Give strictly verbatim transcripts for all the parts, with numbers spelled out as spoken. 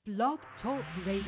Blog Talk Radio.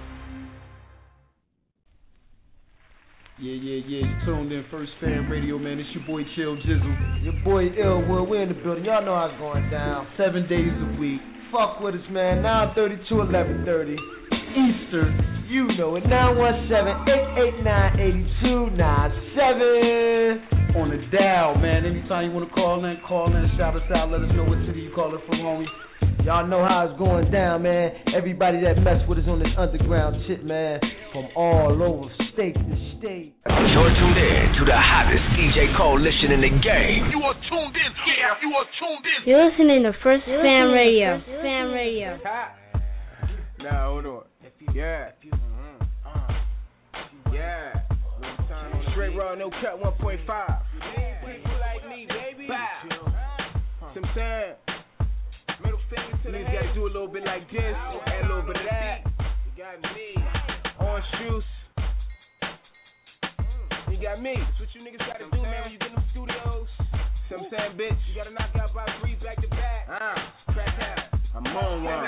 Yeah, yeah, yeah, you tuned in First Fam Radio, man. It's your boy Chill Jizzle. Your boy Illwood, we're in the building. Y'all know how it's going down. Seven days a week. Fuck with us, man. nine thirty-two, eleven thirty Eastern. You know it. nine one seven, eight eight nine, eight two nine seven On the dial, man. Anytime you want to call in, call in, shout us out, let us know what city you calling from, homie. Y'all know how it's going down, man. Everybody that mess with us on this underground shit, man, from all over state to state. You're tuned in to the hottest D J coalition in the game. You are tuned in, yeah, you are tuned in. You're listening to First Fam Radio. Fam Radio. Nah, hold on. Yeah. Mm-hmm. Yeah. Straight raw, no cut, one point five. People like me, baby. Bow. Some saying. Niggas gotta do a little bit like this, add a little bit of that. You got me. Orange juice. You got me. That's what you niggas gotta do, man, when you get in the studios. Some saying, bitch, you gotta knock out by three back to back. Uh, crack that. I'm on one.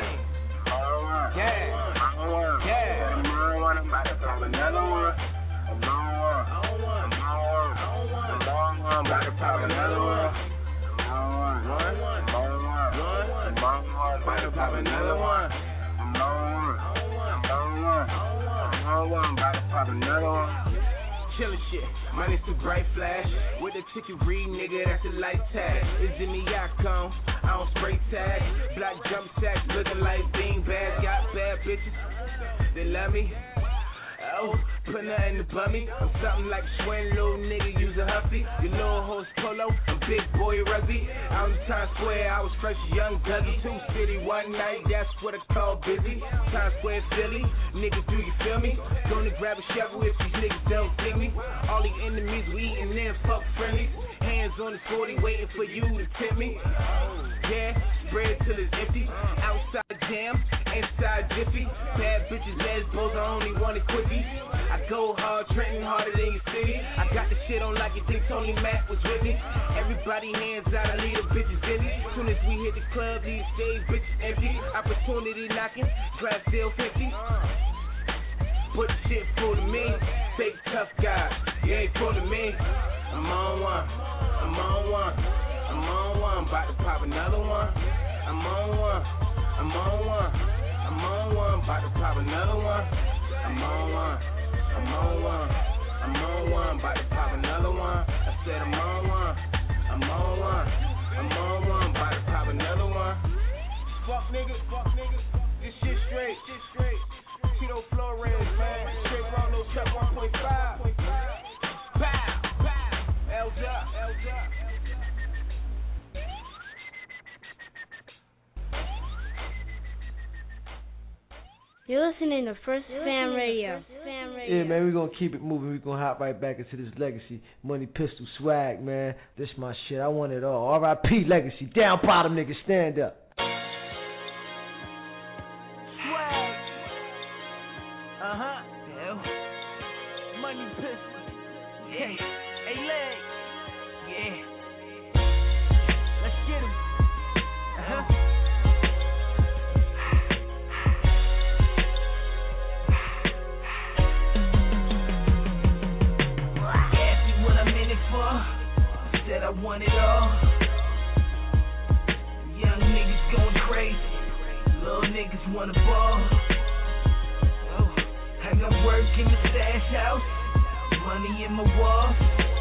Yeah. I'm on one. Yeah. I'm on one. I'm about to pop another one. I'm on one. I'm on one. I'm on one. I'm on one. I'm about to pop another one. I'm on one. One. I'm on one. One. I'm on one. I'm about to pop another one. I'm on one. I'm on one. I'm on one. I'm about to pop another one. Chillin' shit, money's too bright flash. With the ticket read, nigga, that's a light tag. It's in the Yacon, I don't spray tag. Black jump sacks, looking like bean bags. Got bad bitches, they love me. Oh, put nothing to bummy. I'm something like Schwinn, little nigga, use a huffy. Your little host polo, I'm big boy rugby. Out in Times Square, I was fresh young Dougie. Two city, one night, that's what I call busy. Times Square, Philly, niggas, do you feel me? Gonna grab a shovel if these niggas don't dig me. All the enemies we eating there, fuck friendly. Hands on the forty, waiting for you to tip me. Yeah, spread till it's empty. Outside jam, inside jiffy. Bad bitches, lesbos, I only wanted quickies. I go hard, Trenton harder than your city. I got the shit on like you think Tony Mac was with me. Everybody hands out, I leave the bitches in it. Soon as we hit the club, these stage bitches empty. Opportunity knocking, glass still fifty. Put the shit full of me. Fake tough guy, you ain't full of me. I'm on one, I'm on one, I'm on one. I'm about to pop another one. I'm on one, I'm on one, I'm on one. About to pop another one. I'm on one, I'm on one, I'm on one. About to pop another one. I said I'm on one, I'm on one, I'm on one. About to pop another one. Fuck niggas, fuck niggas. This shit straight, shit straight. Tito Flores, man. Straight raw, no cut, one point five. Pow, pow. L's up, L's up. You're listening to First Fam Radio. Fam Radio. Yeah, man, we're gonna keep it moving. We're gonna hop right back into this Legacy Money Pistol swag, man. This my shit. I want it all. R I P Legacy. Down bottom niggas, stand up. Swag. Uh-huh. Yeah. Money Pistol. Yeah. Hey, leg. Yeah. Let's get him. Uh-huh. Said I want it all. Young niggas going crazy. Little niggas wanna ball. Oh, I got work in the stash house. Money in my walls.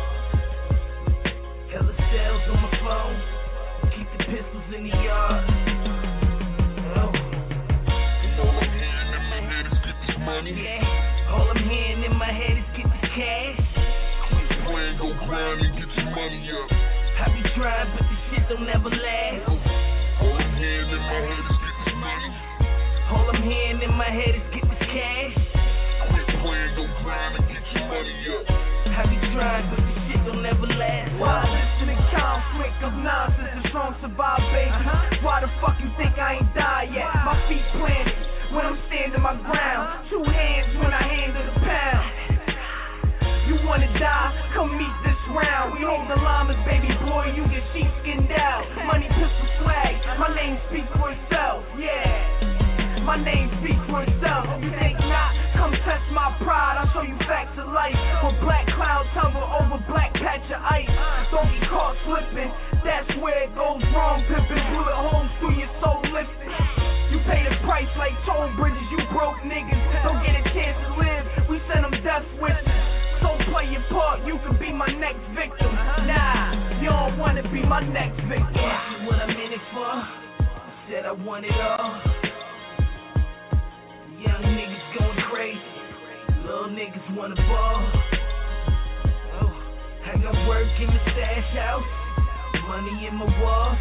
Hella sales on my phone. Keep the pistols in the yard. Oh. And all I'm hearing in my head is get this money. Yeah. All I'm hearing in my head is get this cash. Playing, go grind and get your money up. I be trying, but this shit don't never last. All I'm hearing in my head is get this money. All I'm hearing in my head is get this cash. Quit playing, go grind and get your money up. I be trying, but this shit don't never last. Why listen to conflict of nonsense and strong survive, baby? Uh-huh. Why the fuck you think I ain't died yet? My feet planted when I'm standing my ground. Two hands when I handle the pound. You wanna die? Come meet this round. We hold the llamas, baby boy, you get sheepskin out. Money pistol swag, my name speaks for itself, yeah. My my name speaks for itself. You think not? Come test my pride, I'll show you facts of life. When black clouds hover over black patch of ice, don't get caught slipping, that's where it goes wrong. Pimping bullet holes through your soul lifting. You pay the price like toll bridges, you broke niggas don't get a chance to live, we send them death wishes. So play your part, you could be my next victim. Nah, you don't wanna be my next victim. Ask me what I'm in it for, I said I want it all. Young niggas going crazy, little niggas wanna ball. Oh, I got work in the stash house, money in my walls.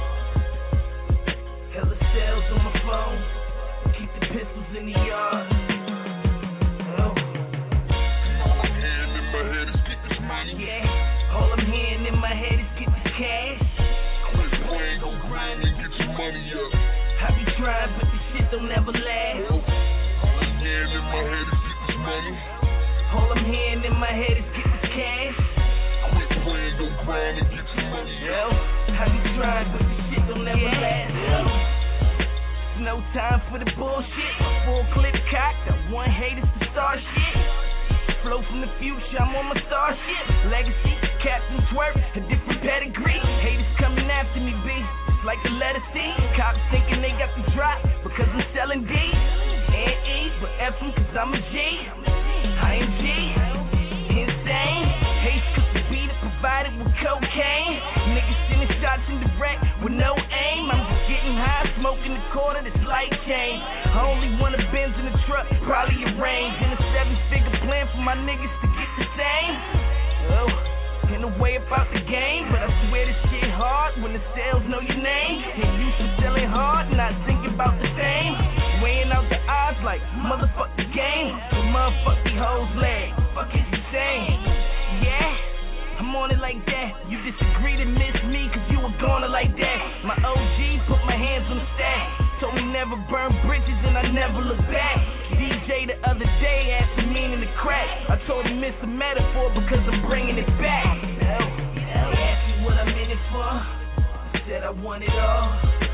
Hella sales on my phone, keep the pistols in the yard. Oh. All I'm hearing in my head is get this money. Yeah, all I'm hearing in my head is get this cash. Quit playing, go grind and get your money up. I be trying, but this shit don't ever last. All I'm hearing in my head is get this money. All I'm hearing in my head is get this cash. Quit playing, go grind and get your money up. I be trying, but this shit don't ever last. No time for the bullshit. Full clip cocked, I want haters to start shit. Flow from the future, I'm on my starship. Legacy, Captain Twerk, a different pedigree. Haters coming after me, B, it's like the letter C. Cops thinking they got the drop because I'm selling D and E, but F them cause I'm a G. I am G, insane. Hates cause the beat it provided with cocaine. Niggas sending shots in direct with no aim. I'm just getting high, smoking the quarter, this light chain. I only want a Benz in the truck, probably a range. And a seven-figure plan for my niggas to get the same. Oh, in a way about the game, but I swear this shit hard when the sales know your name. And you should sell it hard, not thinking about the same. Weighing out the odds like motherfuck the game. The motherfuck the hoes leg, fuck is you saying? Yeah. I'm on it like that. You disagree to miss me cause you were gonna like that. My O G put my hands on the stack, told me never burn bridges and I never look back. D J the other day asked the meaning of crack. I told him it's a metaphor because I'm bringing it back. They asked me what I'm in it for, I said I want it all.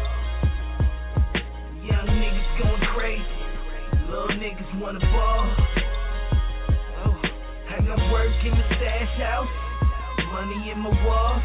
Young niggas going crazy, little niggas wanna ball. Oh, I got work in the stash house, money in my walls.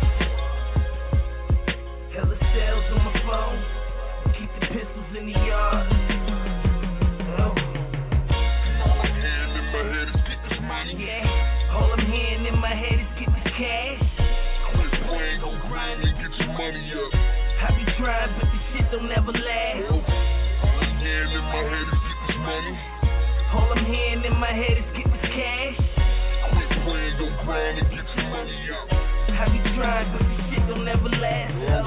Hella sales on my phone, keep the pistols in the yard. Oh. All I'm hearing in my head is get this money. Yeah, all I'm hearing in my head is get this cash. Quit playing, go grind and get your money up. I be trying, but this shit don't ever last. All I'm hearing in my head is get this money. All I'm hearing in my head is get this cash. Quit playing, go grind and get your money up. I be trying, but this shit don't ever last. Yeah.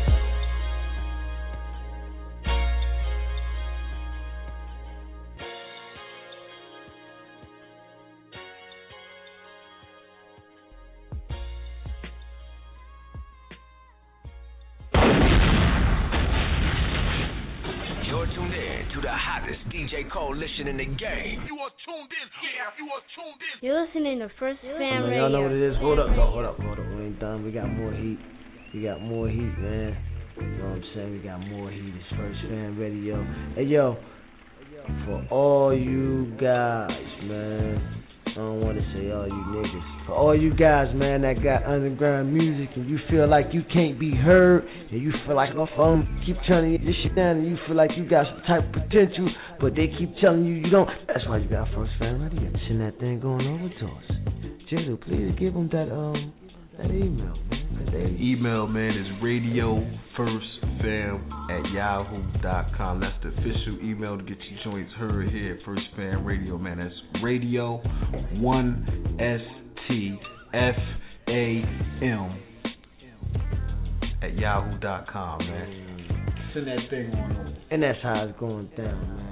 You're tuned in to the hottest D J coalition in the game. You are tuned in. Yeah, you are tuned in. You're listening to First Fam Radio. Y'all know what it is. Hold up, though. Hold up, hold up. We ain't done. We got more heat. We got more heat, man. You know what I'm saying? We got more heat. It's First Fam Radio. Hey, yo. For all you guys, man. I don't want to say all you niggas. For all you guys, man, that got underground music and you feel like you can't be heard and you feel like, oh, um, keep turning this shit down and you feel like you got some type of potential, but they keep telling you you don't. That's why you got First Fam Radio. Send that thing going over to us. Jizzle, please give them that um that email, man. That email, man, is radio first fam at yahoo dot com. That's the official email to get your joints heard here at First Fam Radio, man. That's radio one S T F A M at yahoo dot com, man. Send that thing on over. And that's how it's going down, man.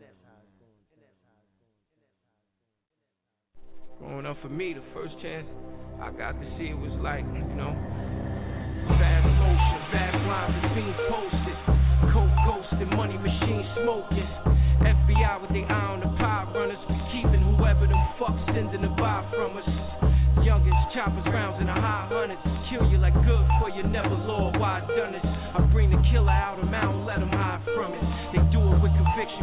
Growing up for me, the first chance I got to see it was like, you know, fast motion, fast lines between posted, coke ghosting, money machine smoking, F B I with their eye on the pie runners, we keeping whoever them fucks sending the vibe from us. Youngest choppers, rounds in the high hundreds, kill you like good for you, never Lord, why I done this. I bring the killer out, I'm out, let them hide from it. They do it with conviction.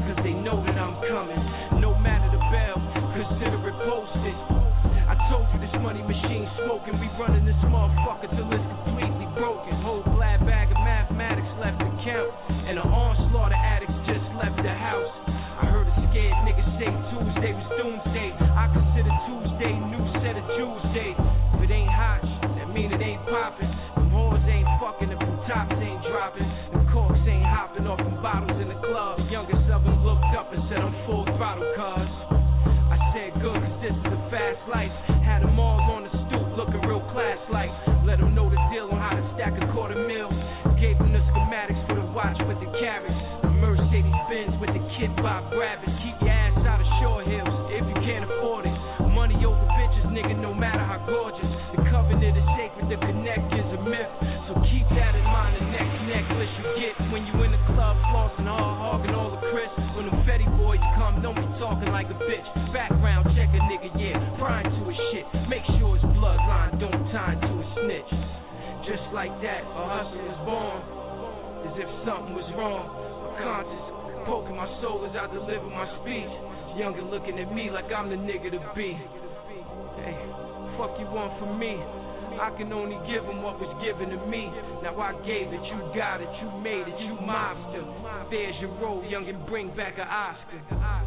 say Tuesday was doomsday. I consider Tuesday new set of Jews day. If it ain't hot, that mean it ain't poppin'. Them whores ain't fucking, the tops ain't dropping. Them corks ain't hopping off them bottles in the club. The youngest of them looked up and said, I'm full throttle, cuz. I said good, cause this is a fast life. Had them all on the stoop looking real class-like. Let them know the deal on how to stack a quarter mil. Gave them the schematics for the watch with the carrots. The Mercedes Benz with the Kid Bob Grabbers. Keep your ass out of Shore Hills if you can't afford it. Money over bitches, nigga, no matter how gorgeous. The covenant is sacred, the connect is a myth. So keep that in mind, the next necklace you get when you in the club flossing hard, hogging all the crisp. When them Fetty boys come, don't be talking like a bitch. Background check a nigga, yeah, prying to his shit. Make sure his bloodline don't tie to a snitch. Just like that, a hustle was born, as if something was wrong. My conscience poking my soul as I deliver my speech. Younger looking at me like I'm the nigga to be. Hey, fuck you want from me? I can only give them what was given to me. Now I gave it, you got it, you made it, you mobster. There's your role, young, and bring back an Oscar.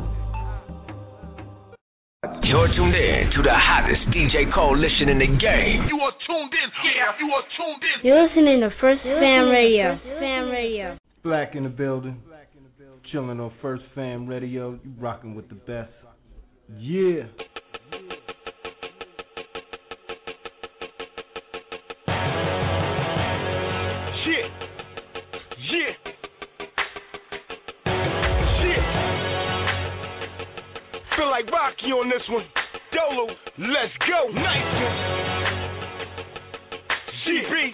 You're tuned in to the hottest D J coalition in the game. You are tuned in. Yeah, you are tuned in. You're listening to First Fam Radio. Fam Radio. Black in the building. Chilling on First Fam Radio. You rocking with the best. Yeah. Shit. Yeah. Shit. Feel like Rocky on this one. Dolo, let's go. Niceness. G B.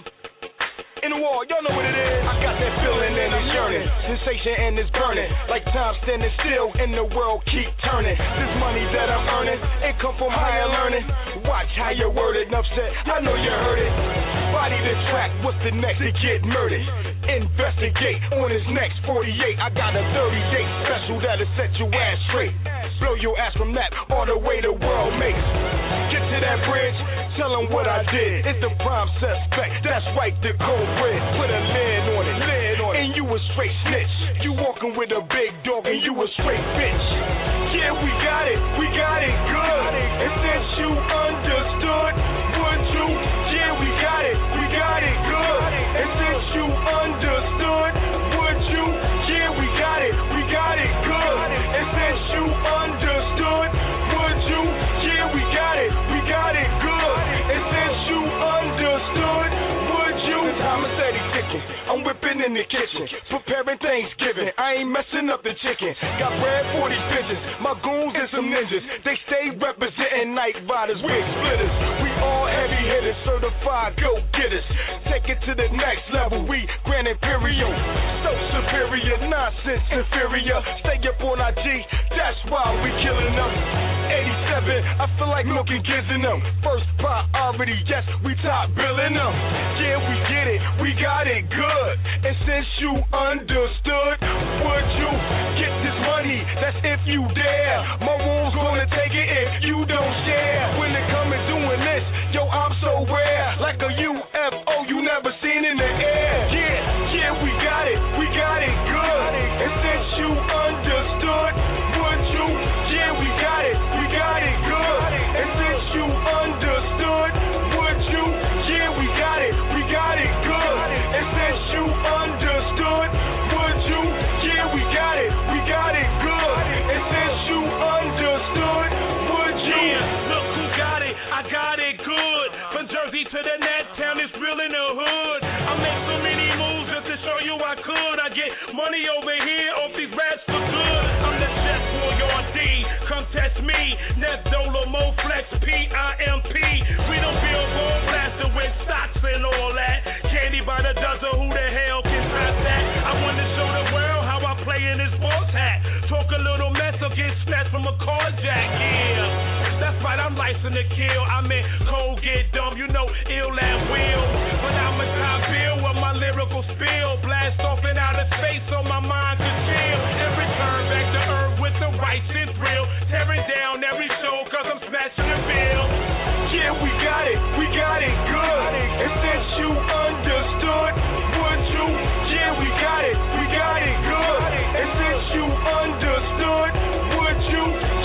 In the wall, y'all know what it is. I got that feeling and it's yearning. Sensation and it's burning. Like time standing still and the world keep turning. This money that I'm earning, it come from higher learning. Watch how you word it, enough said, I know you heard it. Body the track, what's the next to get murdered? Investigate on his next forty-eight. I got a thirty-eight special that'll set your ass straight. Blow your ass from that all the way the world makes. Get to that bridge, tell them what I did. It's the prime suspect, that's right, the cold red. Put a lid on it, lid on it. And you a straight snitch. You walking with a big dog and you a straight bitch. Yeah, we got it, we got it good. And since you understood, would you? Yeah, we got it, we got it good. And since you understood, would you? Yeah, we got it, we got it good. And since you understood, would you? Yeah, we got it, we got it good. And since you understood, would you? The time is steady ticking. I'm whipping in the kitchen, preparing Thanksgiving. I ain't messing up the chicken. Got bread for these bitches, my goons and some ninjas. They stay representing night riders, wig splitters. We all heavy hitters, certified go getters. Take it to the next level. We Grand Imperial, so superior, nonsense inferior. Stay up on our G, that's why we killing them. eighty-seven, I feel like milking kids in them. First priority, yes, we top billing them. Yeah, we get it, we got it good. And since you understood, would you get this money? That's if you dare. My rules gonna take it if you don't share. When it come to doing this, yo, I'm so rare. Like a U F O you never seen in the air. Yeah, yeah, we got it, we got it good. And since you understood, would you? Yeah, we got it, we got it good. And since you understood, would you? Yeah, we got it, we got it good. And since you understood, would you? Yeah, we got it, we got it good. And since you understood, would you? Yeah, look who got it, I got it good. From Jersey to the net town, it's real in the hood. I make so many moves just to show you I could. I get money over here off these raps for good. I'm the chef for your D, come test me. Nep Dolo, Mo Flex, P I M P. We don't build gold blaster with stocks and all that. Candy by the dozen, who the hell can top that? I want to show the world how I play in this boss hat. Talk a little mess or get snatched from a car jack, yeah. That's right, I'm licensed to kill. I'm in cold, get dumb, you know, ill at will. But I'm a top bill with my lyrical spill. Blast off in outer space so my mind can chill. And return back to earth with the righteous thrill. Tearing down every show cause I'm smashing the bill. Yeah, we got it, we got it good. And since you understood, would you? Yeah, we got it, we got it good. And since you understood, would you?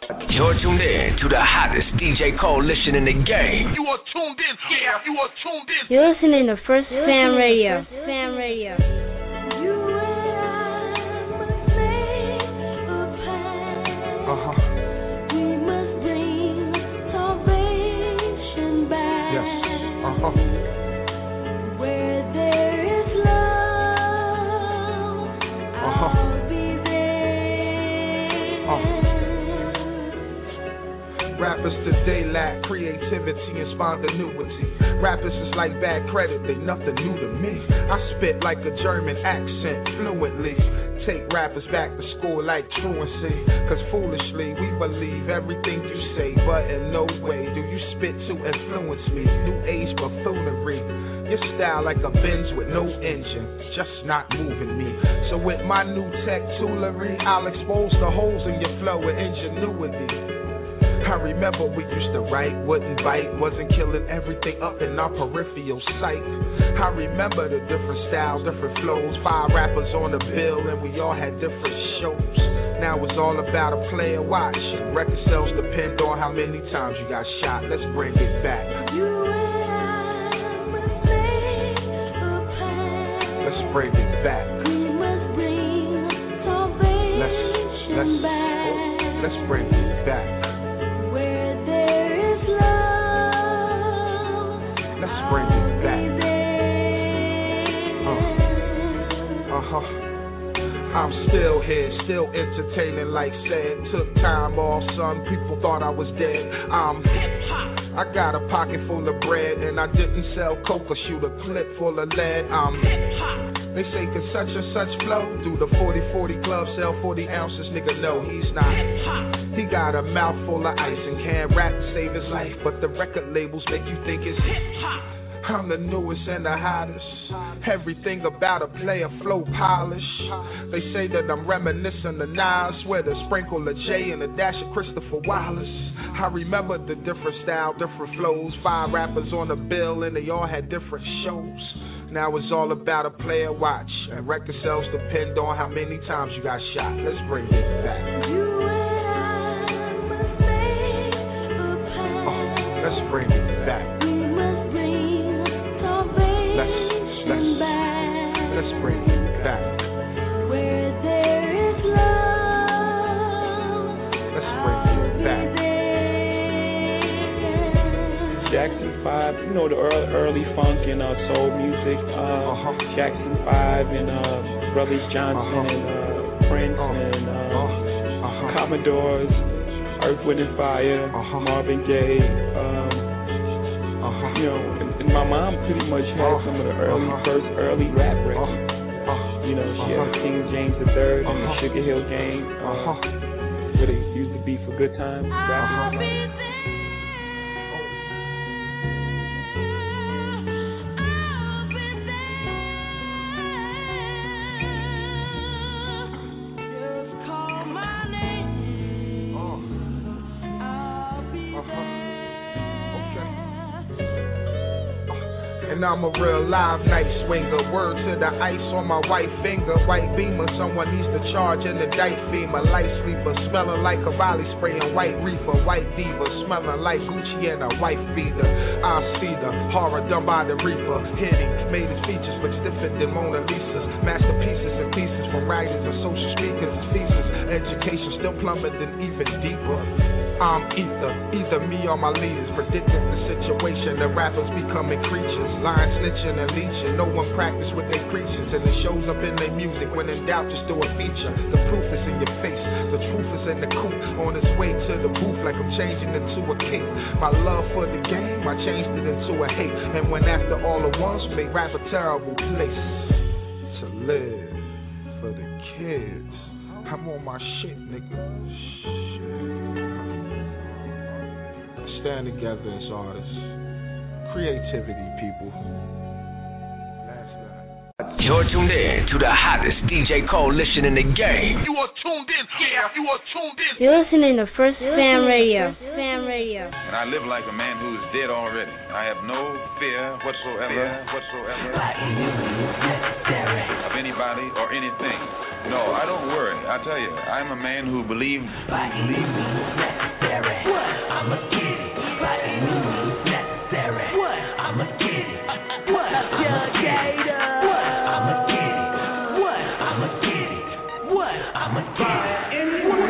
You're tuned in to the hottest D J coalition in the game. You are tuned in. Yeah, you are tuned in. You're listening to First Fam Radio. Fam Radio. Uh-huh. We must bring salvation back. Yes. Uh-huh. Where there is love, Uh-huh. I'll be there. Uh-huh. Rappers today lack creativity and spontaneity. Rappers is like bad credit, they nothing new to me. I spit like a German accent fluently. Take rappers back to school like truancy. Cause foolishly we believe everything you say, but in no way do you spit to influence me. New age buffoonery. Your style like a Benz with no engine, just not moving me. So with my new tech toolery, I'll expose the holes in your flow with ingenuity. I remember we used to write, wouldn't bite, wasn't killing everything up in our peripheral sight. I remember the different styles, different flows, five rappers on the bill and we all had different shows. Now it's all about a player watch. Record sales depend on how many times you got shot. Let's bring it back. You and I must make a plan. Let's bring it back. We must bring salvation let's, let's, back. Oh, let's bring it back. Where there is love, let's bring it back. Uh, uh-huh. I'm still here, still entertaining like said. Took time off, son, people thought I was dead. Um, I got a pocket full of bread and I didn't sell coke or shoot a clip full of lead. Um, they say can such and such flow do the forty forty club sell forty ounces? Nigga, no, he's not. He got a mouthful of ice and can't rap to save his life, but the record labels make you think it's hip-hop. I'm the newest and the hottest. Everything about a player flow polish. They say that I'm reminiscent of Nas with a sprinkle of J and a dash of Christopher Wallace. I remember the different style, different flows. Five rappers on the bill and they all had different shows. Now it's all about a player watch, and record sales depend on how many times you got shot. Let's bring it back. You and I must make a plan. Oh, let's bring it back. We must bring salvation let's, let's, back. Let's bring it back. Where there is love, let's bring it back. Jackson five, you know the early, early funk and uh, soul music. Uh, uh-huh. Jackson five and uh, Brothers Johnson uh-huh. and uh, Prince uh-huh. and uh, uh-huh. Commodores, Earth, Wind and Fire, uh-huh. Marvin Gaye. Um, uh-huh. You know, and, and my mom pretty much had uh-huh. some of the early, uh-huh. first early rap records. Uh-huh. You know, she uh-huh. had King James the Third uh-huh. and the Sugar Hill Gang, uh, uh-huh. where they used to be for good times. Uh-huh. And I'm a real live night swinger. Word to the ice on my white finger. White beamer, someone needs to charge in the dice beamer. Light sleeper, smelling like a volley spraying white reefer. White diva, smelling like Gucci and a white feeder. I see the horror done by the reaper. Hitting, made his features look stiffer than Mona Lisa's. Masterpieces and pieces from writers and social speakers. Thesis, education still plummeting even deeper. I'm ether, either me or my leaders. Predicting the situation, the rappers becoming creatures. Lying, snitching, and leeching. No one practice what they preaching, and it shows up in their music. When in doubt, just do a feature. The proof is in your face. The truth is in the coop. On its way to the booth, like I'm changing into a king. My love for the game, I changed it into a hate. And when after all at once, we make rap a terrible place to live for the kids. I'm on my shit, nigga. Shit. Stand together as artists. Creativity, people. You're tuned in to the hottest D J coalition in the game. You are tuned in. Yeah, you are tuned in. You're listening to First Fam Radio. Fam Radio. And I live like a man who is dead already. I have no fear whatsoever, fear whatsoever of anybody or anything. No, I don't worry. I tell you, I'm a man who believes. By any means necessary. What? I'ma get it. By any means necessary. What? I'ma get it. What? Gator. What? I'ma get it. What? I'ma get it. What? I'ma get it.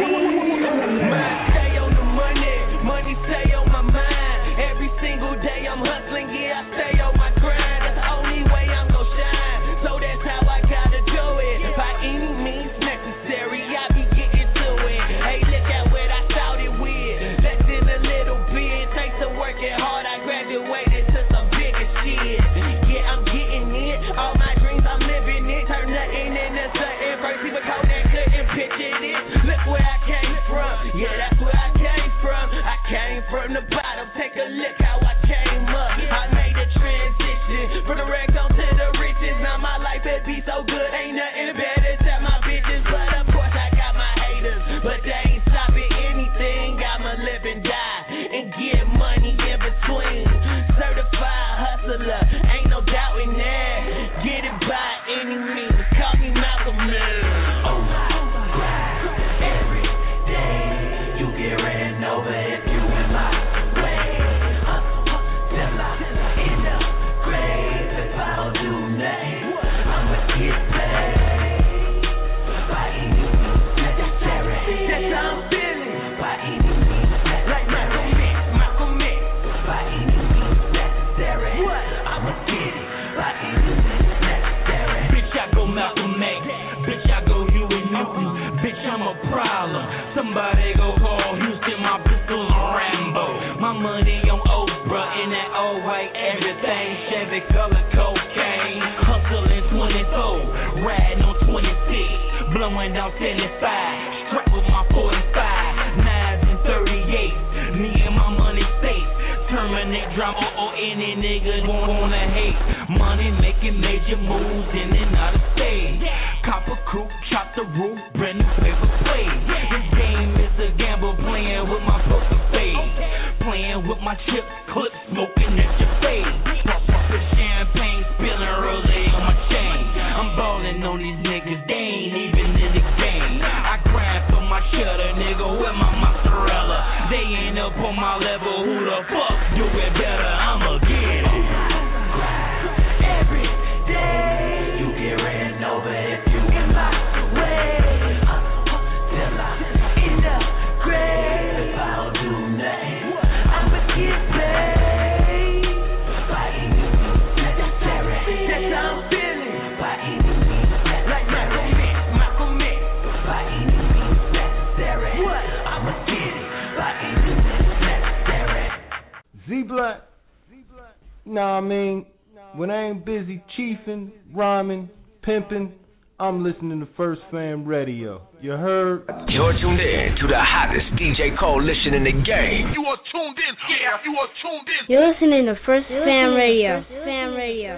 Mind stay on the money, money stay on my mind. Every single day I'm hustling, yeah, I stay on my grind. That's the only way I'm gon' shine. So that's how I gotta do it. By any means necessary, I be getting to it. Hey, look at what I started with. Less than a little bit. Thanks to working hard, I graduated to some bigger shit. Yeah, I'm getting it. All my dreams, I'm living it. Turn nothing into something. First people told that couldn't picture this. Look where I came from. Yeah, that's where I came from. I came from the bottom. Take a look how I came up. I made a transition from the rags on to the riches. Now my life it be so good. Ain't nothing better than my bitches. But of course I got my haters. But they ain't stopping anything. I'ma live and die and get money in between. Certified hustler. Ain't no doubt in that. Get it by any means. Call me Malcolm X. Oh my God. Every day you get ran over if you in my way. Hustle till I end up grave. If I don't do nothing, I'ma get paid. By any means necessary. That's how I'm feeling. By any means necessary. Like Malcolm X, Malcolm X. By any means necessary. What? I'ma get it. By any means necessary. Bitch, I go Malcolm X. Bitch, I go Huey Newton. Bitch, I'm a problem. Somebody go call Houston. My pistol's Rambo. My money on Oprah in that old white everything. Chevy color cocaine. Hustling twenty-four. Riding on twenty-six. Blowing down seventy-five. Strapped with my forty-five. Nines and thirty-eight. Me and my money safe. Terminate drama or any nigga wanna hate. Money making major moves in and out of state. Copper coupe, chop the roof, brand new paper plate. This game is a gamble, playing with my poker face. Playing with my chips, clip smoking at your face. Pop up with champagne spilling early on my chain. I'm balling on these niggas, they ain't even in the game. I grind for my cheddar, nigga, with my mozzarella. They ain't up on my level, who the fuck do it better? I'ma get it. Every day you get ran over if you in my way. Till I end up grave. If I don't do nothing, I'ma get paid. By any means necessary. That's how I'm feeling. By any means necessary. Like Malcolm X, Malcolm X. By any means necessary. What? I'ma get it. By any means necessary. Z-Blood. Nah, I mean, when I ain't busy chiefing, rhyming, pimping, I'm listening to First Fam Radio. You heard? You're tuned in to the hottest D J coalition in the game. You are tuned in. Yeah, you are tuned in. You're listening to First Fam Radio. Fam Radio.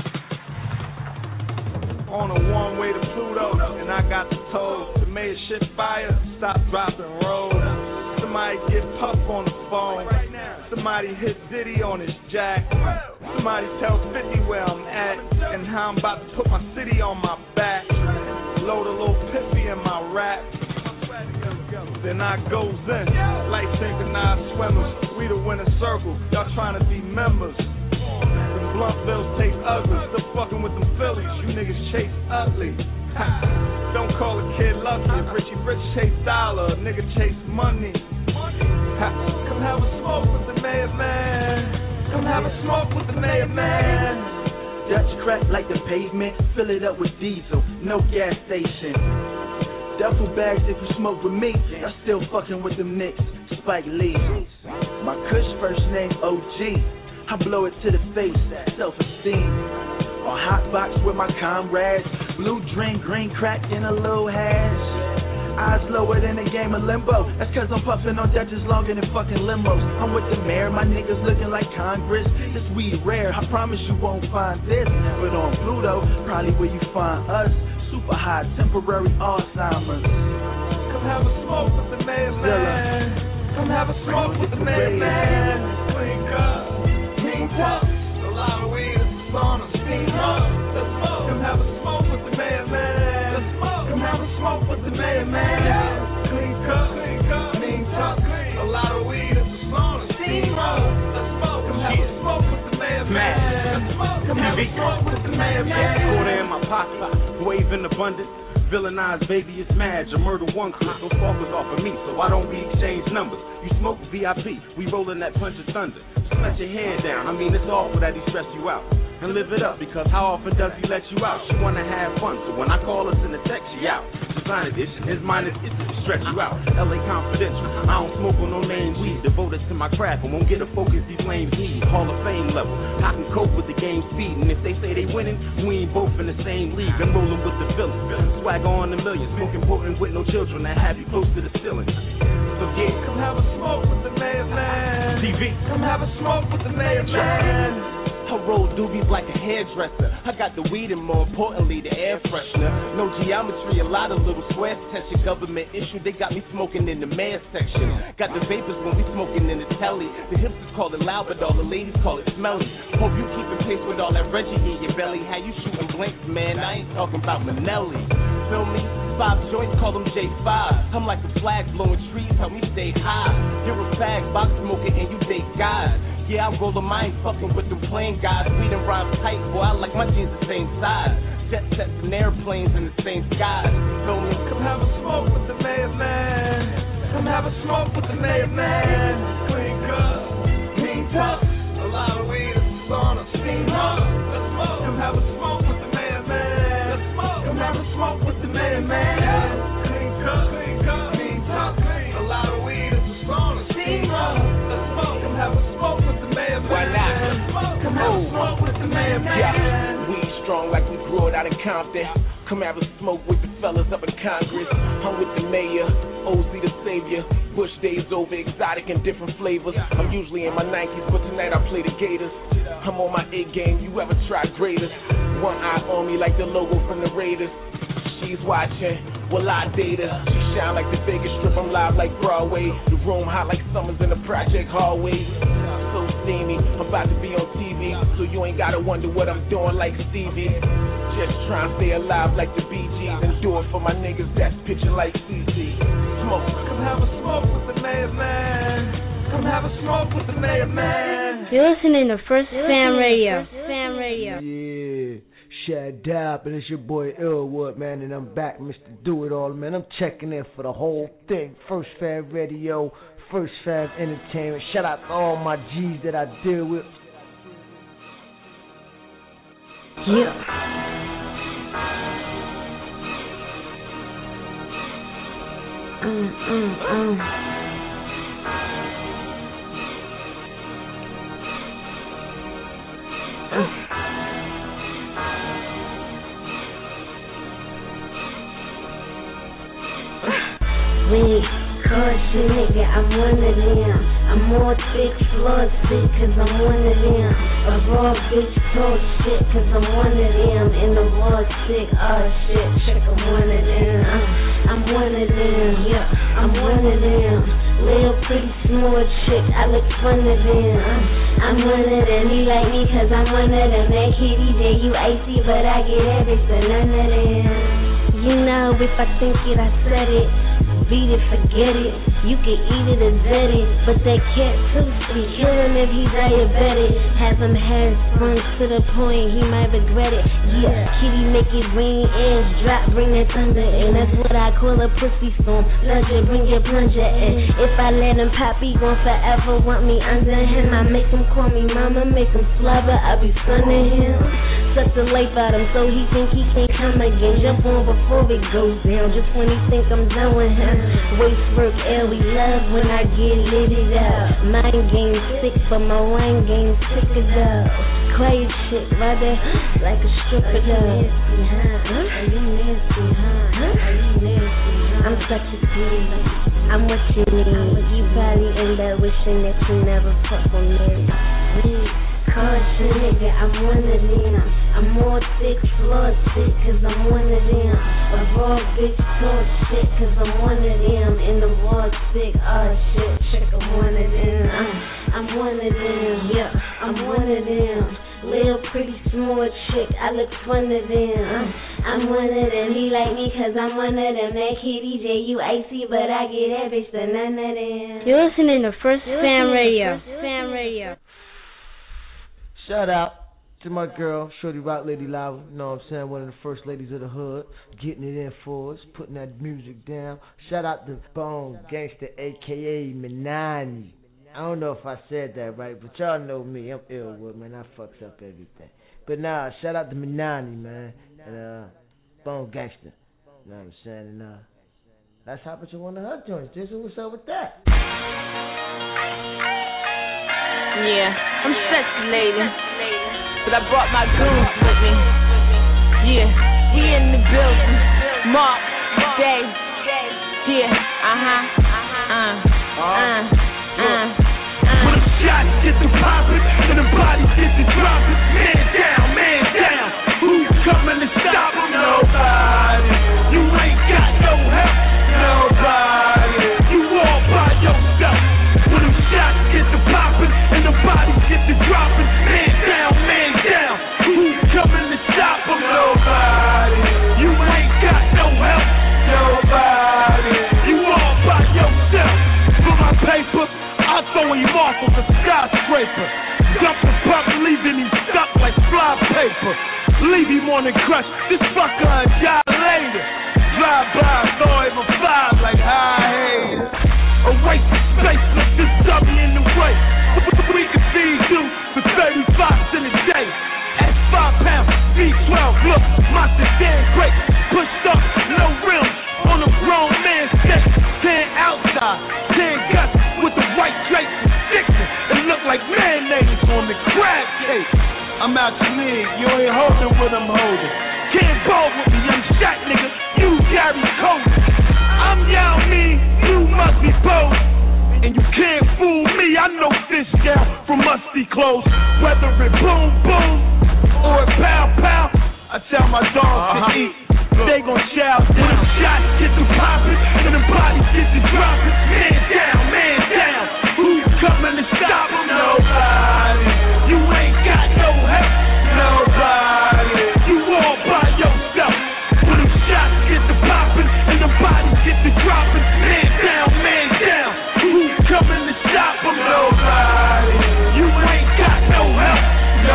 On a one-way to Pluto, and I got the toll to make shit fire, stop, drop, and roll. Somebody get Puff on the phone. Somebody hit Diddy on his jack. Somebody tell fifty where I'm at and how I'm about to put my city on my back. Load a little piffy in my rap. Then I goes in, like synchronized swimmers. We the winner circle, y'all trying to be members. Them blunt bills taste ugly, still fucking with them Phillies. You niggas chase ugly. Don't call a kid lucky. Richie Rich chase dollar, a nigga chase money. Come have a smoke with the mayor man. Come have a smoke with the mayor man. Dutch crack like the pavement, fill it up with diesel, no gas station. Duffel bags if you smoke with me, I'm still fucking with them Knicks, Spike Lee. My Kush first name O G, I blow it to the face, self-esteem. On hot box with my comrades, blue drink, green crack, and a little hash. Eyes lower than a game of limbo. That's cause I'm puffing on Dutchess longer than fucking limos. I'm with the mayor, my niggas looking like Congress. This weed rare, I promise you won't find this. But on Pluto, probably where you find us. Super high, temporary Alzheimer's. Come have a smoke with the mayor, man. Come have a smoke with the mayor, man. Clean cut, clean puff. A lot of weed is on a steam up. Let's smoke. Come have a smoke with the mayor, man. Let's smoke. Come have a smoke with the mayor, man. Clean cut, clean cut, clean puff. A lot of weed is on a steam up. Let's smoke. Come have a smoke with the mayor, man. Let's smoke. Come have a smoke with the mayor, man. Quarter in my pocket, wave in abundance. Villainized baby, it's mad. You murder one clip, so focus off of me, so why don't we exchange numbers? You smoke V I P, we rollin' that punch of thunder. Just let your head down, I mean it's awful that he stress you out. And live it up, because how often does he let you out? She wanna have fun, so when I call her in the text, she out. Design edition, his mind is itching to stretch you out. L A Confidential, I don't smoke on no name weed. Devoted to my craft, I won't get a focus these lames need. Hall of Fame level, I can cope with the game speed. And if they say they winning, we ain't both in the same league. I'm rolling with the villain, swagger on the million. Smoking potent with no children that have you close to the ceiling. So yeah, come have a smoke with the mayor, man. T V, come have a smoke with the mayor, man. I roll doobies like a hairdresser. I got the weed and more importantly the air freshener. No geometry, a lot of little squares. Attention government issue, they got me smoking in the mayor section. Got the vapors when we smoking in the telly. The hipsters call it loud, but all the ladies call it smelly. Hope you keep in pace with all that Reggie in your belly. How you shooting blanks, man? I ain't talking about Manelli. Feel me? Five joints, call them J five. I'm like the flag blowing trees, help me stay high. You're a fag, box smoking, and you date guys. Yeah, I roll them, I ain't fucking with them plain guys. We done rhyme tight, boy, I like my jeans the same size. Jet sets and airplanes in the same skies. Feel me? Come have a smoke with the mayor, man. Come have a smoke with the mayor, man. Clean cut, clean puff. A lot of weed is on a steam up. Let's smoke. Come have a smoke with the mayor, man. Let's smoke. Come have a smoke with the mayor, man. Clean cut, clean cut, clean puff. A lot of weed is on a steam up. Let's smoke. Come have a smoke with the mayor, man. Why not? Come have a smoke with the mayor, man. Yeah, we strong like we grew it out in Compton. Come have a smoke with the fellas up in Congress. I'm with the mayor, O Z the savior. Bush days over, exotic and different flavors. I'm usually in my Nikes, but tonight I play the Gators. I'm on my A game, you ever try greatest? One eye on me like the logo from the Raiders. She's watching, well I date her. She shine like the Vegas Strip, I'm live like Broadway. The room hot like summers in the project hallway. So steamy, I'm about to be on T V, so you ain't gotta wonder what I'm doing like Stevie. Just trying to stay alive like the Bee Gees and do it for my niggas that's pitching like C C. Smoke. Come have a smoke with the mayor, man. Come have a smoke with the mayor, man. You're listening to First Fam Radio. Fam Radio. Yeah. Shad Dap, and it's your boy Illwood, man, and I'm back, Mister Do It All, man. I'm checking in for the whole thing. First Fam Radio, First Fam Entertainment. Shout out to all my G's that I deal with. Yeah. Mm, mm, mm. Uh. Red, caution, nigga, I'm one of them. I'm more thick, floor sick, cause I'm one of them. A raw bitch talk shit, cause I'm one of them. And the raw sick, oh shit, check, I'm one of them. I'm one of them, yeah, I'm one of them. Little pretty small chick, I look fun of them. I'm one of them, you like me cause I'm one of them. That kitty there, you icy, but I get everything, none of them. You know, if I think it, I said it. Beat it, forget it. You can eat it or zed it. But that cat too sweet. Kill him if he's diabetic. Have him hair sprung to the point he might regret it. Yeah, kitty make it rain, ass drop, bring that thunder in. That's what I call a pussy storm. Plunger, bring your plunger in. If I let him pop, he gon' forever want me under him. I make him call me mama, make him slobber, I be sunning him. Suck the life out him so he think he can't come again. Jump on before it goes down, just when he think I'm done with him. Waist work, L, we love when I get lit it up. Mind game sick, but my wine game sick as up. Clay chick, right there, like a stripper does. Are you nasty, huh? Are you nasty, huh? I'm such a diva. I'm what you need. You probably end up wishing that you never fuck with me. Caution, nigga, I'm one of them. I'm more thick, floor sick, cause I'm one of them. A raw bitch talk shit, cause I'm one of them. In the raw sick, oh shit, chick, I'm one of them. I'm, I'm one of them, yeah, I'm one of them. Little pretty small chick, I look fun of them. I'm, I'm one of them, he like me cause I'm one of them. That kid D J, you icy, but I get that bitch, but none of them. You're listening to First Fam Radio. Fam Radio. Shout out to my girl, Shorty Rock Lady Lava. You know what I'm saying? One of the first ladies of the hood. Getting it in for us, putting that music down. Shout out to Bone Gangster, a k a. Minani. I don't know if I said that right, but y'all know me. I'm ill with, man. I fucks up everything. But nah, shout out to Minani, man. And uh, Bone Gangster. You know what I'm saying? And uh, let's hop into one of her joints. Jason, what's up with that? Yeah, I'm sexy lady, but I brought my goons with me. Yeah, we in the building. Mark, Day, yeah, uh-huh, uh, uh, uh, uh. When the shots get to poppin' and the bodies get to droppin', man down, man down. Who's coming to stop 'em? Nobody. You ain't got no help. Nobody. You all by yourself. When the shots get to poppin' and the bodies get to droppin', man down, man down. Who's coming to stop 'em? Nobody. You ain't got no help. Nobody. You all by yourself. For my paper, I throw him off of a skyscraper. Dump the pup, leaving him stuck like fly paper. Leave him on the crush, this fucker a die later. Drive by, throw him a five like high haters. A waste of space, look this dummy in the way. We can feed you for thirty-five in a day. At five pounds, V twelve, look, my sedan great. Pushed up, no rims, on a grown man's deck. Ten outside, ten guts with the white drapes and stickers. It look like mayonnaise on the crab cake. I'm out your league, you ain't holding what I'm holding. Can't ball with me, young shot nigga, you carry coat. I'm Yao Ming, you must be bold. And you can't fool me, I know this gal from musty clothes. Whether it boom boom or it pow pow, I tell my dogs uh-huh. to eat. They gon' shout, when the shots get to poppin' and the bodies get to droppin'. Man down, man down, who's coming to stop 'em? Nobody. You ain't got no help. Nobody. You all by yourself. When the shots get to poppin' and the bodies get to droppin'. Man down, man down, who's coming to stop 'em? Nobody. You ain't got no help.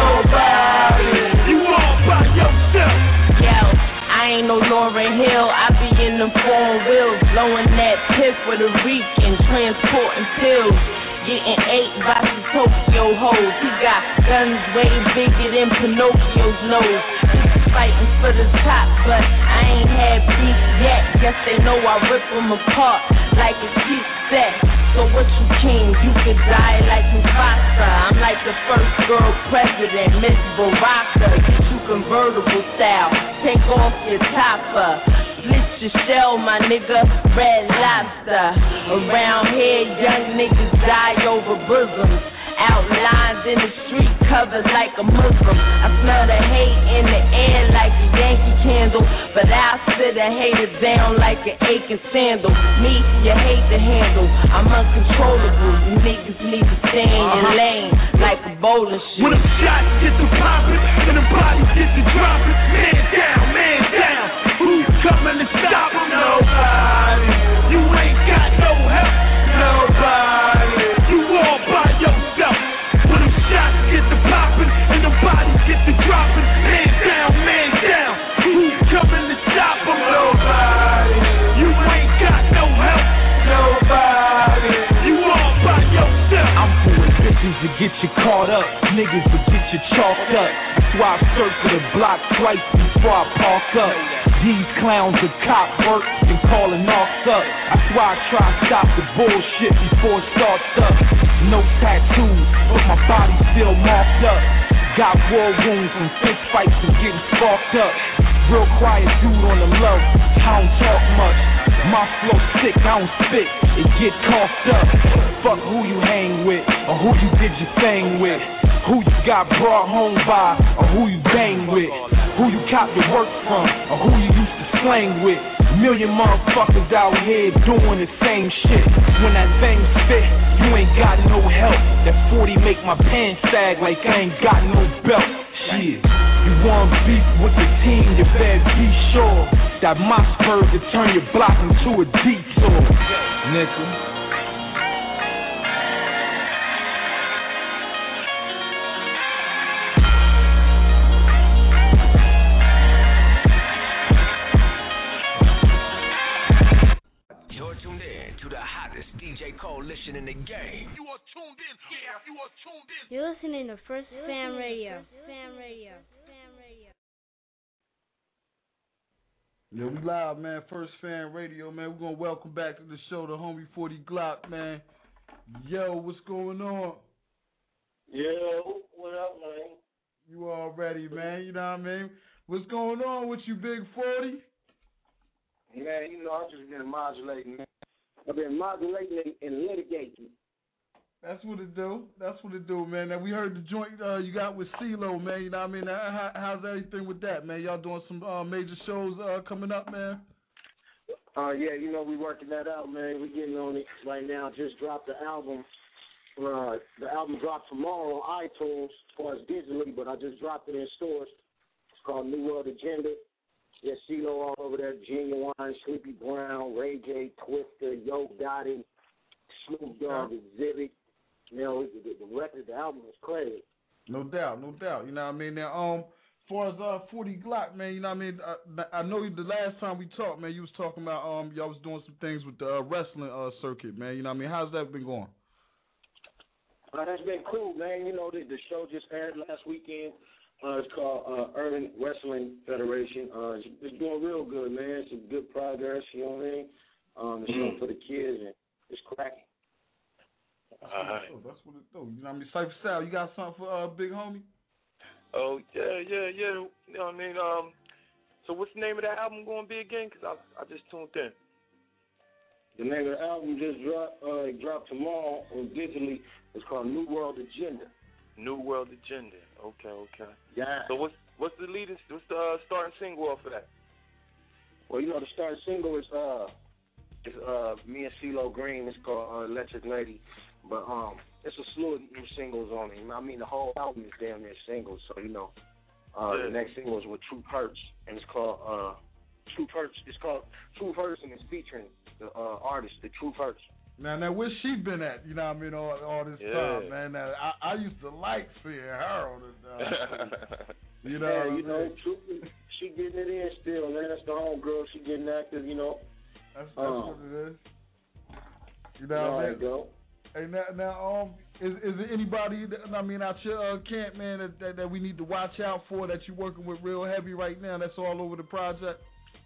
Nobody. You all by yourself. Yo, I ain't no Lauryn Hill, I be in them foreign wheels, blowing that piff with a reek and transporting pills. Getting ate by some Tokyo hoes. He got guns way bigger than Pinocchio's nose. Just fighting for the top, but I ain't had beef yet. Guess they know I rip them apart like a cheap set. So what you king? You could die like Mufasa. I'm like the first girl president, Miss Baraka. Get you convertible style. Take off your topper. Split your shell, my nigga. Red lobster. Around here, young niggas die over bosoms. Outlines in the street, covered like a Muslim. I smell the hate in the air like a Yankee candle, but I'll sit a hater down like an aching sandal. Me, you hate to handle. I'm uncontrollable. You niggas need to stay in your Uh-huh. lane like a bowling shoe. When the shots get to poppin' and the bodies get to droppin', man down, man down. Who's coming to stop 'em? Nobody. You ain't got no help. Nobody. You all by yourself. When the shots get to poppin' and the bodies get to droppin', man down, man down. Who's coming to stop 'em? Nobody. You ain't got no help. Nobody. You all by yourself. I'm pulling bitches to get you caught up, niggas to get you chalked up. That's why I circle the block twice before I park up. These clowns are cop work and calling off up. That's why I try to stop the bullshit before it starts up. No tattoos, but my body still marked up. Got war wounds from fist fights and getting sparked up. Real quiet dude on the low, I don't talk much. My flow sick, I don't spit, it get coughed up. Fuck who you hang with, or who you did your thing with. Who you got brought home by, or who you bang with. Who you cop your work from, or who you used to slang with. Million motherfuckers out here doing the same shit. When that thing spit, you ain't got no help. That forty make my pants sag like I ain't got no belt. Shit, you want beef with the team, you better be sure that my spurs will turn your block into a detour, nigga. D J Coalition in the game. You are tuned in. Yeah, you are tuned in. You're listening to First Fam Radio. Fam Radio. Fam Radio. Yeah, we live, man. First Fam Radio, man. We're gonna welcome back to the show the homie forty Glock, man. Yo, what's going on? Yo, what up, man? You already, man. You know what I mean? What's going on with you, Big forty? Man, you know, I've just been modulating, man. I've been modulating and litigating. That's what it do. That's what it do, man. Now we heard the joint uh, you got with CeeLo, man. You know what I mean? How, how's everything with that, man? Y'all doing some uh, major shows uh, coming up, man? Uh, yeah, you know, we working that out, man. We getting on it right now. Just dropped the album. Uh, the album dropped tomorrow on iTunes as far as digitally, but I just dropped it in stores. It's called New World Agenda. Yeah, CeeLo all over there, Genuine, Sleepy Brown, Ray J, Twister, Yo Gotti, Snoop Dogg, Exhibit. You know, the, the record, the album is crazy. No doubt, no doubt. You know what I mean? Now, um, as far as uh, forty Glock, man, you know what I mean? Uh, I know the last time we talked, man, you was talking about um, y'all was doing some things with the uh, wrestling uh, circuit, man. You know what I mean? How's that been going? Uh, that's been cool, man. You know, the, the show just aired last weekend. Uh, it's called uh, Urban Wrestling Federation. Uh, it's, it's doing real good, man. It's a good progress, you know what I mean? Um, it's mm. for the kids, and it's cracking. That's what, right. it That's what it do. You know what I mean? Cypher Style, you got something for uh, Big Homie? Oh, yeah, yeah, yeah. You know what I mean? Um, so what's the name of that album going to be again? Because I, I just tuned in. The name of the album just dropped, uh, it dropped tomorrow on digitally. It's called New World Agenda. New World Agenda. Okay, okay. Yeah. So what's what's the leading, what's the uh, starting single off of that? Well, you know, the starting single is uh, is uh, me and CeeLo Green. It's called uh, Electric Lady. But um, it's a slew of new singles on it. I mean, the whole album is damn near singles. So you know, uh, yeah. the next single is with Truth Hurts, and it's called uh, Truth Hurts. It's called Truth Hurts, and it's featuring the uh, artist, the Truth Hurts. Now, now, where's she been at? You know what I mean? All, all this yeah. time, man. Now, I, I used to like seeing her on this. Uh, you know, yeah, what you know, truth, she getting it in still, man. That's the homegirl. She getting active, you know. That's, that's um, what it is. You know what I mean? Go. Hey, now, now, um, is is there anybody that, I mean, out your uh, camp, man, that, that that we need to watch out for that you're working with real heavy right now? That's all over the project.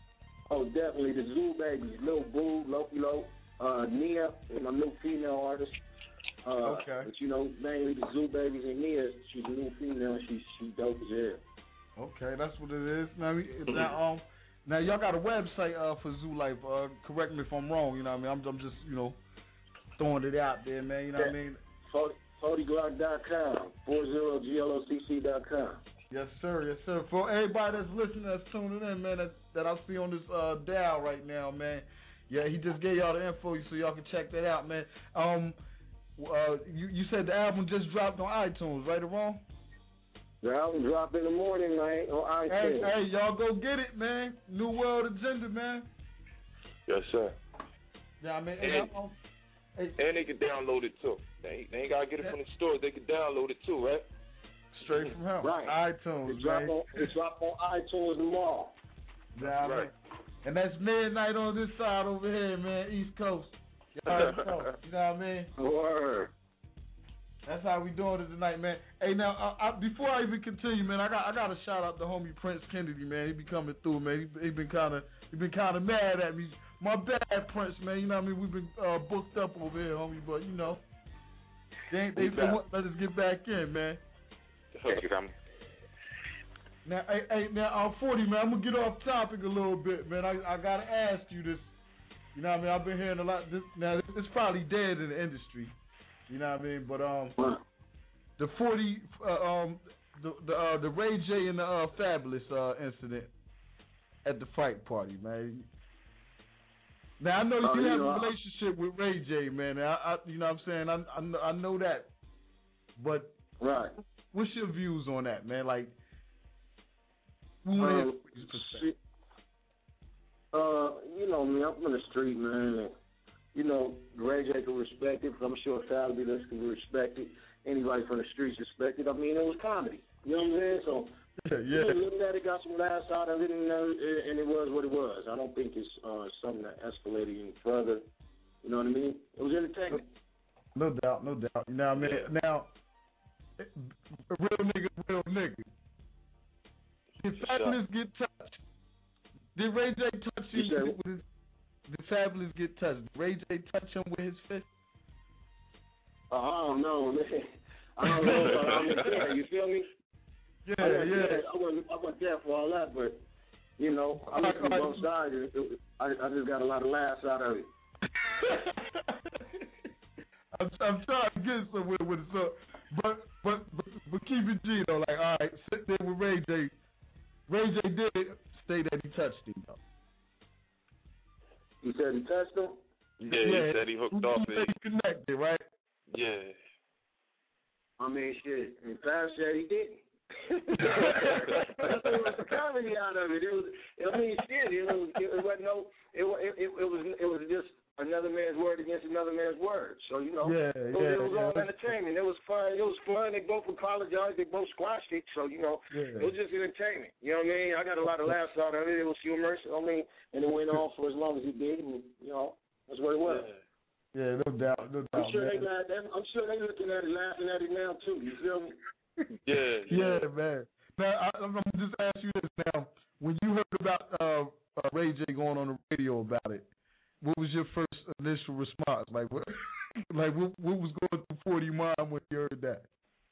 Oh, definitely the Zoo Babies, Lil Boo, Loki Lo. Uh, Nia is my new female artist. Uh, okay. But you know, mainly the Zoo Babies and Nia, she's a new female. She's she's dope as hell. Okay, that's what it is. Now, now, um, now y'all got a website uh for Zoo Life. Uh, correct me if I'm wrong. You know what I mean? I'm, I'm just you know throwing it out there, man. You know yeah. what I mean? forty glock dot com, forty G L O C C dot com. Yes, sir. Yes, sir. For everybody that's listening, that's tuning in, man, that, that I see on this uh, dial right now, man. Yeah, he just gave y'all the info so y'all can check that out, man. Um, uh, you, you said the album just dropped on iTunes, right or wrong? The album dropped in the morning, man, on iTunes. Hey, hey, y'all go get it, man. New World Agenda, man. Yes, sir. Yeah, I mean, and, and, um, hey, and they can download it too. They ain't, they ain't gotta get it from the store. They can download it too, right? Straight from him. Right. iTunes, it drop on, it drop on iTunes tomorrow. Yeah, I mean, right. And that's midnight on this side over here, man, East Coast. Y'all know, you know what I mean? Word. That's how we doing it tonight, man. Hey, now, I, I, before I even continue, man, I got I got to shout out the homie Prince Kennedy, man. He be coming through, man. He, he been kind of he been kind of mad at me. My bad, Prince, man. You know what I mean? We've been uh, booked up over here, homie, but you know, they ain't, they, they won't let us get back in, man. Hey, I'm Now, hey, hey, now, I'm forty, man. I'm gonna get off topic a little bit, man. I, I gotta ask you this. You know what I mean? I've been hearing a lot. This, now, it's probably dead in the industry. You know what I mean? But um, the forty, uh, um, the the uh, the Ray J and the uh, Fabulous uh, incident at the fight party, man. Now I know Oh, you you have know, a relationship with Ray J, man. I, I you know what I'm saying? I, I know- I know that, but right. What's your views on that, man? Like, we want to hear Um, his perspective. shit. Uh, you know me, I'm in the street, man. And, you know, Ray J can respect it, but I'm sure Fabulous can respect it. Anybody from the streets respect it. I mean, it was comedy. You know what I'm saying? So, yeah. you know, looking at it, got some laughs out of it, and, uh, and it was what it was. I don't think it's uh, something that escalated any further. You know what I mean? It was entertainment. No doubt, no doubt. You know what I mean? Now, a real nigga, real nigga. Did Fabulous get touched? Did Ray J touch You him said- with his? Did Fabulous get touched? Did Ray J touch him with his fist? Uh, I don't know, man. I don't know, but I was there. You feel me? Yeah, I wasn't yeah. There. I wasn't, I wasn't there for all that, but you know, I looked from both sides. It, it, I, I just got a lot of laughs out of it. I'm, I'm trying to get somewhere with it, so, but, but but but keep it G though. Like, all right, sit there with Ray J. Ray J did say that he touched him though. He said he touched him. Yeah, he said he hooked off He it. said he connected, right? Yeah. I mean, shit. And Fab said he didn't. That's what was the comedy out of it. It was. I mean, shit. It was. It wasn't no. It, it, it, it was. It was just another man's word against another man's word. So you know, yeah, it was, yeah, it was yeah. all entertainment. It was fun. It was fun. They both apologized. They both squashed it. So you know, Yeah. it was just entertainment. You know what I mean? I got a lot of laughs out of it. It was humorous. I mean, and it went on for as long as it did. And you know, that's what it was. Yeah, no doubt, no doubt. I'm sure man. they laugh, I'm sure they looking at it, laughing at it now too. You feel me? Yeah, yeah, man. Now I, I'm gonna just ask you this now: when you heard about uh, uh, Ray J going on the radio about it, what was your first initial response? Like, what, like what, what was going through forty mind when you heard that?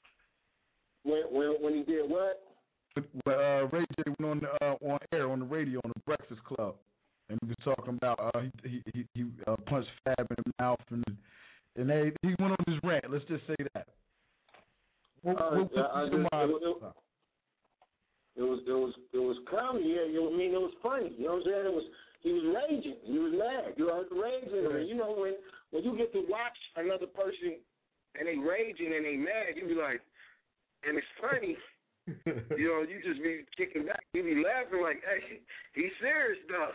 When when when he did what? When uh, Ray J went on the, uh, on air on the radio on the Breakfast Club, and he was talking about uh, he he he uh, punched Fab in the mouth, and and they, he went on his rant. Let's just say that. What, Uh, what, what I was just, your it, mind? was, it was it was it was comedy. Yeah, you know, I mean, it was funny. You know what I'm saying? It was he was raging. He was mad. You know, raging. And, you know, when when you get to watch another person and they raging and they mad, you be like, and it's funny. You know, you just be kicking back. You be laughing like, hey, he's serious though.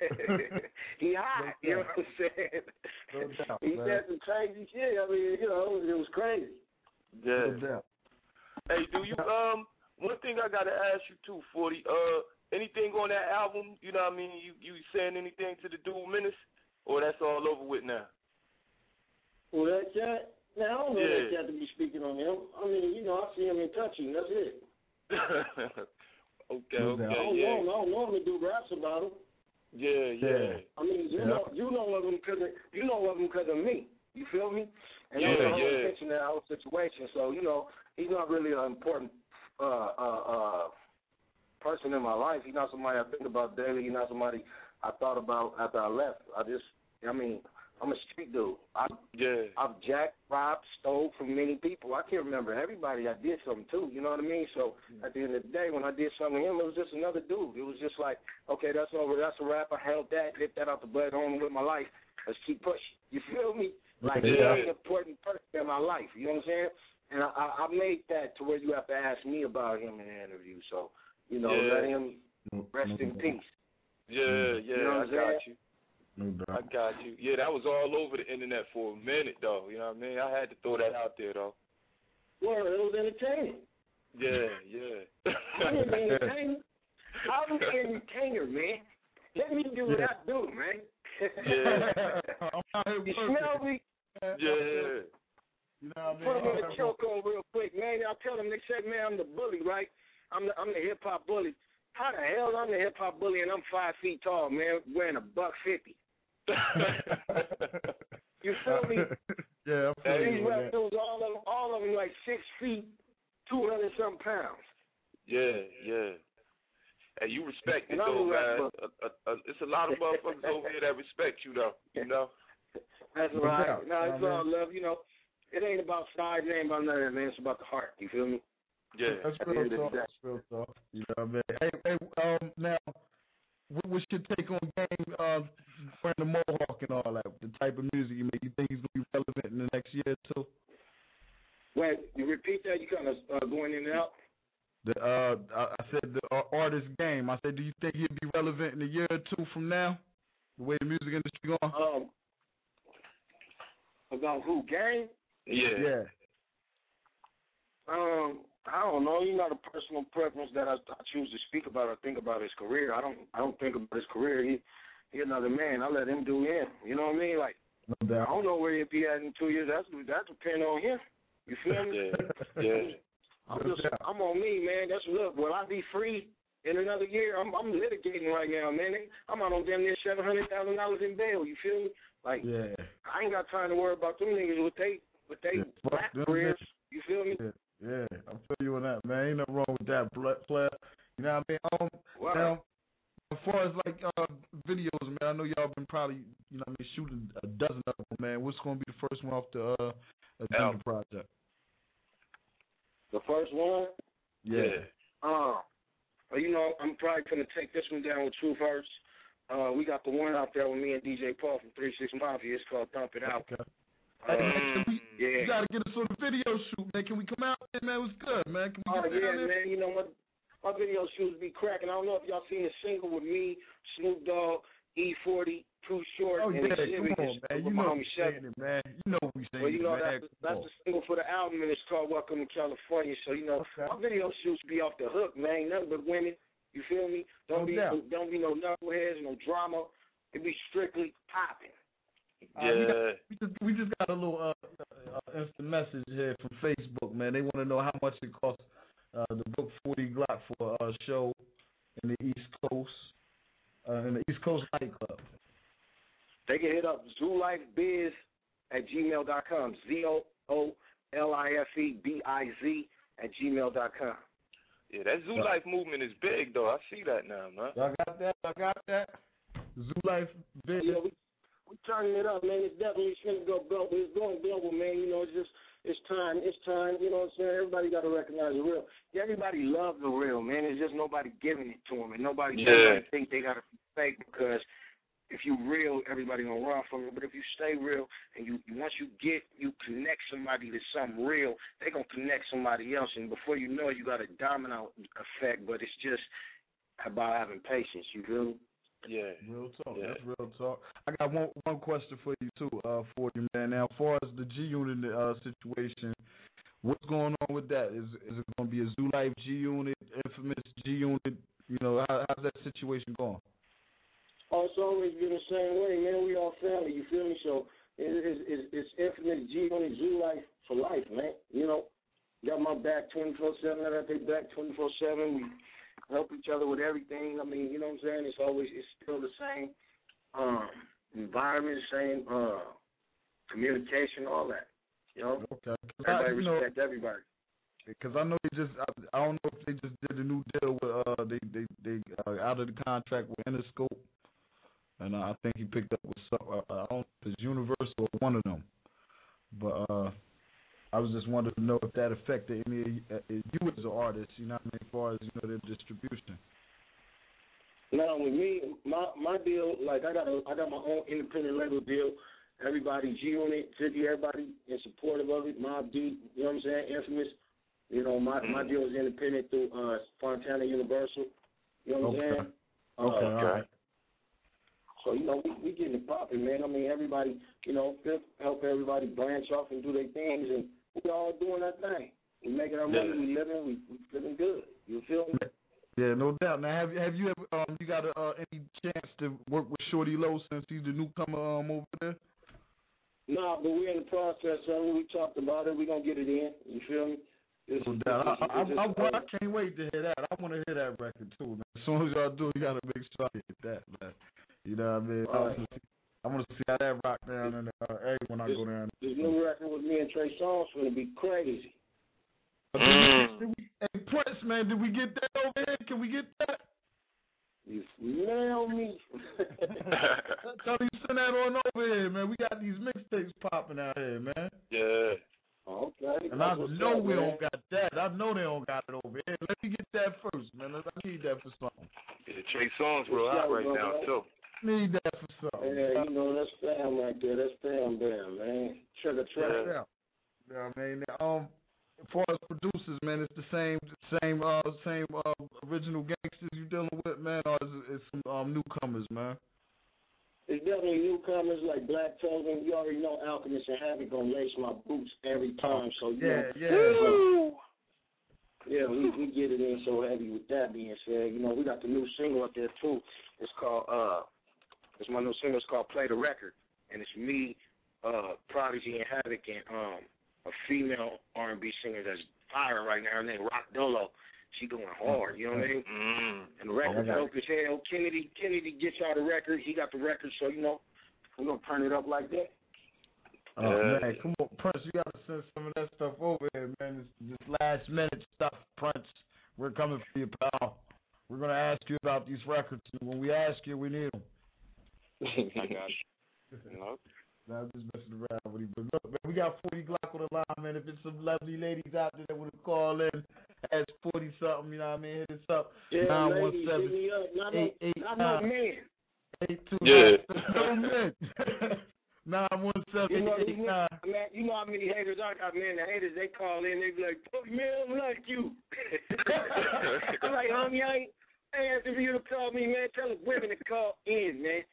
He hot. You know what I'm saying? No doubt, He man. said some crazy shit. I mean, you know, it was crazy. Yeah. No doubt. Hey, do you um one thing I gotta ask you too, forty, uh anything on that album, you know what I mean, you you saying anything to the dude Menace? Or that's all over with now? Well, that cat, now I don't know Yeah. that cat to be speaking on him. I mean, you know, I see him and touch him, that's it. okay, No okay, doubt. I don't yeah. know him. I don't normally do raps about him. Yeah, yeah. I mean, you Yeah. know, you know of him because of, you know of him because of me. You feel me? And Yeah, I was yeah. attention to that whole situation. So you know, he's not really an important uh, uh, uh, person in my life. He's not somebody I think about daily. He's not somebody I thought about after I left. I just, I mean, I'm a street dude. I, Yeah. I've jacked, robbed, stole from many people. I can't remember everybody I did something to. You know what I mean? So at the end of the day, when I did something to him, it was just another dude. It was just like, okay, that's over. That's a wrap. I held that, hit that out the butt, on with my life. Let's keep pushing. You feel me? Like, Yeah. he's an important person in my life. You know what I'm saying? And I, I, I made that to where you have to ask me about him in the interview. So, you know, Yeah. let him rest in peace. Yeah, yeah, You know what I I'm got saying? you. No I doubt. got you. Yeah, that was all over the internet for a minute though, you know what I mean? I had to throw that out there though. Well, it was entertaining. Yeah, yeah. I'm an entertainer. I'm an entertainer, man. Let me do what Yeah. I do, man. Yeah. I'm out here You working. smell me? Yeah. You know what I mean? Put him in the choke on real quick, man. I'll tell them, they said, man, I'm the bully, right? I'm the, I'm the hip-hop bully. How the hell I'm the hip-hop bully and I'm five feet tall, man, wearing a buck fifty? You feel me? Yeah, I'm And feeling these you on rap that. dudes, all of them, all of them like six feet, two hundred something pounds. Yeah, yeah. Hey, you respect it And I'm though, a man. rapper. Uh, uh, uh, it's a lot of motherfuckers over here that respect you though. You know. That's No right. doubt. No, it's I mean- all love. You know, it ain't about size, it ain't about none of that, man. It's about the heart. You feel me? Yeah. That's At the real end of talk. the day. That's real talk. You know what I mean? Hey, hey, um, now, what, what's your take on game, uh, Brandon Mohawk and all that? The type of music you make, you think he's gonna be relevant in the next year or two? Wait, you repeat that? You kind of uh, going in and out? The uh, I, I said the uh, artist game. I said, do you think he'll be relevant in a year or two from now? The way the music industry going? Um, about who? Game? Yeah. Yeah. Um, I don't know. You know, the personal preference that I, I choose to speak about or think about his career. I don't. I don't think about his career. He, he another man. I let him do him. You know what I mean? Like, No doubt. I don't know where he'll be at in two years. That's that depends on him. You feel me? Yeah. Yeah. I'm just, I'm on me, man. That's look. Will I be free in another year? I'm, I'm litigating right now, man. I'm out on damn near seven hundred thousand dollars in bail. You feel me? Like, Yeah. I ain't got time to worry about them niggas with they with they Yeah, fuck black them careers. niggas. You feel me? Yeah, yeah, I feel you on that, man. Ain't nothing wrong with that, blood player. You know what I mean? Um, Wow. now, as far as like uh, videos, man, I know y'all been probably, you know what I mean, shooting a dozen of them, man. What's going to be the first one off the uh, Agenda Album. project? The first one. Yeah. Uh, well, you know, I'm probably gonna take this one down with True first. Uh, we got the one out there with me and D J Paul from Three Six Mafia. It's called Dump It Out. Okay. Uh, Hey, man, can we, yeah. You got to get us on the video shoot, man. Can we come out there, man? It was good, man. Can we Oh get yeah, down there? man. You know what? My video shoots be cracking. I don't know if y'all seen a single with me, Snoop Dogg, E forty, Too Short, Oh, and yeah, Exhibit. come on, man. with You my know homie we Chef. saying it, man. You know we saying Well, you know, it, man. that's, the, that's the single for the album, and it's called Welcome to California. So, you know, Okay. my video shoots be off the hook, man. Nothing but women. You feel me? Don't No be doubt. don't be no knuckleheads, no drama. It be strictly popping. Uh, we, got, we just we just got a little uh, uh, instant message here from Facebook, man. They want to know how much it costs uh, to book forty Glock for a show in the East Coast, uh, in the East Coast nightclub. They can hit up zoolifebiz at gmail dot com. Z O O L I F E B I Z at gmail dot com. Yeah, that Zoo Life movement is big though. I see that now, man. Y'all got that? I got that. Zoo Life Biz. Yeah, we we turning it up, man. It's definitely it's gonna go global. It's going global, man. You know, it's just it's time. It's time. You know what I'm saying? Everybody got to recognize the real. Everybody loves the real, man. It's just nobody giving it to them, and nobody Yeah. think they got to be fake because if you real, everybody gonna run from it. But if you stay real and you once you get you connect somebody to something real, they gonna connect somebody else, and before you know it, you got a domino effect. But it's just about having patience. You feel me? Yeah. Real talk. Yeah. That's real talk. I got one one question for you too, uh, for you, man. Now, as far as the G Unit uh, situation, what's going on with that? Is is it going to be a Zoo Life G Unit, Infamous G Unit? You know, how, how's that situation going? Oh, it's always been the same way, man. We all family, you feel me? So it, it, it, it's Infinite G Unit Zoo Life for life, man. You know, got my back twenty-four seven. I got their back twenty-four seven. We help each other with everything. I mean, you know what I'm saying? It's always, it's still the same um, environment, same uh, communication, all that. You know? Okay. Everybody I, you know, respect everybody. Because I know they just, I, I don't know if they just did a new deal with, uh, they they they uh, out of the contract with Interscope, and uh, I think he picked up with some, uh, I don't know if it's Universal or one of them, but uh, I was just wanted to know if that affected any uh, you as an artist, you know what I mean, as far as you know their distribution. Now with me, my my deal, like I got a, I got my own independent label deal. Everybody, G Unit, Ziggy, everybody in supportive of it. Mobb Deep, you know what I'm saying? Infamous. You know, my my deal is independent through uh, Fontana Universal. You know what Okay. I'm saying? Okay, Uh, all right. So, you know, we, we getting it popping, man. I mean, everybody, you know, help everybody branch off and do their things, and we all doing our thing. We making our money, Yeah. we living, we, we living good. You feel me? Yeah, no doubt. Now, have you have you ever um you got uh, any chance to work with Shorty Low since he's the newcomer um over there? No, but we're in the process of it. We talked about it. We're going to get it in. You feel me? This, No this, doubt. I, this, I, this, I, uh, I, I can't wait to hear that. I want to hear that record too, man. As soon as y'all do, you gotta make sure I get that, man. You know what I mean? I All want to see, I want to see how that rock down in the uh, A when I this, go down. this new record with me and Trey Songz going to be crazy. Did we, did we, hey Prince, man, did we get that over here? Can we get that? tell you send that on over here, man. We got these mixtapes popping out here, man. Yeah. Okay. And I know up, we man. don't got that. I know they don't got it over here. Let me get that first, man. I need that for something. Yeah, Trey Songz real hot right now, too. Need that for something. Yeah, you know, that's fam right there. That's fam bam, man. Trigger track. Yeah. Yeah, I mean, um, as far as producers, man, it's the same, same, uh, same uh, original gangsters you dealing with, man, or is it, it's some um, newcomers, man? It's definitely newcomers like Black Togan. You already know Alchemist and Havoc gonna lace my boots every time. So you yeah, know, yeah, yeah, we we get it in so heavy. With that being said, you know, we got the new single up there too. It's called uh, it's my new single. It's called Play the Record, and it's me, uh, Prodigy and Havoc, and um, a female R and B singer that's firing right now. Her name Rock Dolo. She going hard, you know what I mean? Mm. And the record's dope as hell. Kennedy, Kennedy gets y'all the record. He got the record, so, you know, we're going to turn it up like that. Oh, uh, man, come on, Prince, you got to send some of that stuff over here, man. This, this last-minute stuff, Prince. We're coming for you, pal. We're going to ask you about these records. And when we ask you, we need them. I got you. No. Nah, I'm just messing around with you. But look, man, we got forty Glock on the line, man. If it's some lovely ladies out there that want to call in, as forty something, you know what I mean? Hit us up. Yeah, nine one ladies, seven, hit me up. Not eight eight no, not nine, no man. eight two Yeah. no men. nine one seven, You know, eight eight nine. man, you know how many haters I got, man. The haters, they call in, they be like, "Fuck, man, I'm like you." I'm like, homie, I ain't, I ain't asking for you to call me, man. Tell the women to call in, man.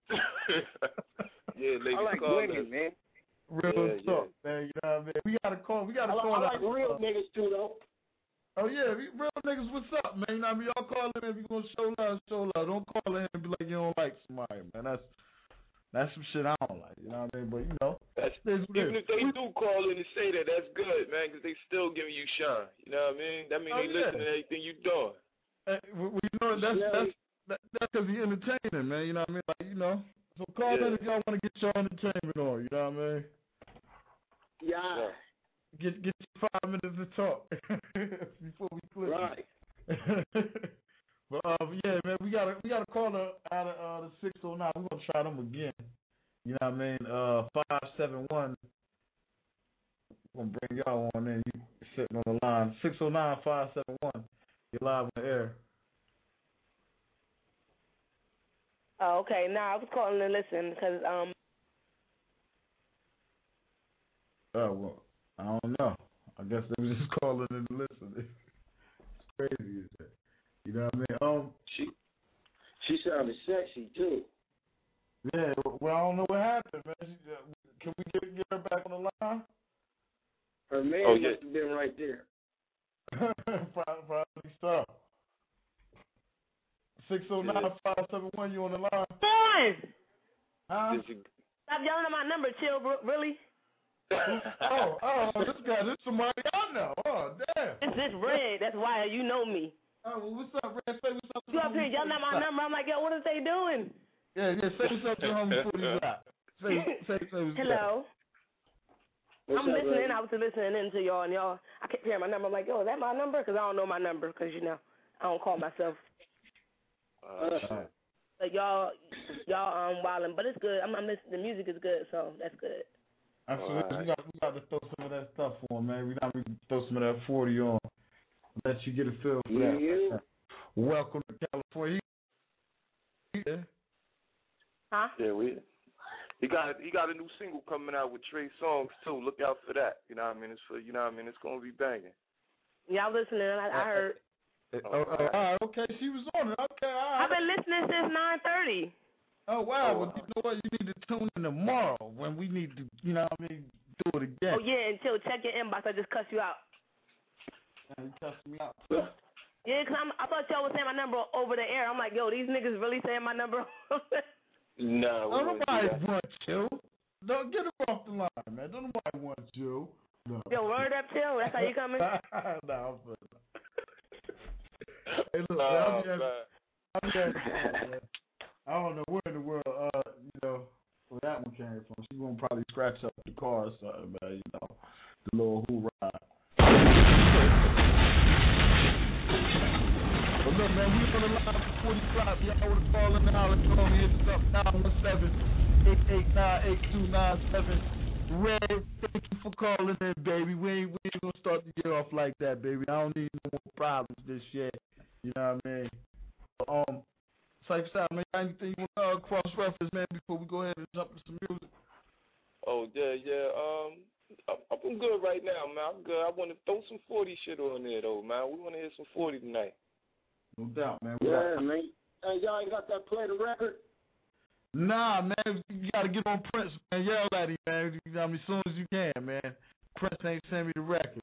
Yeah, ladies, I like call women, in. man. Real Yeah, talk, yeah. man. You know what I mean? We got to call. We got to I, call I like out. real niggas, too, though. Oh, yeah, we, real niggas, what's up, man? You know what I mean? Y'all call in if you going to show love, show love. Don't call in and be like you don't like somebody, man. That's that's some shit I don't like, you know what I mean? But, you know. That's, that's even if they do call in and say that, that's good, man, because they still giving you shine. You know what I mean? That means Oh, they yeah. listen to everything you doing. Hey, well, you know, that's that's that, that's because you're entertaining, man. You know what I mean? Like, you know. So call Yeah. in if y'all want to get your entertainment on. You know what I mean? Yeah. Get get your five minutes to talk before we clip. Right. But um, yeah, man, we gotta we gotta call her out of uh, the six oh nine. We're gonna try them again. You know what I mean? Uh, five seven one. We're gonna bring y'all on in. You sitting on the line. Six oh nine five seven one. You're live on the air. Oh, okay. Nah, I was calling to listen because um. Oh well, I don't know. I guess they was just calling in to listen. It's crazy, is that? You know what I mean? Um, she she sounded sexy too. Yeah. Well, I don't know what happened, man. She, uh, can we get get her back on the line? Her man Oh, yeah. must have been right there. Probably so. Six oh nine five seven one. You on the line? Boy! Huh? Stop yelling at my number, chill, bro. Really? oh, oh, this guy, this somebody I know. Oh, damn. It's this Red. That's why you know me. Oh, well, what's up, Red? Say what's up to You up here yelling at my number. I'm like, yo, what is they doing? Yeah, yeah. Say what's up to homie before you got. Say, say, say what's Hello. What's I'm up, listening. Red? I was listening in to y'all, and y'all, I kept hearing my number. I'm like, yo, is that my number? Because I don't know my number, because, you know, I don't call myself. Uh, But y'all, y'all um wilding, but it's good. I'm, I'm listening. The music is good, so that's good. Absolutely. All right. We got, we got to throw some of that stuff on, man. We got to throw some of that forty on. Let you get a feel for that. Yeah. Welcome to California. Yeah. Huh? Yeah, we. He got he got a new single coming out with Trey Songz too. Look out for that. You know what I mean? It's for you know what I mean. It's gonna be banging. Yeah, I was listening. I, I heard. Oh, oh, all right, okay. She was on it. Okay, all right. I've been listening since nine thirty. Oh, wow. Well, you know what? You need to tune in tomorrow when we need to, you know what I mean, do it again. Oh yeah, until check your inbox. I just cuss you out. Man, you cussed me out. Yeah, cause I'm, I thought y'all was saying my number over the air. I'm like, yo, these niggas really saying my number. No, Oh, nobody wants you. Don't get him off the line, man. Don't nobody want you. No. Yo, word up, chill. That's how you coming? nah, I'm funny. Hey, look, Oh, man, I'm man. I'm just, man. I don't know where in the world, uh, you know, where that one came from. She's gonna probably scratch up the car or something, man. You know, the little hoorah. But look, man, man. We on the line for forty o'clock. Y'all want to call in now? Let's go and hit us up. nine one seven, eight eight nine, eight two nine seven. Red, thank you for calling in, baby. We ain't, we ain't gonna start the year off like that, baby. I don't need no more problems this year. You know what I mean? Um, Cypher Style, man, anything you want to uh, cross-reference, man, before we go ahead and jump to some music? Oh, yeah, yeah. Um, I'm, I'm good right now, man. I'm good. I want to throw some forty shit on there, though, man. We want to hear some forty tonight. No doubt, man. Yeah, man. Hey, y'all ain't got that play the record? Nah, man, you got to get on Prince, man. Yell at him, man. You know, I mean, as soon as you can, man. Prince ain't send me the record.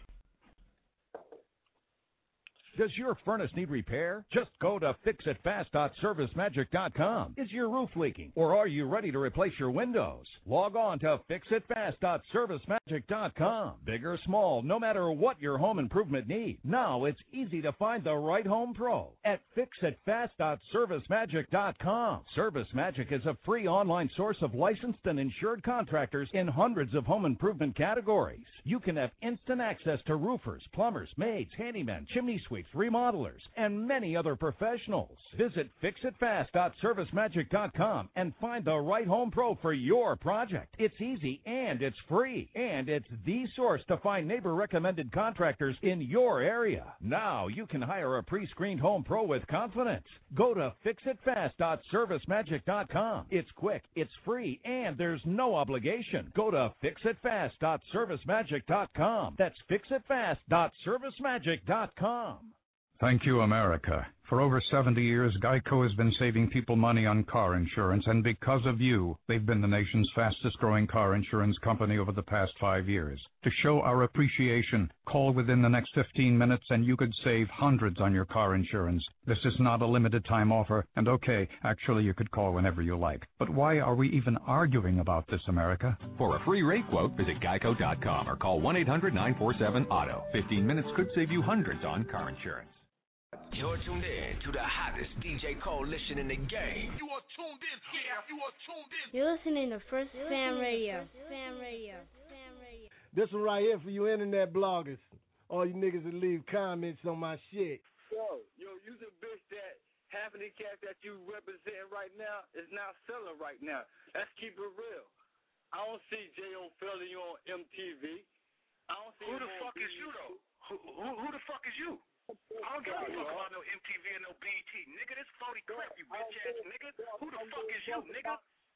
Does your furnace need repair? Just go to fix it fast dot service magic dot com. Is your roof leaking? Or are you ready to replace your windows? Log on to fix it fast dot service magic dot com. Big or small, no matter what your home improvement needs. Now it's easy to find the right home pro at fix it fast dot service magic dot com. ServiceMagic is a free online source of licensed and insured contractors in hundreds of home improvement categories. You can have instant access to roofers, plumbers, maids, handymen, chimney sweeps, remodelers, and many other professionals. Visit fix it fast dot service magic dot com and find the right home pro for your project. It's easy and it's free, and it's the source to find neighbor-recommended contractors in your area. Now you can hire a pre-screened home pro with confidence. Go to fix it fast dot service magic dot com. It's quick, it's free, and there's no obligation. Go to fix it fast dot service magic dot com. That's fix it fast dot service magic dot com. Thank you, America. For over seventy years, Geico has been saving people money on car insurance, and because of you, they've been the nation's fastest-growing car insurance company over the past five years. To show our appreciation, call within the next fifteen minutes and you could save hundreds on your car insurance. This is not a limited-time offer, and okay, actually you could call whenever you like. But why are we even arguing about this, America? For a free rate quote, visit geico dot com or call one eight hundred nine four seven auto. fifteen minutes could save you hundreds on car insurance. You're tuned in to the hottest D J coalition in the game. You are tuned in. Yeah, you are tuned in. You're listening to First Fam Radio. Fam Radio. Fam Radio. This one right here for you internet bloggers. All you niggas that leave comments on my shit. Yo, yo, you the bitch that half of the cats that you represent right now is not selling right now. Let's keep it real. I don't see J O Philly on M T V. I don't see Who the fuck B E T. is you though? Who, who, who the fuck is you? I don't give a fuck about no M T V and no B E T. Nigga, this forty crap, you bitch ass nigga. Who the fuck is you, nigga?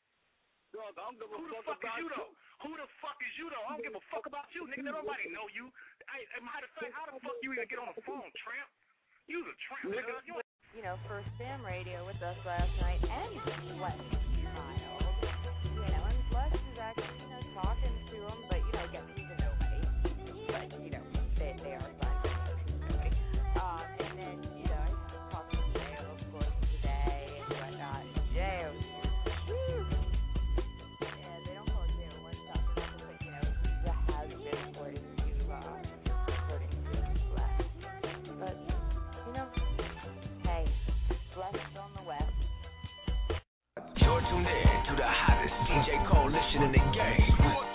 Dog, I don't give a Who the fuck fuck is about you though? Who the fuck is you though? I don't give a fuck about you, nigga. Nobody know you. Hey, matter of fact, how the fuck you even get on the phone, tramp? You the tramp, nigga. You You know, First Fam Radio with us last night, and Flex smiled. You know, and Flex is actually, you know, talking to him, but, you know, getting to nobody. But, you know, they, they are fun. Um, and then, you know, I talked to Jay, of course, today and whatnot. Jay, whew. Yeah, they don't call Jay one stop, but, you know, that has been according to, uh, according to Flex. But, you know, hey, Flex on the West. You're tuned in to the hottest D J coalition in the game.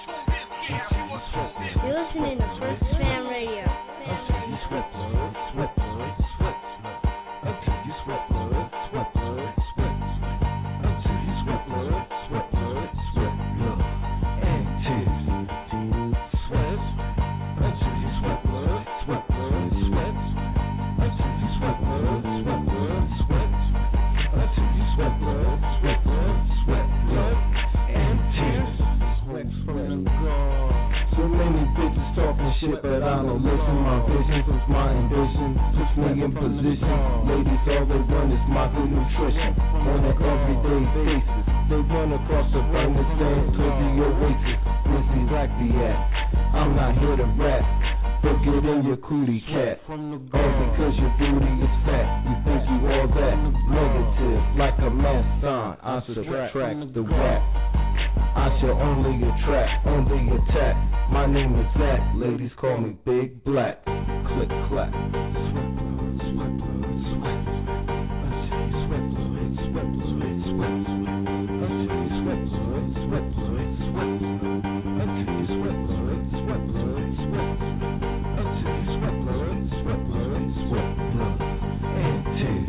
You're listening to First Fam Radio. Sweat blood, sweat blood, sweat blood. Until you sweat blood, sweat blood, sweat blood. Until you sweat blood, sweat blood, sweat blood. Until you sweat. Until you sweat blood, sweat blood, sweat. Until you sweat blood, sweat blood, sweat. Until you sweat blood, sweat blood, sweat blood. And tears. Sweat from the ground. So many bitches talking shit, but I don't listen. My vision was my ambition, puts me in position. Ladies, all they want is my good nutrition. On an everyday basis, they run across the burning sand to the oasis. Where's exactly at? I'm not here to rap, but get in your cootie cat. All because your booty is fat, you think you all that. Negative, like a math sign, I subtract the rap. I shall only attract, only attack. My name is Zach, ladies call me Big Black. Click clack. Sweat blood, sweat blood, sweat. Until you sweat blood, sweat blood, sweat. Until you sweat blood, sweat blood, sweat. Until you sweat blood, sweat blood, sweat. Until you sweat blood, sweat blood, sweat blood. And tears.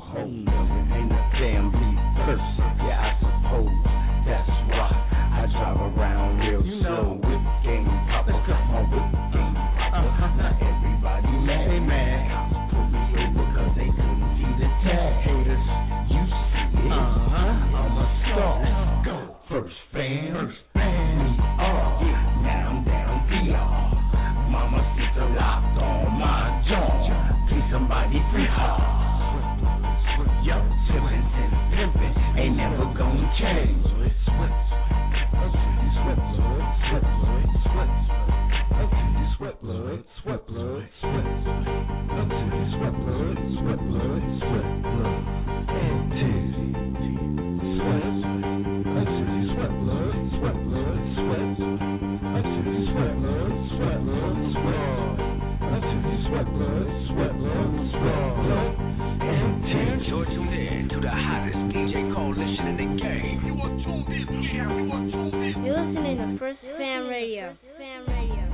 hold up. Ain't a damn beat first, yeah, I suppose that's why I drive around real you slow know. With game popper. Come on, with game popper. Uh-huh. Now everybody mad, they mad. Cops pull me over cause they couldn't see the tag. Haters, you see it. Uh-huh. I'm a star. Go. First fam, first fam. We are. Now I'm down V R. Mama sister locked on my jaw. Please somebody free her. Yo, tippin' and pimpin' ain't never gonna change. Sweat, sweat, blood, sweat, blood, sweat, sweat, blood, sweat, blood, sweat, until you sweat blood, sweat blood, sweat blood, and titty, sweat, until you sweat blood, sweat blood, sweat, until you sweat blood, sweat blood, sweat, until you sweat blood, sweat blood, sweat blood, and titty. You're tuned in to the hottest D J coalition in the game. You are tuned in, yeah, you are tuned in. You're listening to First Fam Radio. Fam Radio.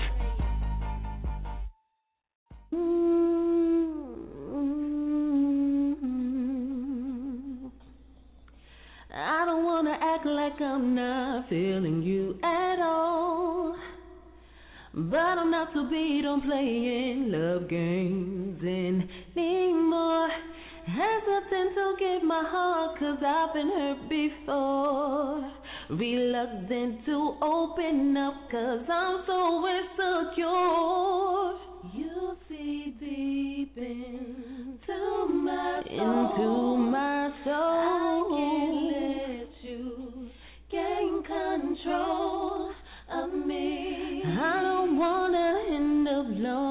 I don't wanna act like I'm not feeling you at all, but I'm not so beat on playing love games anymore. Hesitant to give my heart cause I've been hurt before. Reluctant to open up cause I'm so insecure. You see deep into my soul, into my soul. I can't let you gain control of me. I don't wanna end up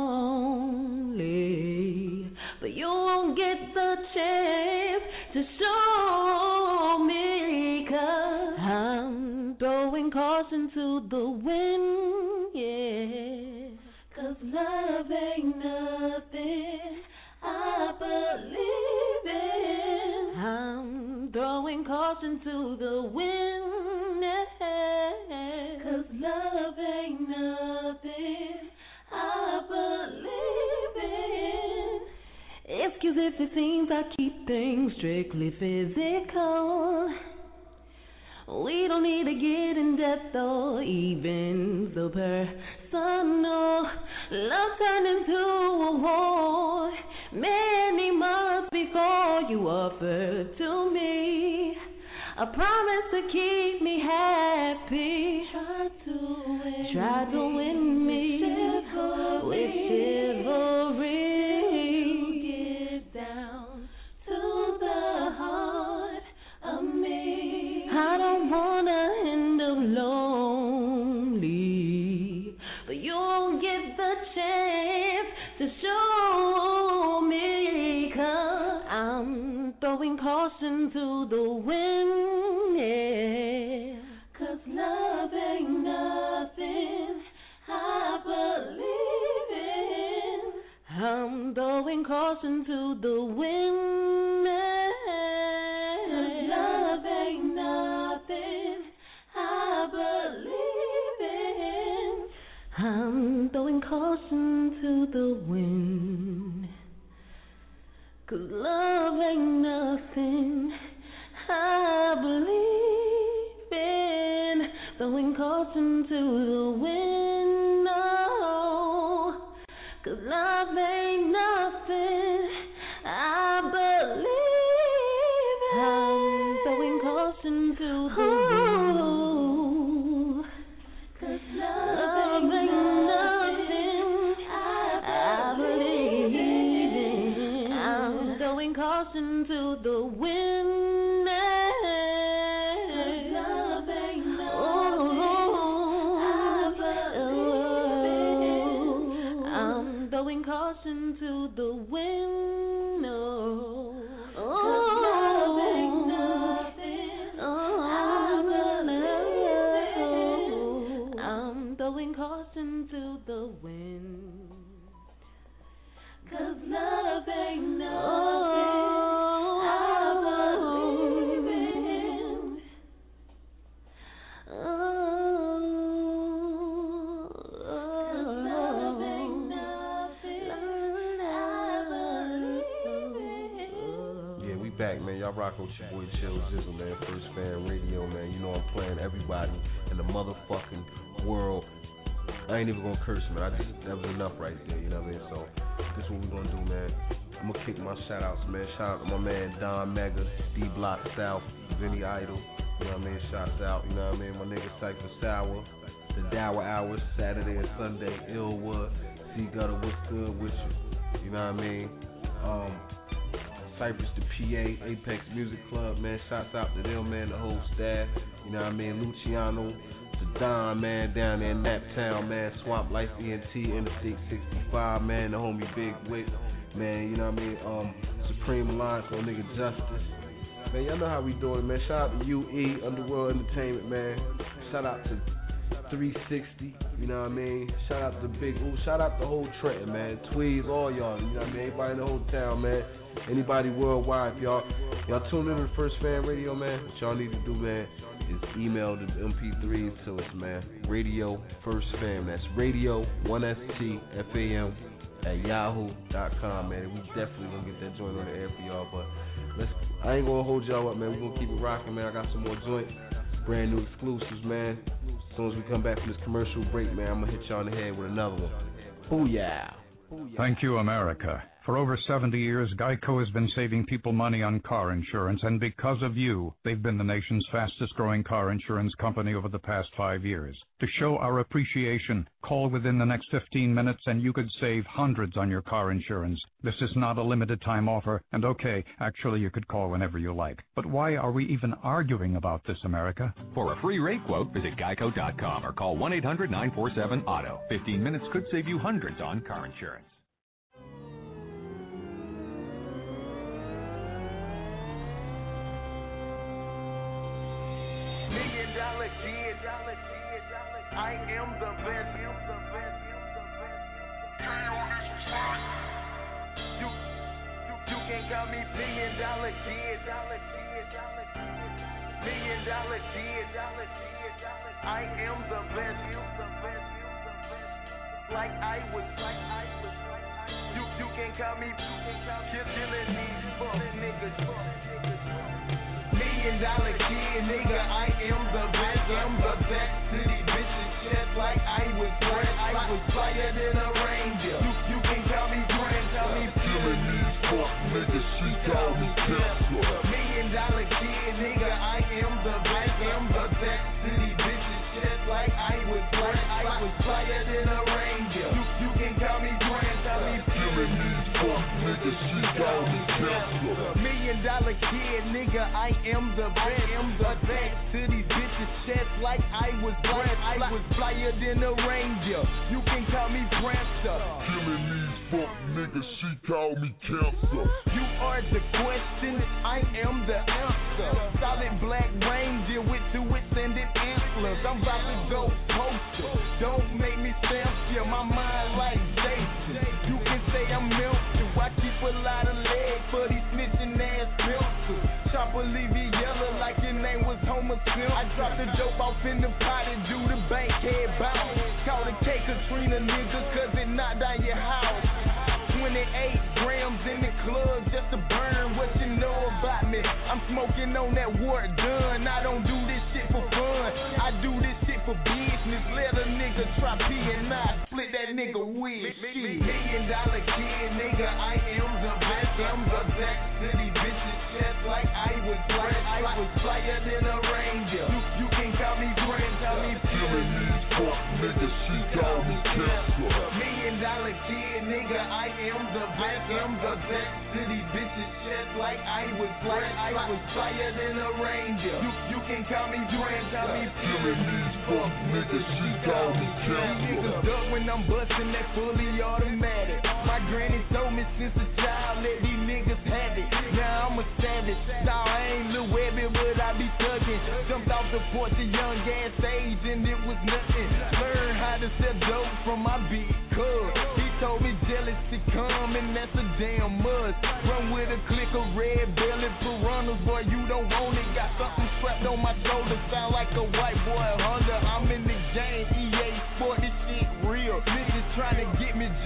lonely, but you won't get the chance to show me, cause I'm throwing caution to the wind, yeah. Cause love ain't nothing I believe in. I'm throwing caution to the wind, yeah. Cause love ain't nothing I believe in. Excuse if it seems I keep things strictly physical. We don't need to get in depth or even so personal. Love turned into a war many months before you offered to me a promise to keep me happy. Try to win, try to me win me with chivalry. Get down to the heart of me. I don't wanna end up lonely, but you won't get the chance to show me, cause I'm throwing caution to the wind, yeah. Cause love ain't nothing I believe in. I'm throwing caution to the wind, yeah. Cause love ain't nothing I believe in. I'm throwing caution to the wind. Cause love ain't nothing I believe in. Throwing caution to the wind, no. Cause love ain't nothing I believe in. I'm throwing caution to the wind. Cause love ain't nothing I believe in. I'm throwing caution to the wind. Caution to the wind, no. Oh, love ain't nothing I believe in. I'm throwing caution to the wind. Cause love ain't nothing I believe in. Oh. back, man. Y'all rockin' with your boy Chill Jizzle, man. First Fan Radio, man. You know I'm playing everybody in the motherfucking world. I ain't even gonna curse, man. I just, that was enough right there, you know what I mean? So, this is what we gonna do, man. I'm gonna kick my shout outs, man. Shout out to my man Don Mega, D Block South, Vinny Idol, you know what I mean? Shouts out, you know what I mean? My nigga Cypher Sour, the Dower Hours, Saturday and Sunday, Illwood, C Gutter, what's good with you? You know what I mean? Um, Cypress the P A, Apex Music Club, man. Shouts out to them, man, the whole staff. You know what I mean? Luciano, the Don, man, down there in Naptown, man. Swamp Life E N T, Interstate sixty-five, man. The homie Big Wick, man. You know what I mean? Um, Supreme Alliance, my nigga Justice. Man, y'all know how we doing, man. Shout out to U E, Underworld Entertainment, man. Shout out to three sixty, you know what I mean? Shout out to Big Ooh, shout out to whole Trenton, man. Tweez, all y'all, you know what I mean? Everybody in the whole town, man. Anybody worldwide, if y'all y'all tune in to First Fan Radio, man, what y'all need to do, man, is email the M P threes to us, man. Radio First Fam. That's radio one S T F A M at yahoo dot com, man. We definitely gonna get that joint on the air for y'all, but let's I ain't gonna hold y'all up, man. We're gonna keep it rocking, man. I got some more joints. Brand new exclusives, man. As soon as we come back from this commercial break, man, I'm gonna hit y'all in the head with another one. Booyah. Booyah. Thank you, America. For over seventy years, Geico has been saving people money on car insurance, and because of you, they've been the nation's fastest-growing car insurance company over the past five years. To show our appreciation, call within the next fifteen minutes and you could save hundreds on your car insurance. This is not a limited-time offer, and okay, actually you could call whenever you like. But why are we even arguing about this, America? For a free rate quote, visit geico dot com or call one eight hundred nine four seven auto. fifteen minutes could save you hundreds on car insurance. Million dollar kid, dollar kid, dollar kid. I am the best, I am the best, I am the best. You, you, you can call me million dollar kid, dollar kid, dollar kid. Million dollar kid, dollar kid, dollar kid. I am the best, I am the best, I am the best. Like I was, like I was, like I was. You, you can call me, you can call me killing these fuck niggas, fuck niggas. Million dollar kid, nigga, I am the best, I'm the best. To these bitches, chest like I was born, I was flyer than a ranger. You, you can call me friend, call me killing these fuck niggas, she call me cancer. Million dollar kid, nigga, I am the best, I'm the best. To these bitches, chest like I was born, I was flyer than a ranger. You, you can call me friend, call me killing these fuck niggas, she call me cancer. Million dollar kid, nigga, I am the best, I'm the best. To these bitches' chest like I was born, I was flyer than a ranger. You can call me Prancer. Killing these fuck niggas, she call me cancer. You are the question, I am the answer. Solid black ranger with two extended antlers. I'm about to go poster. Don't make me stamp you, my mind like Jason. You can say I'm melting. I keep a lot of legs for these snitching ass filters. Chopper leave you yellow like your name was Homer Simpson. I dropped the dope off in the pot and do the bank head bounce. Call the K Katrina nigga cause it knocked down your house. twenty-eight grams in the club just to burn what you know about me. I'm smoking on that wart gun. I don't do this shit for fun. I do this shit for business. Let a nigga try P and I split that nigga with shit. Million dollar kid, nigga, I am the best. I'm the best. To these bitches chest like I was black. I was flyer than a ranger. You, you can call me friend, call me killing these fuck niggas, she call me cancer. Million dollar kid, nigga, I am the best. I'm the best. To these bitches chest like I was black. I was flyer than a ranger. You, you can call me friend, call me killing these fuck niggas, she call me cancer. Niggas duck when I'm busting that fully automatic. My granny told me since a child, let these niggas have it. Now I'm a savage. Now I ain't Lil Webby, but I be thugging. Jumped off the porch at young ass age and it was nothing. Learn how to sell dope from my big cuz. He told me jealousy come and that's a damn must. Run with a click of red belly piranhas, boy, you don't want it. Got something strapped on my shoulder, sound like a white boy Honda. I'm in the game, E A Sport, this shit real. Niggas trying to get me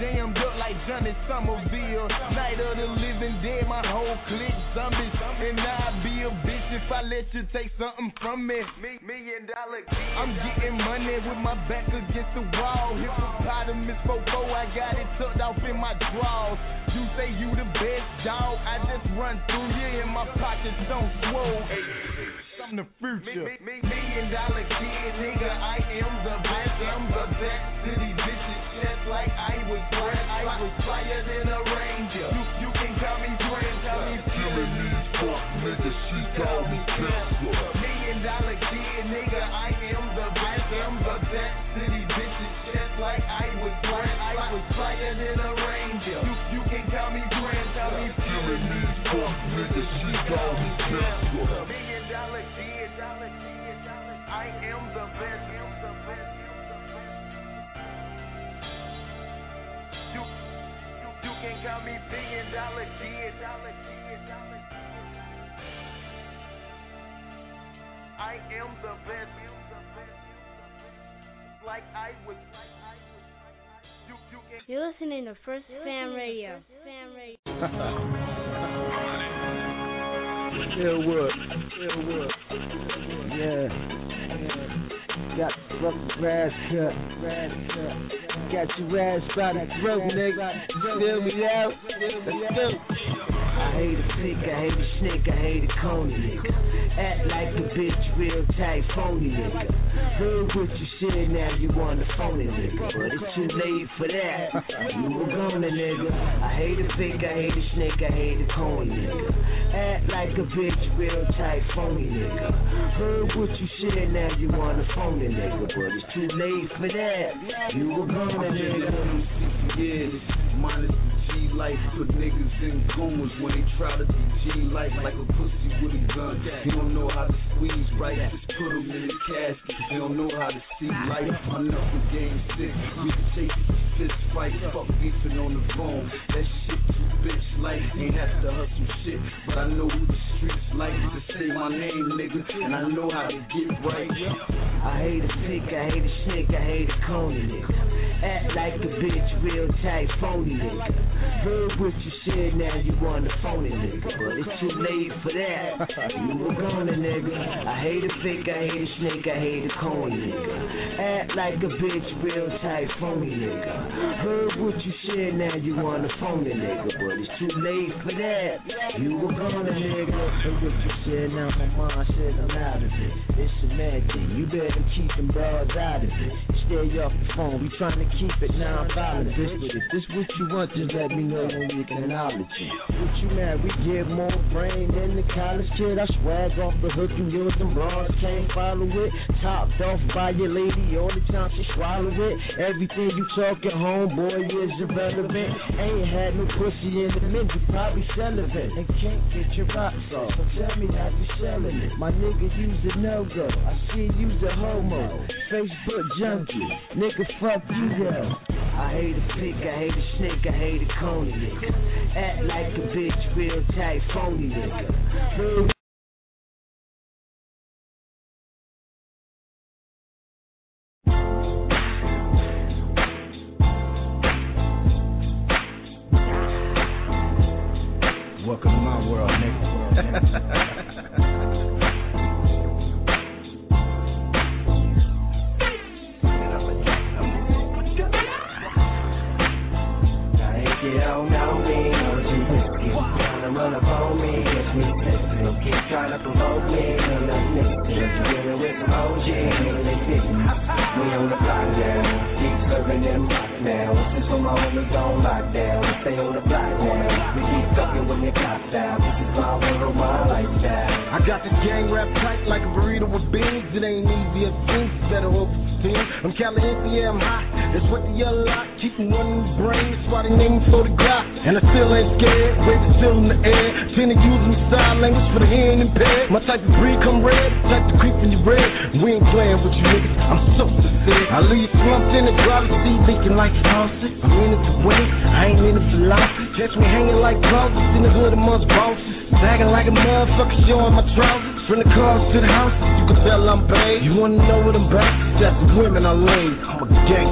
jammed up like Johnny Somerville. Night of the living dead, my whole clique zombies. And I'd be a bitch if I let you take something from me. Million dollar kid. I'm getting money with my back against the wall. Hippopotamus fofo, I got it tucked off in my drawers. You say you the best dog, I just run through you and my pockets don't swole. I'm the future. Me, me, million dollar kid, nigga, I am the best. I'm the best to these bitches, just like I was bred. I was flyer than a ranger. You, you can call me friend, call me killing these fuck niggas. She call me Tesla. Million dollar kid, nigga, I am the best. I'm the best to these bitches, just like I was bred. I was flyer than a ranger. You, you can call me friend, call me killing these fuck niggas. She call me Tesla. Million dollar kid, dollar kid, dollar. I am the best. I'm the best. You, you, you can call me billion dollar kid, dollar kid, dollar kid. I am the best. Like I was. You, you can. You're listening to First Fam Radio. Fam Radio. Illwood, Illwood, yeah, yeah. Got the fucking grass cut, grass cut. Got your ass by the throat, nigga. Feel me out? Let's go. I hate a sick, I hate a snake, I hate a coney, nigga. Act like a bitch, real tight, phony, nigga. Heard what you said, now you want a phony, nigga. But it's too late for that. You were gonna, nigga. I hate a fake, I hate a snake, I hate a coney, nigga. Act like a bitch, real tight, phony, nigga. Heard what you said, now you want a phony, nigga. But it's too late for that. You were gonna, nigga. Yeah, this is minus G-life, put niggas in goons when they try to be G-life like a pussy with a gun. He don't know how to squeeze right, just put him in the casket. He don't know how to see life. My number game six, we can take it to fist fight. Fuck beefing on the phone, that shit too bitch like. Ain't have to hustle shit, but I know who the streets like. Just say my name, nigga, and I know how to get right. I hate a pig, I hate a snake, I hate a coney, nigga. Act like a bitch, real tight, phony, nigga. Heard what you said, now you want a phony, nigga. But it's too late for that. You were gonna, nigga. I hate a pig, I hate a snake, I hate a coney, nigga. Act like a bitch, real tight, phony, nigga. Heard what you said, now you want a phony, nigga. But it's too late for that. You were gonna, nigga. Heard what you said, now my mom said I'm out of it. It's a mad thing. You better keep them broads out of it. Stay off the phone. We trying to keep it non-violent. This, but if this what you want, just let me know when we can acknowledge it. What you mad? We get more brain than the college kid. I swag off the hook and use them bras. Can't follow it. Topped off by your lady all the time she swallow it. Everything you talking, homeboy, is irrelevant. Ain't had no pussy in the minute. You probably celibate and can't get your rocks off. So tell me how you selling it. My nigga, use a no-go. I see you's a homo. Facebook junkie. Nigga, fuck you, yo. I hate a pig, I hate a snake, I hate a coney, nigga. Act like a bitch, real tight, phony, nigga. Heard welcome to my world, nigga. You don't know me, no you whiskey. Tryna run up on me, catch me testing. Don't keep trying to provoke me, no nothing mixing. Just dealing with some O G, and they fitting. We on the block now, keep serving them rocks now. This is my homies on lockdown, we stay on the block now. We keep talking when they clock down, this is my world, my lifestyle. I got this gang wrapped tight like a burrito with beans. It ain't easy as things, better hope it's team. I'm Caliente, yeah, I'm hot. That's what the yellow lot, keeping one in the brain. That's why they name me for the Glock. And I still ain't scared, wave is still in the air. Finna use my sign language for the hearing impaired. My type of breed come red, type to creep in your red. We ain't playing with you niggas, I'm so sincere. I leave slumped in the driver's seat, leaking like faucet. I'm in it to win, I ain't in it for life. Catch me hanging like closets in the hood amongst bosses. Sagging like a motherfucker, showing my trousers. From the cars to the house, you can tell I'm paid. You wanna know what I'm about? That's the women I laid. I'm a gangster.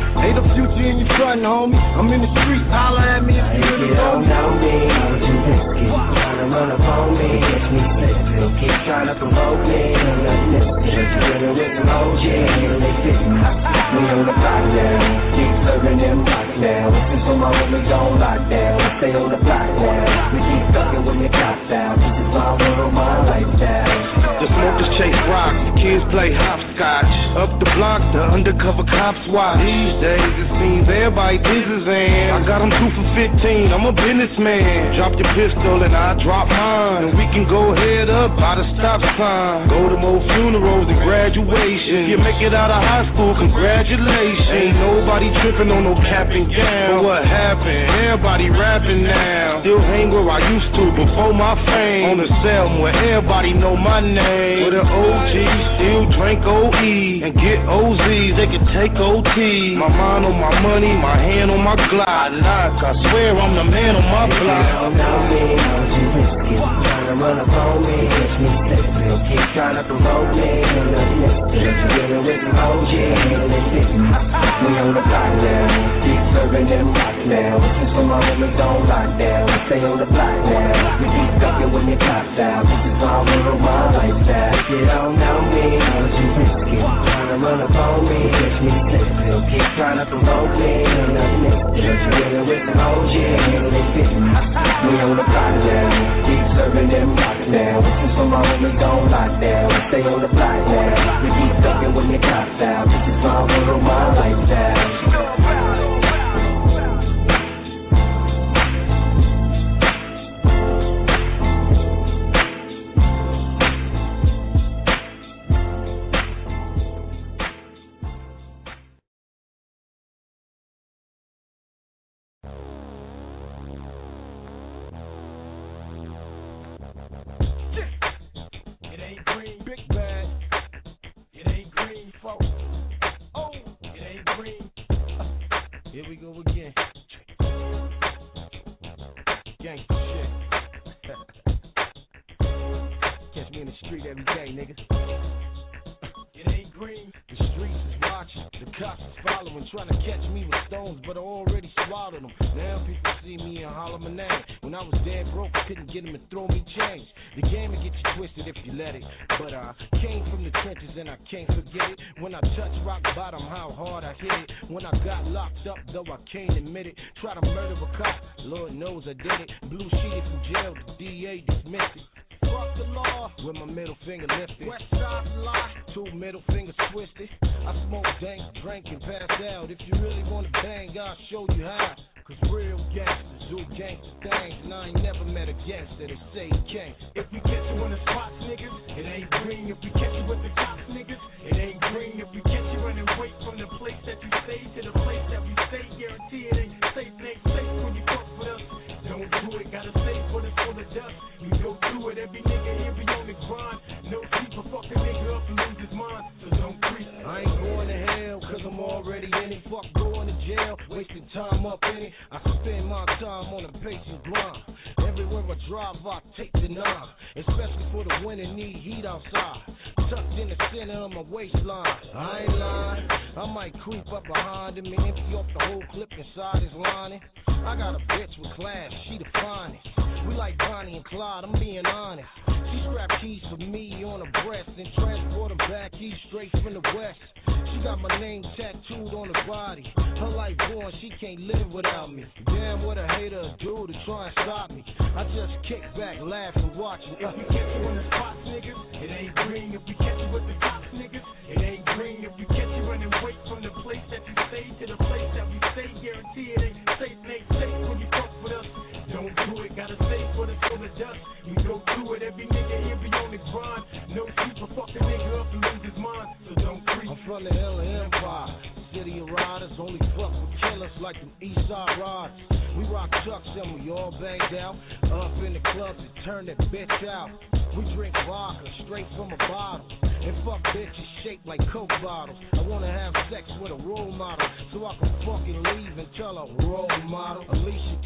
Ain't no future in your front, homie. I'm in the street, holler at me if you really don't know me. I'm too risky. Trying to run up on me, catch me slipping. Keep trying to provoke me, I'm not listening. Dealing with some O G, and they sitting. We on the block now, keep serving them rocks now. Listen for my homies on lockdown. I stay on the block now. We keep sucking when the cops out. This is my world, my lifestyle. The smokers chase rocks, the kids play hopscotch. Up the block, the undercover cops watch. These days it seems everybody business and I got them two for fifteen, I'm a businessman. Drop your pistol and I drop mine, and we can go head up by the stop sign. Go to more funerals and graduations. If you make it out of high school, congratulations. Ain't nobody tripping on no cap and gown. But what happened? Everybody rapping now. Still hang where I used to before my fame. On the cell where everybody know my name. With an O G, still drink O E and get O Zs, they can take O T. My mind on my money, my hand on my glide. Knock, I swear I'm the man on my block. You don't know me, I'm too risky. Trying to run up on me, catch me slipping. Keep trying to provoke me, I'm not listening. Dealing with some O G, and they sitting. We on the block now, keep serving them rocks now. Listen for my homies on lockdown. I stay on the block now. We keep ducking when the cops out. This is my world, my lifestyle. If you don't know me, I'm too risky. Trying to run up on me, catch me slipping. Keep trying to provoke me, I'm not listening. Dealing with some O G, and they sitting. We on the block now, keep serving them rocks now. Listen for my homies on lockdown. I stay on the block now. We keep ducking when the cops out. This is my world, my lifestyle.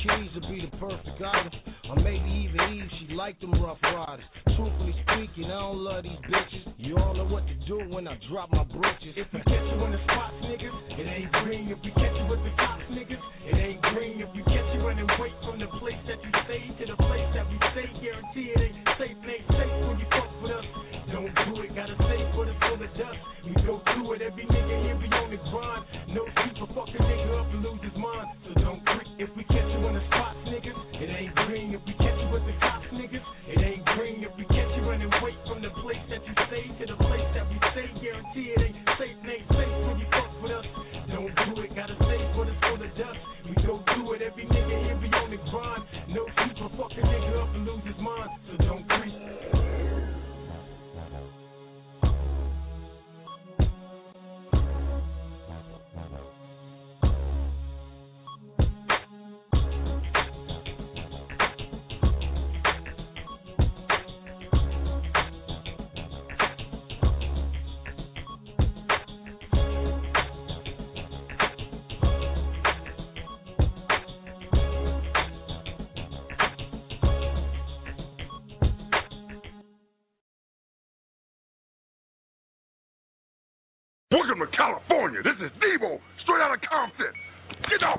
keys would be the perfect item. Or maybe even Eve, she like them rough riders. Truthfully speaking, I don't love these bitches. You all know what to do when I drop my britches. If we catch you in the spots, niggas, it ain't green. If we catch you with the cops, niggas, it ain't green. If we catch you running away from the place that you stay to the place that we stay, guarantee it ain't safe, it ain't safe when you fuck with us. Don't do it, gotta save for the full of dust. We go through it, every nigga here be on the grind. No super fuck a nigga up and lose his mind. So don't creep. If we catch you in the spots, niggas, it ain't green. If we catch you with the cops, niggas, it ain't green. If we catch you running away from the place that you stay to the place that we stay, guarantee it ain't safe, it ain't safe when you fuck with us. Don't do it, gotta save for the full of dust. We go through it, every nigga here be on the grind. No super fuck a nigga up and lose his mind. So don't creep. Welcome to California. This is Debo, straight out of Compton. Get off.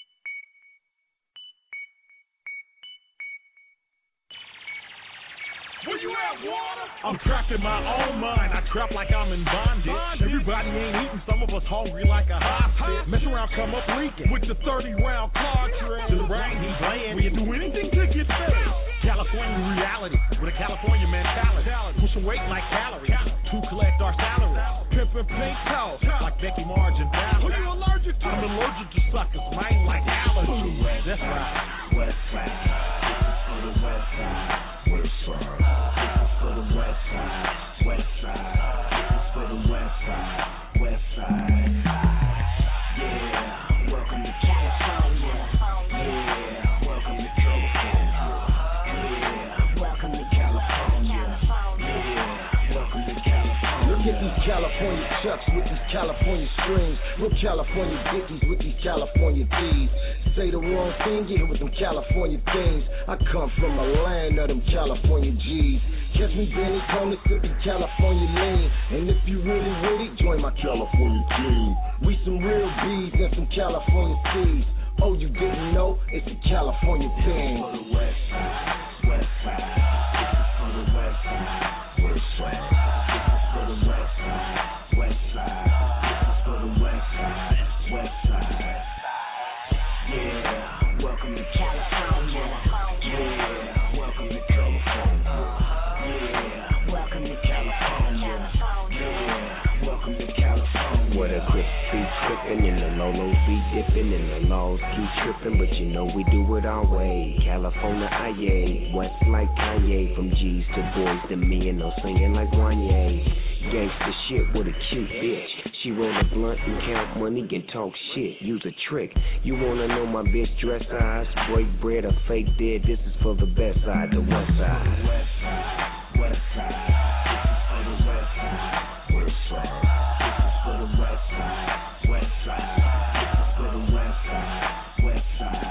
Where you at, water? I'm trapped in my own mind. I trap like I'm in bondage. bondage. Everybody ain't eating. Some of us hungry like a hostage. Mess around, come up leaking with the thirty round cartridge. To the rain, he playing. We can do anything to get fed. California reality with a California mentality. Pushing weight like calories to collect our salary. Pimpin' pink toe like Becky Margin Valley. Who you allergic to? I'm allergic to suckers, man, like allergies. That's right. West side. For the west side. West side. For the west side. West side. For the west side. West side. Yeah. Welcome to California. Yeah. Welcome to California. Yeah. Welcome to California. Yeah. Welcome to California. Look at these California chucks with these California strings. Real California dickies with these California D's. Say the wrong thing, get hit with them California things. I come from a land of them California G's. Catch me Benny Tony sipping California lean. And if you really with it, join my California team. We some real B's and some California C's. Oh, you didn't know? It's a California thing. For the west side, west side. This is for the west side, west side. This is for the west side, west side. This is for the west side, west side. Yeah, welcome to California. Yeah, welcome to California. Yeah, welcome to California. Yeah, welcome to California. Where the grip be trippin' and the lolos be dippin' and the laws keep trippin', but you know we do it our way. California, aye, west like Kanye, from G's to boys to me and no singing like Wanye. Gangsta shit with a cute bitch. She roll a blunt and count money and talk shit. Use a trick. You wanna know my bitch dress size? Break bread or fake dead? This is for the best side, the west side. West side, west side. This is for the west side, west side. This is for the west side, west side. This is for the west side, west side.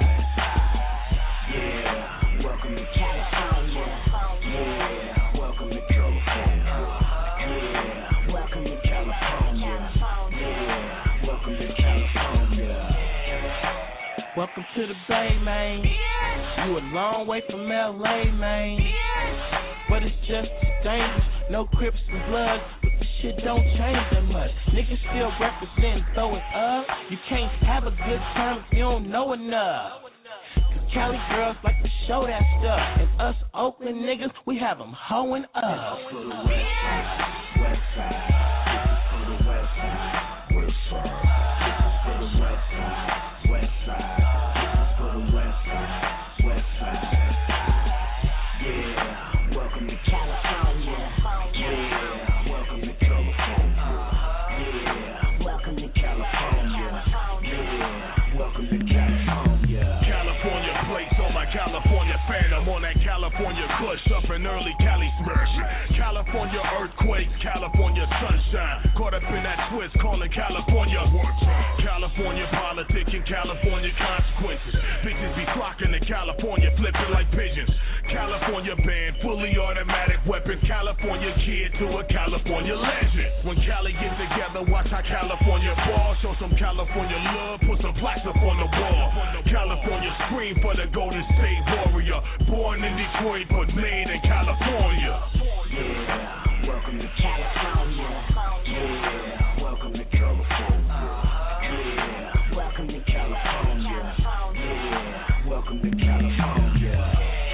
Yeah, welcome to California. Yeah, welcome to California. Yeah, welcome to California. Yeah, welcome to California. Welcome to the Bay, man. You a long way from L A, man. But it's just dangerous. No Crips and Bloods, but the shit don't change that much. Niggas still represent, throw it up. You can't have a good time if you don't know enough. Cause Cali girls like to show that stuff. And us Oakland niggas, we have them hoeing up. For the west side, west side. This is for the west side, west side. This is for the west side, west side. This is for the west side, west side. Yeah, welcome to California. Yeah, welcome to California. Yeah, welcome to California. Yeah, welcome to California. California place on my California phantom, on that California kush up in early Cali smash. California earthquake, California sunshine. Caught up in that twist, calling California. California politics and California consequences. Bitches be flocking to a California legend. When Cali get together, watch how California ball. Show some California love, put some plaques up on the wall. California scream for the Golden State Warrior. Born in Detroit, but made in California. Yeah, welcome to California. Yeah, welcome to California. Yeah, welcome to California. Yeah, welcome to California.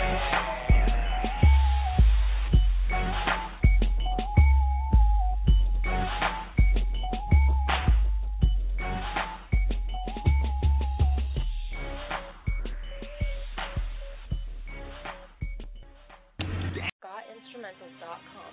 Got Instrumentals dot com.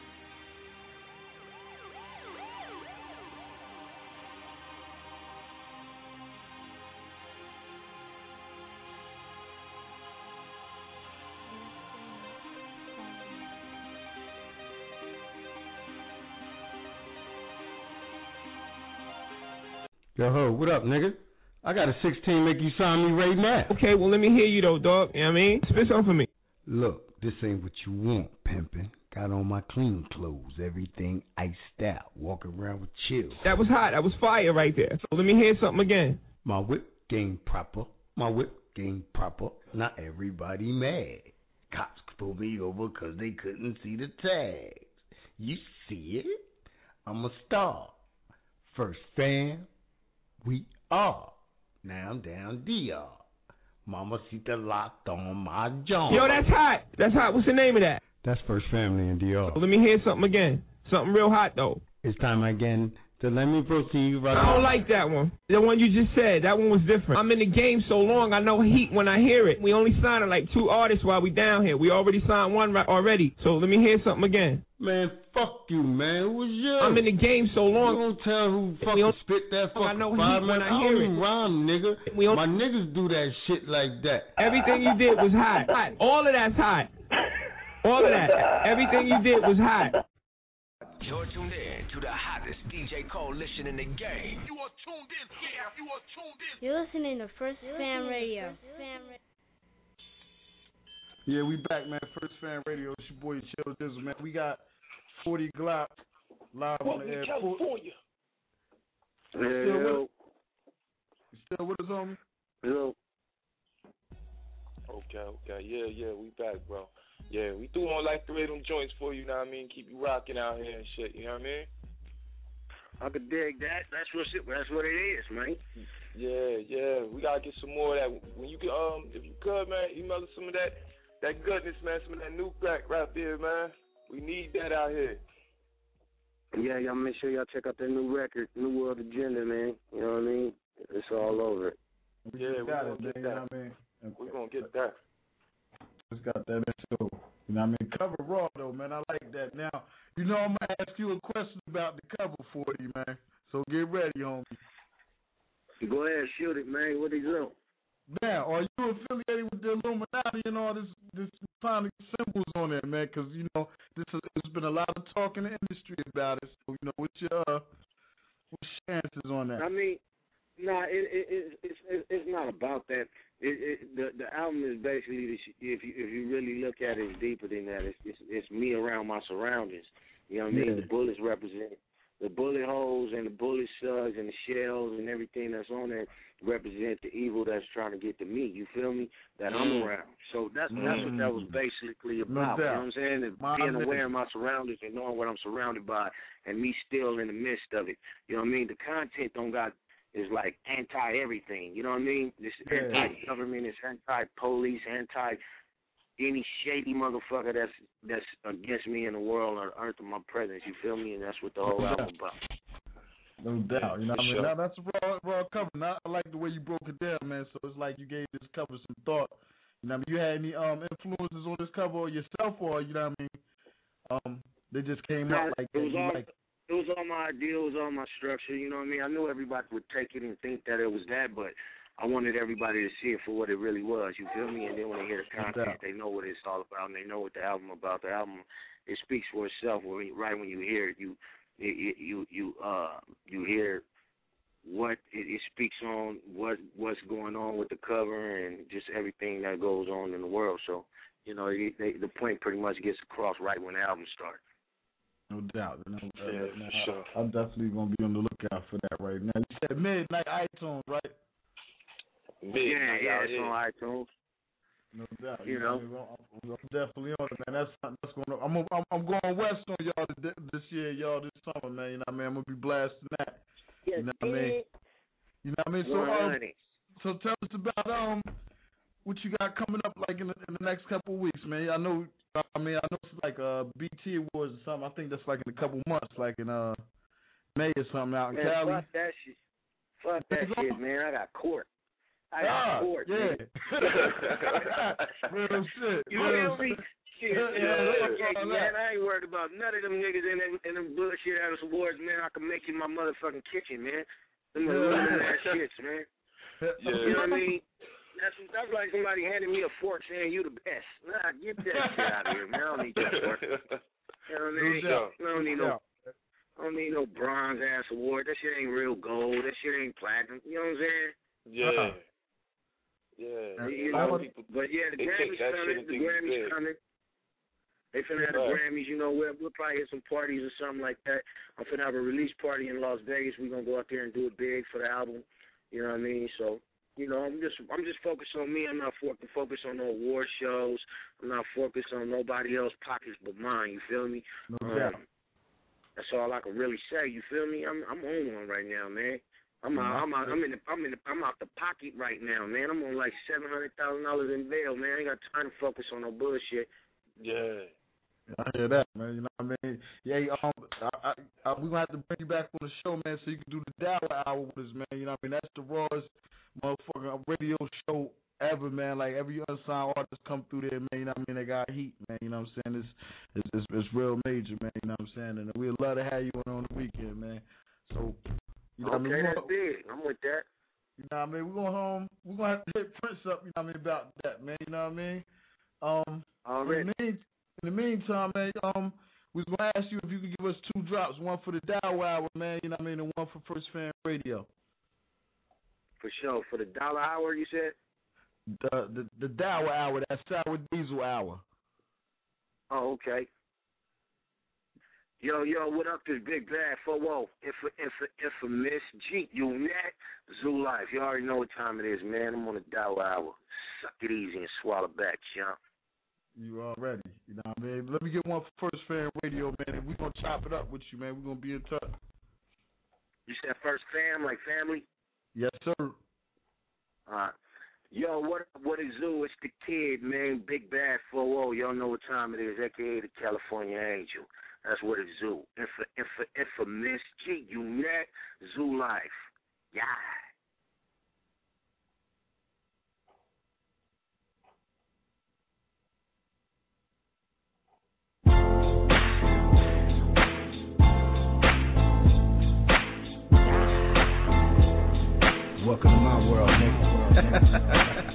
Yo, ho, what up, nigga? I got a sixteen, make you sign me right now. Okay, well, let me hear you, though, dog. You know what I mean? Spit something for me. Look, this ain't what you want, pimpin'. Got on my clean clothes, everything iced out, walking around with chill. That was hot. That was fire right there. So let me hear something again. My whip game proper. My whip game proper. Not everybody mad. Cops pulled me over because they couldn't see the tags. You see it? I'm a star. First fam, we are. Now I'm down D R. Mama Sita locked on my jaw. Yo, that's hot. That's hot. What's the name of that? That's First Family in D R. Let me hear something again. Something real hot, though. It's time again to let me proceed. Right I don't like that one. The one you just said, that one was different. I'm in the game so long, I know heat when I hear it. We only signed like two artists while we down here. We already signed one right already. So let me hear something again. Man, fuck you, man. It was you. I'm in the game so long. You don't tell who fucking spit that fucking I know five heat when man. I hear don't it. rhyme, nigga. We My niggas do that shit like that. Everything you did was hot. hot. All of that's hot. All of that. Everything you did was hot. You're tuned in to the hottest D J coalition in the game. You are tuned in, yeah, you are tuned in. You're listening to First Fan Radio. Yeah, we back, man. First Fan Radio. It's your boy Chill Dizzle, man. We got forty Glock live on the air. California. Still, you still with us, homie? Hello. Okay, okay. Yeah, yeah, we back, bro. Yeah, we threw on like three of them joints for you, know what I mean? Keep you rocking out here and shit, you know what I mean? I could dig that. That's what it, that's what it is, man. Yeah, yeah. We gotta get some more of that. When you can, um, if you could, man, email us some of that, that goodness, man, some of that new crack right there, man. We need that out here. Yeah, y'all make sure y'all check out that new record, New World Agenda, man. You know what I mean? It's all over it. Yeah, we're gonna get that. You know what I mean? We're gonna get that. Just got that too. You know what I mean? Cover raw though, man. I like that. Now, you know I'm gonna ask you a question about the cover for you, man. So get ready, homie. Go ahead, shoot it, man. What is up? Now, are you affiliated with the Illuminati and all this this sonic symbols on there, man? Because you know this is, there's been a lot of talk in the industry about it. So you know, what's your uh, what's your chances on that? I mean, nah, it, it, it, it's it, it's not about that. It, it, the the album is basically, the, if you if you really look at it, it's deeper than that. It's it's, it's me around my surroundings. You know what I mean? Yeah. The bullets represent the bullet holes and the bullet slugs and the shells and everything that's on there represent the evil that's trying to get to me. You feel me? That I'm Mm. around. So that's Mm. that's what that was basically about. No You know doubt. what I'm saying? And My being man. aware of my surroundings and knowing what I'm surrounded by, and me still in the midst of it. You know what I mean? The content don't got is like anti everything. You know what I mean? It's Yeah. anti government. It's anti police. Anti any shady motherfucker that's that's against me in the world or earth of my presence. You feel me? And that's what the whole No album doubt. about. No doubt. You know what I mean? Sure. Now, that's a raw, raw cover. Now, I like the way you broke it down, man. So it's like you gave this cover some thought. You know what I mean? You had any um influences on this cover or yourself, or you know what I mean? Um, they just came Nah, out like it that. was You all like, it was all my idea, it was all my structure, you know what I mean? I knew everybody would take it and think that it was that, but I wanted everybody to see it for what it really was, you feel me? And then when they hear the content, they know what it's all about, and they know what the album about. The album, it speaks for itself. When you, right when you hear it, you you you you uh you hear what it, it speaks on, what what's going on with the cover, and just everything that goes on in the world. So, you know, they, they, the point pretty much gets across right when the album starts. No doubt. No, uh, yeah, no, for sure. I'm definitely gonna be on the lookout for that right now. You said Midnight iTunes, right? Midnight, yeah, yeah, it's yeah. on iTunes. No doubt. You You know, know, I'm, I'm definitely on it, man. That's something that's going. I'm I'm I'm going west on y'all this, this year, y'all this summer, man. You know what I mean? I'm gonna be blasting that. Yes, you know what I mean? You know what I mean? So um, so tell us about um what you got coming up like in the, in the next couple of weeks, man. I know. I mean, I know it's like uh B T Awards or something. I think that's like in a couple months, like in uh May or something out in man, Cali. fuck that shit. Fuck that shit, man. I got court. I got ah, court. Yeah. Real shit. You Real feel me? shit. Shit, Yeah, yeah, yeah, man, I ain't worried about none of them niggas in them, in them bullshit ass awards, man. I can make you my motherfucking kitchen, man. Them aluminum ass shits, man. Yeah. You know what I mean? That's that's like somebody handing me a fork saying you the best. Nah, get that shit out of here, man. I don't need that fork. You know what I mean? No I don't need no I don't need no bronze ass award. That shit ain't real gold. That shit ain't platinum. You know what I'm saying? Yeah. Uh-huh. Yeah. You A lot know, of people, but yeah, the they take Grammys that shit coming. and The think it's Grammys big. coming. They finna have the Right. Grammys. You know, we'll, we'll probably hit some parties or something like that. I'm finna have a release party in Las Vegas. We're gonna go out there and do it big for the album. You know what I mean? So, you know, I'm just I'm just focused on me. I'm not fo- focused on no award shows. I'm not focused on nobody else's pockets but mine. You feel me? No um, doubt. That's all I can really say. You feel me? I'm I'm on one right now, man. I'm out, I'm out, I'm in the I'm in the, I'm out the pocket right now, man. I'm on like seven hundred thousand dollars in bail, man. I ain't got time to focus on no bullshit. Yeah. I hear that, man. You know what I mean? Yeah, um, I, I, I, we're gonna have to bring you back on the show, man, so you can do the Dollar Hour with us, man. You know what I mean? That's the rawest motherfucking radio show ever, man. Like every unsigned artist come through there, man. You know what I mean? They got heat, man. You know what I'm saying? It's it's it's, it's real major, man. You know what I'm saying? And we'd love to have you on on the weekend, man. So, you know what I Okay, mean? that's big. I'm with that. You know what I mean? We're going home. We're gonna have to hit Prince up. You know what I mean about that, man. You know what I mean? Um, Already. In the, mean, in the meantime, man, um, we was gonna ask you if you could give us two drops, one for the Dial Hour, man. You know what I mean, and one for First Fan Radio. For sure. For the dollar hour, you said? The the the Dial Hour, that Sour Diesel Hour. Oh, okay. Yo, yo, what up, this Big Bad four oh, Inf- Inf- Infamous G, you net, Zoo Life. You already know what time it is, man. I'm on the Dollar Hour. Suck it easy and swallow back, chump. You already, you know what I mean? Let me get one for First Fan Radio, man, and we're going to chop it up with you, man. We're going to be in touch. You said First Fam, like family? Yes, sir. All right. Yo, what up, what is Zoo? It's the kid, man. Big Bad four oh. Y'all know what time it is, a k a the California Angel. That's what it's Zoo. Inf- Inf- Infamous G, you net, Zoo Life. Yeah. Welcome to my world, nigga.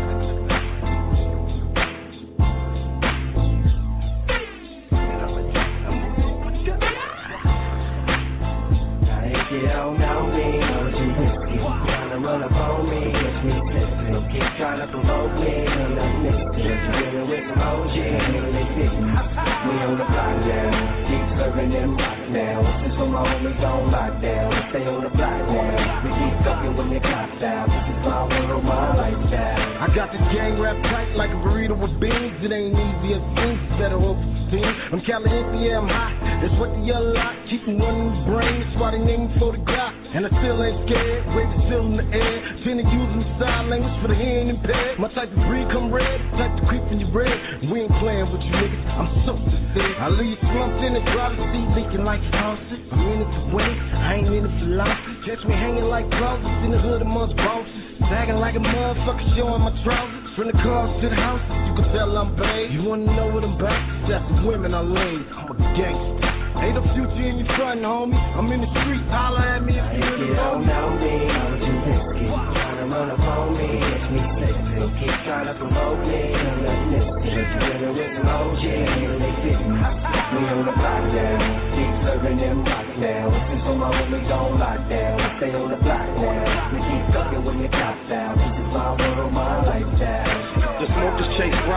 You don't know me, know you risky. Tryna run up on me, it's me pissing. Don't keep trying to provoke me, I'm not missing. If you're dealing with some O G, they fitting. We on the block now, keep serving them rock now. This is for my homies on lockdown, stay on the block now. We keep fucking when they clocked out, this is my world, my lifestyle. I got the gang wrapped tight like a burrito with beans. It ain't easy as things, better hope for team. I'm Caliente, yeah, I'm hot. That's what the yellow lot, keeping one in the brain. That's why they name me for the Glock. And I still ain't scared, waving still in the air. Tend to using the sign language for the hearing impaired. My type of breed come red, type to creep in your bread. We ain't playing with you niggas, I'm so sincere. I leave slumped in the driver's seat, leaking like faucet. I'm in it to win it, I ain't in it for loss. Catch me hanging like closets in the hood amongst bosses. Sagging like a motherfucker, showing my trousers. From the cars to the houses, you can tell I'm paid. You wanna know what I'm about? That's the women I laid. I'm a gangster. Ain't no future in your front, homie. I'm in the street, holler at me if you really don't know me, know you risky. Tryna run up on me, it's me pissing. Don't keep trying to provoke me, I'm not missing. If you're dealing with some O G, they fitting. We on the block now, keep serving them rock now. This is for my homies on lockdown, stay on the block now. We keep fucking when the cops out, this is my world, my lifestyle. The smokers chase rocks, the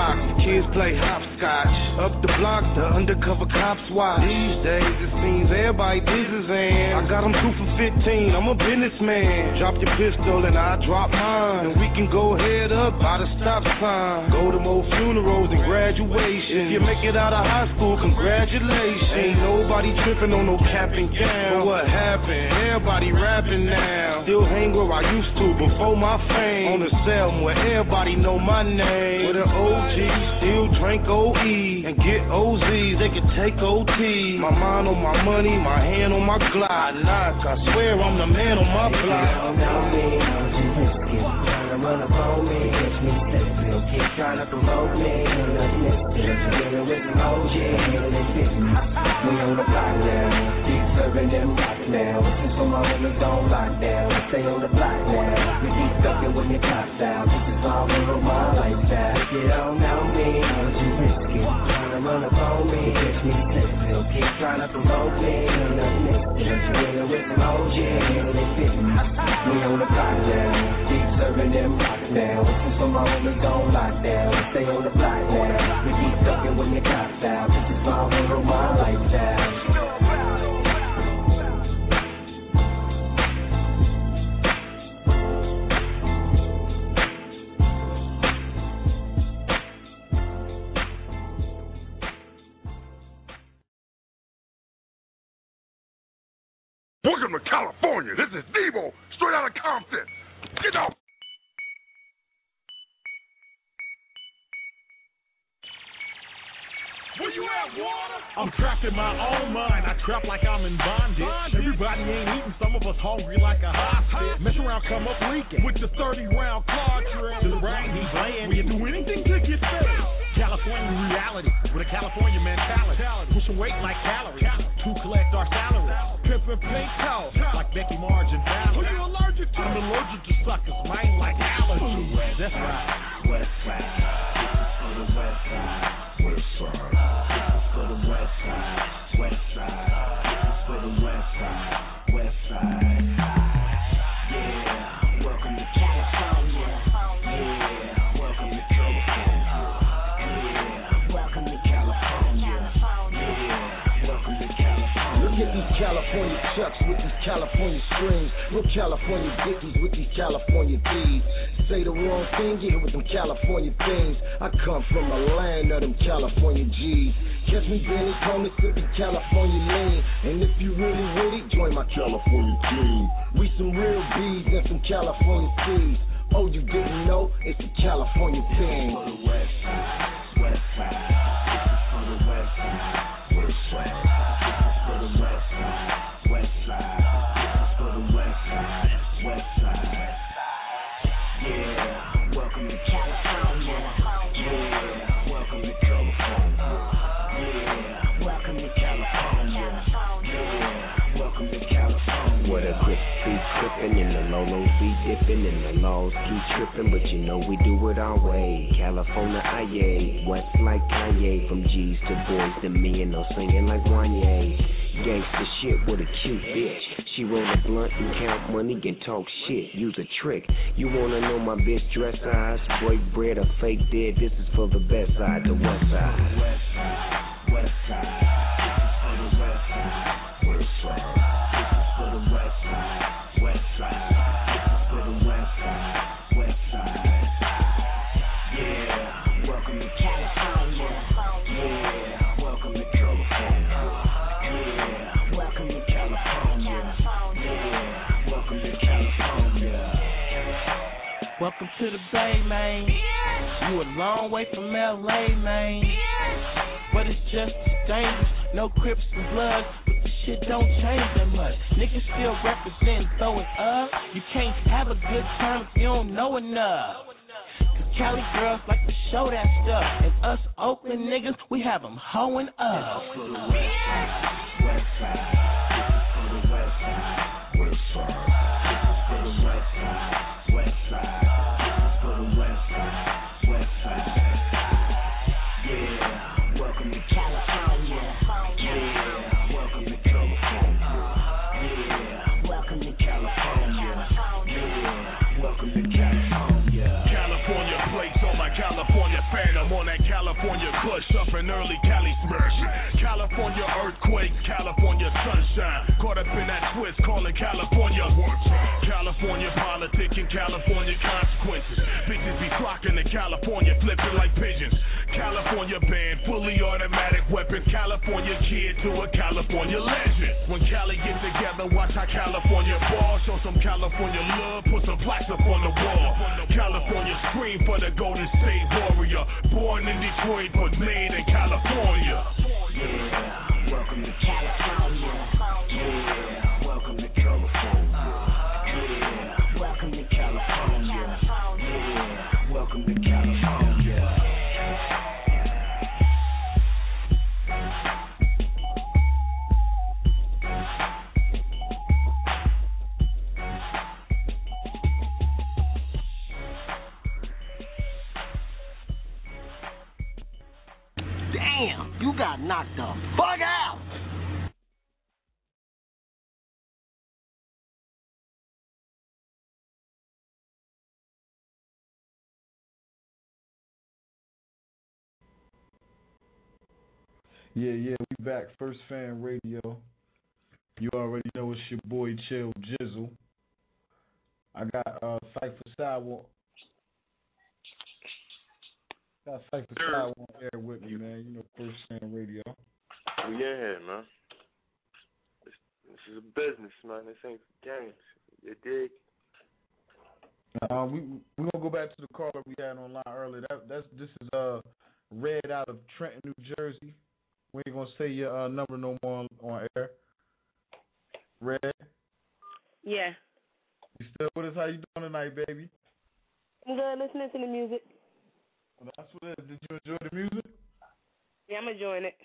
kids play hopscotch. Up the block, the undercover cops watch. These days it seems everybody business and I got them two for fifteen, I'm a businessman. Drop your pistol and I drop mine, and we can go head up by the stop sign. Go to more funerals and graduations. If you make it out of high school, congratulations. Ain't nobody tripping on no cap and gown. But what happened? Everybody rapping now. Still hang where I used to before my fame. On the cell where everybody know my name. With an O G, still drink O E and get O Zs, they can take O T. My mind on my money, my hand on my glide. Knock, I swear I'm the man on my block. You don't know me, I'm too risky. Trying to run up on me, catch me slipping. Don't keep trying to provoke me, I'm not missing. Just dealing with some O G, and they fit me. We on the block now, keep serving them rocks now. Since for my homies on lockdown, we stay on the block now. We keep stuckin' with your tops out, this is all over my lifestyle. If you don't know me, I'm too risky. Trying to run up on me, catch me slipping. Don't keep trying to provoke me, I'm not missing. Just dealing with some O G, and they fit me. We on the block now, keep serving them rocks now. Since for my homies on lockdown, we stay on the block now. We keep stuckin' with your tops out, this is all over my lifestyle. Welcome to California. This is Devo, straight out of Compton. Get out. Where you at, water? I'm trapped in my own mind. I trap like I'm in bondage. bondage. Everybody ain't eating. Some of us hungry like a hostage. Mess around, come up leaking with the thirty round cartridge. The rain, he playing. We can do anything to get paid. California reality with a California mentality. Pushing weight like calories to collect our salary. Pimpin' pink toe like Becky Margin Valley. Who you allergic to? I'm allergic to suckers, man, like allergies. That's right. West side. For the west side. West side. For the west side. West side. For the west side. West side. Yeah. Welcome to California. Yeah. Welcome to California. Yeah. Welcome to California. Yeah. Welcome to California. Look at these California chucks with these California strings. Real California dickies with these California thieves. Say the wrong thing, get hit with them California things. I come from the land of them California G's. Catch me Benny Comics sipping California lean. And if you really with it, join my California team. We some real B's and some California C's. Oh, you didn't know? It's a California thing. For the west side, west side. This is for the west side, west side. This is for the west side, west side. This is for the west side, west side. Yeah, welcome to California. Yeah, welcome to California. Yeah, welcome to California. Yeah, welcome to California. What a grip be trippin' and the lolos be dippin' and the laws keep trippin', but you know we do it our way. California, aye, west like Kanye, from G's to boys to me and no singing like Wanye. Gangsta shit with a cute bitch. She roll a blunt and count money and talk shit. Use a trick. You wanna know my bitch dress size? Break bread or fake dead? This is for the best side, the west side. West side, west side. This is for the west side, west side. This is for the west side, west side. This is for the west side, west side. Yeah, welcome to California. Yeah, welcome to California. Yeah, welcome to California. Yeah, welcome to California. Welcome to the Bay, man. You a long way from L A, man. But it's just dangerous. No Crips and Bloods, but the shit don't change that much. Niggas still represent throwing up. You can't have a good time if you don't know enough. Cause Cali girls like to show that stuff. And us Oakland niggas, we have them hoeing up. This is for the west side, west side. This is for the west side, west side. This is for the west side, west side. This is for the west side, west side. Yeah, welcome to California. Yeah, welcome to California. Yeah, welcome to California. Yeah, welcome to California. California plates on my California California phantom on that California kush, up in early Cali smirch. California earthquake, California sunshine. Caught up in that twist, calling California what? California politics and California consequences. Bitches be flocking to California, flipping like pigeons. California band, fully automatic weapon. California kid to a California legend. When Cali get together, watch how California ball. Show some California love, put some plaques up on the wall. California scream for the Golden State Warrior. Born in Detroit, but made in California. Yeah, welcome to California. Yeah, welcome to California. Yeah, welcome to California. Yeah, welcome to California. Damn, you got knocked the fuck out. Yeah, yeah, we back. First Fan Radio. You already know it's your boy Chill Jizzle. I got uh, Cypher Sidewalk. Got Cypher Sidewalk on air with me, man. You know, First Fan Radio. Yeah, man. This, this is a business, man. This ain't games. You dig? Uh, we we gonna go back to the caller we had online earlier. That that's this is uh Red out of Trenton, New Jersey. We ain't gonna say your uh, number no more on, on air. Red. Yeah. You still with us? How you doing tonight, baby? I'm good. Listening to the music. Well, that's what it is. Did you enjoy the music? Yeah, I'm enjoying it.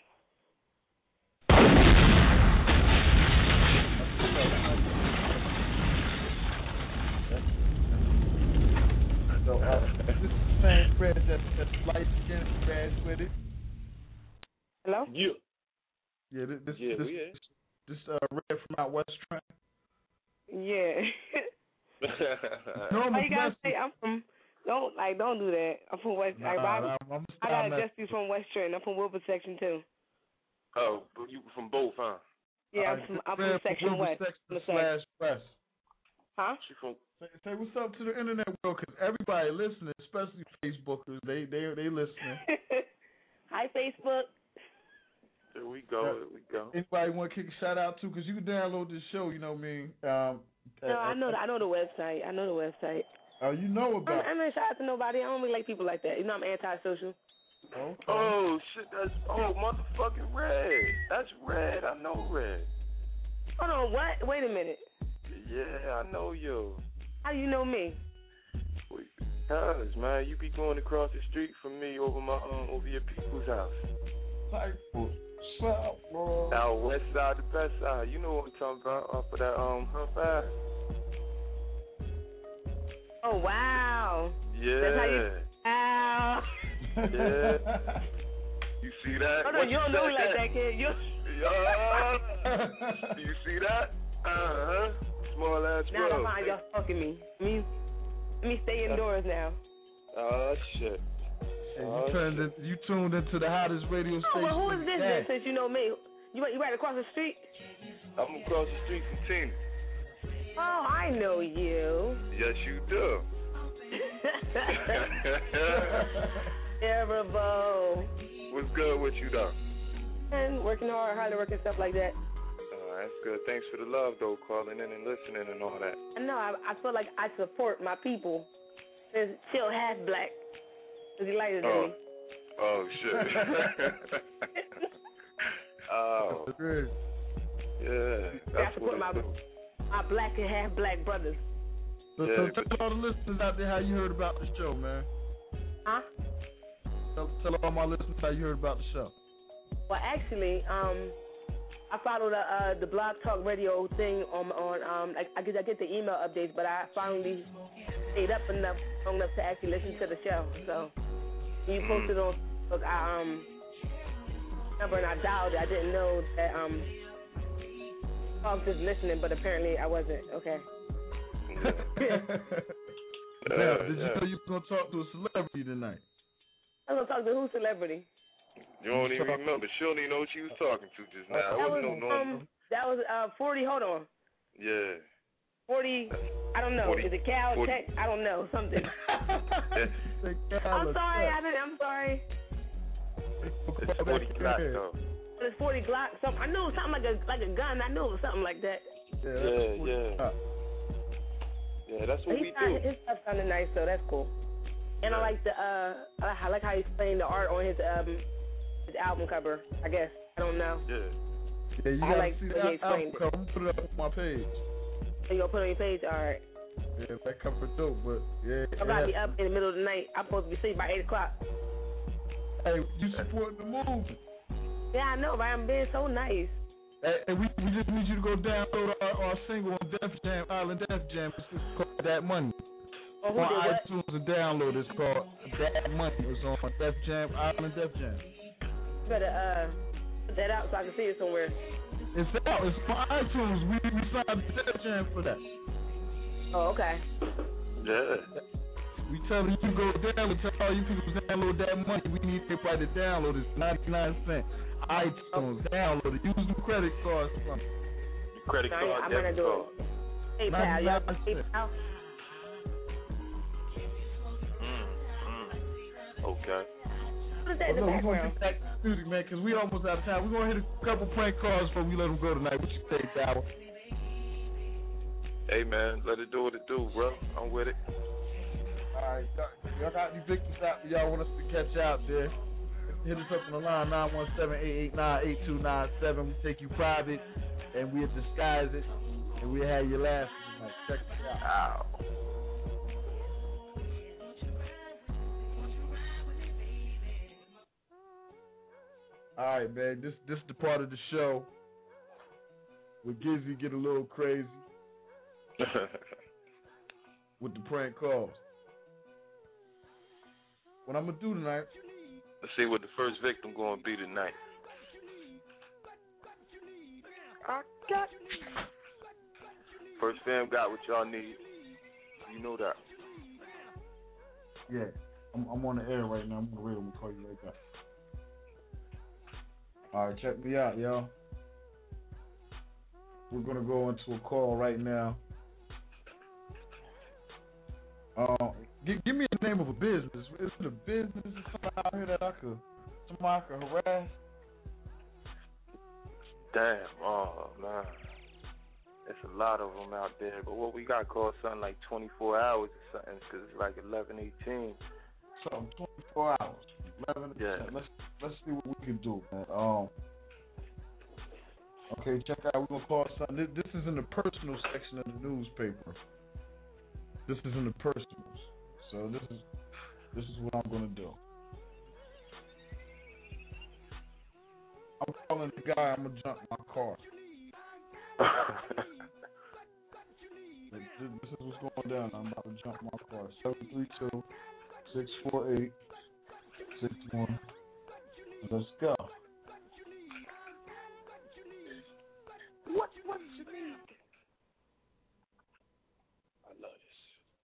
So, uh, this is the same Red that, that's light skinned Red with it. Hello? Yeah. Yeah, this this yeah, this, yeah. this, this uh, Red from out West Trent. Yeah. No, Why you gotta say I'm from? Don't like don't do that. I'm from West. Nah, like, I'm, I, I'm I got a Justice from West Trent. I'm from Wilbur Section too. Oh, but you from both, huh? Yeah, I'm from I'm from Section West. Section slash West. Huh? She from Say, say what's up to the internet world, because everybody listening, especially Facebookers, they they they listening. Hi, Facebook. There we go. There we go. Anybody want to kick a shout out to? Because you can download this show. You know what I mean? Um, no, I know. The, I know the website. I know the website. Oh, you know about? I'm, I'm not shout out to nobody. I don't really like people like that. You know, I'm antisocial. Okay. Oh shit! That's oh motherfucking Red. That's Red. I know Red. Hold on. What? Wait a minute. Yeah, I know you. How you know me? Cause man, you be going across the street from me over my um over your people's house. Like, what's up, bro? Out west side, the best side. You know what I'm talking about? Off of that um Huff Ave. Oh wow. Yeah. That's how you. Wow. Yeah. You see that? Hold on, you don't know me like that, kid. You. Yeah. You see that? Uh huh. Small ass Now bro. I'm fine. Y'all fucking me. Me. Let me stay indoors now. Oh shit. Hey, oh, you turned in, you tuned into the hottest radio Oh, station. well, who is this then, then, since you know me? You you right across the street? I'm across the street from Tina. Oh, I know you. Yes, you do. Terrible. What's good with you, though? And working hard, hard work and stuff like that. Oh, that's good. Thanks for the love, though, calling in and listening and all that. I know. I, I feel like I support my people. There's Chill half black. Cause he lighter than Oh. me. Oh, shit. Oh. Yeah. I That's support what my, it do. my black and half black brothers. So, Yeah, so tell all the listeners out there how you heard about the show, man. Huh? Tell, tell all my listeners how you heard about the show. Well, actually, um, I follow the uh, the Blog Talk Radio thing on on um I, I get I get the email updates, but I finally stayed up enough long enough to actually listen to the show. So when you posted on Facebook, I um number and I dialed it. I didn't know that um I was just listening, but apparently I wasn't. Okay. Now, did you know you were gonna talk to a celebrity tonight? I was gonna talk to who celebrity? You don't even remember. She don't even know what you was talking to just now. That I was wasn't no normal. um, that was uh forty. Hold on, Yeah. forty. I don't know. forty, Is it Cal forty. Tech? I don't know. Something. I'm sorry. I didn't. I'm sorry. It's forty Glock though. It's forty Glock. Something. I knew it was something like a like a gun. I knew it was something like that. Yeah, yeah. Yeah, that's what He we sound- do. His stuff sounded nice, so that's cool. And I like the uh, I like- I like how he explained the art on his um his album cover. I guess I don't know. Yeah. Yeah, you I gotta like see the that way he album explained it. cover. I'm gonna put it up on my page. So you gonna put it on your page? All right. Yeah, that cover dope, but yeah. I gotta be up in the middle of the night. I'm supposed to be asleep by eight o'clock. Hey, you support the movement. Yeah, I know, right? I'm being so nice. Hey, hey, we, we just need you to go download our, our single on Def Jam, Island Def Jam. It's called That Money. Oh, who on did what? iTunes and download. It's called That Money. It's on Def Jam, Island Def Jam. You better uh put that out so I can see it somewhere. It's out. It's on iTunes. We we signed Def Jam for that. Oh, okay. Yeah. We tell you to go download. Tell all you people to download That Money. We need everybody to download. It's ninety-nine cents. iTunes. Download it. Use the credit cards. Credit No, card, I'm debit gonna do card. it. PayPal, y'all. PayPal. Mm, mm. Okay. What is that in the Well, look, we're background? gonna get back to the music, man, because we almost out of time. We're gonna hit a couple prank calls before we let them go tonight. What you say, Dower? Hey man, let it do what it do, bro. I'm with it. All right, y'all got any victims out there y'all want us to catch out there? Hit us up on the line, nine one seven, eight eight nine, eight two nine seven. We take you private, and we'll disguise it, and we'll have you laughing tonight. Check it out. Ow. All right, man. This this is the part of the show where Gizzy get a little crazy with the prank calls. What I'm gonna do tonight? Let's see what the first victim gonna be tonight. I got First fam got what y'all need. You know that. Yeah, I'm, I'm on the air right now. I'm gonna read. I'm gonna call you right back. All right, check me out, y'all. We're gonna go into a call right now. Uh, give, give me the name of a business. Is it a business or something out here that I could, somebody I could harass? Damn, oh man, there's a lot of them out there. But what we got called something like twenty-four hours or something, because it's like eleven eighteen. Something twenty-four hours. eleven. Yeah. Let's let's see what we can do, man. Um. Okay, check out. We're gonna call something. This, this is in the personal section of the newspaper. This is in the personals. So this is this is what I'm gonna do. I'm calling the guy. I'm gonna jump my car. this, this is what's going down. I'm about to jump my car. Seven three two six four eight six one. Let's go. What what you need? I love this.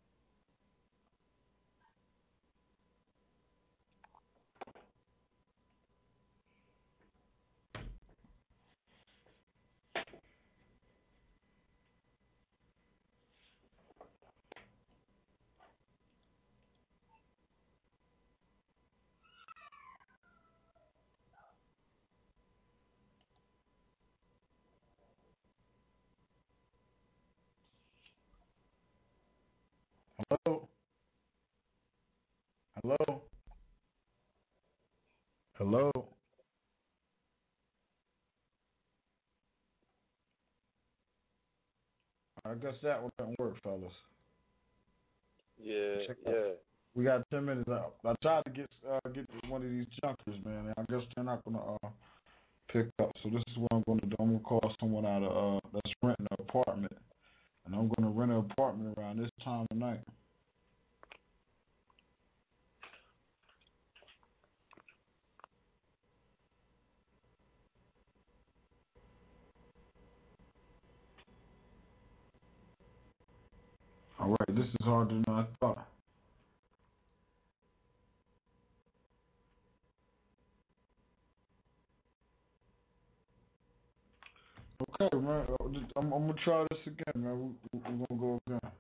Hello? Hello? Hello? I guess that one didn't work, fellas. Yeah, Check yeah. out. We got ten minutes out. I tried to get uh, get one of these junkers, man, and I guess they're not gonna uh, pick up. So this is what I'm gonna do. I'm gonna call someone out of uh, that's renting an apartment, and I'm gonna rent an apartment around this time of night. All right, this is harder than I thought. Okay, man. I'm, I'm gonna try this again, man. We, we're gonna go again.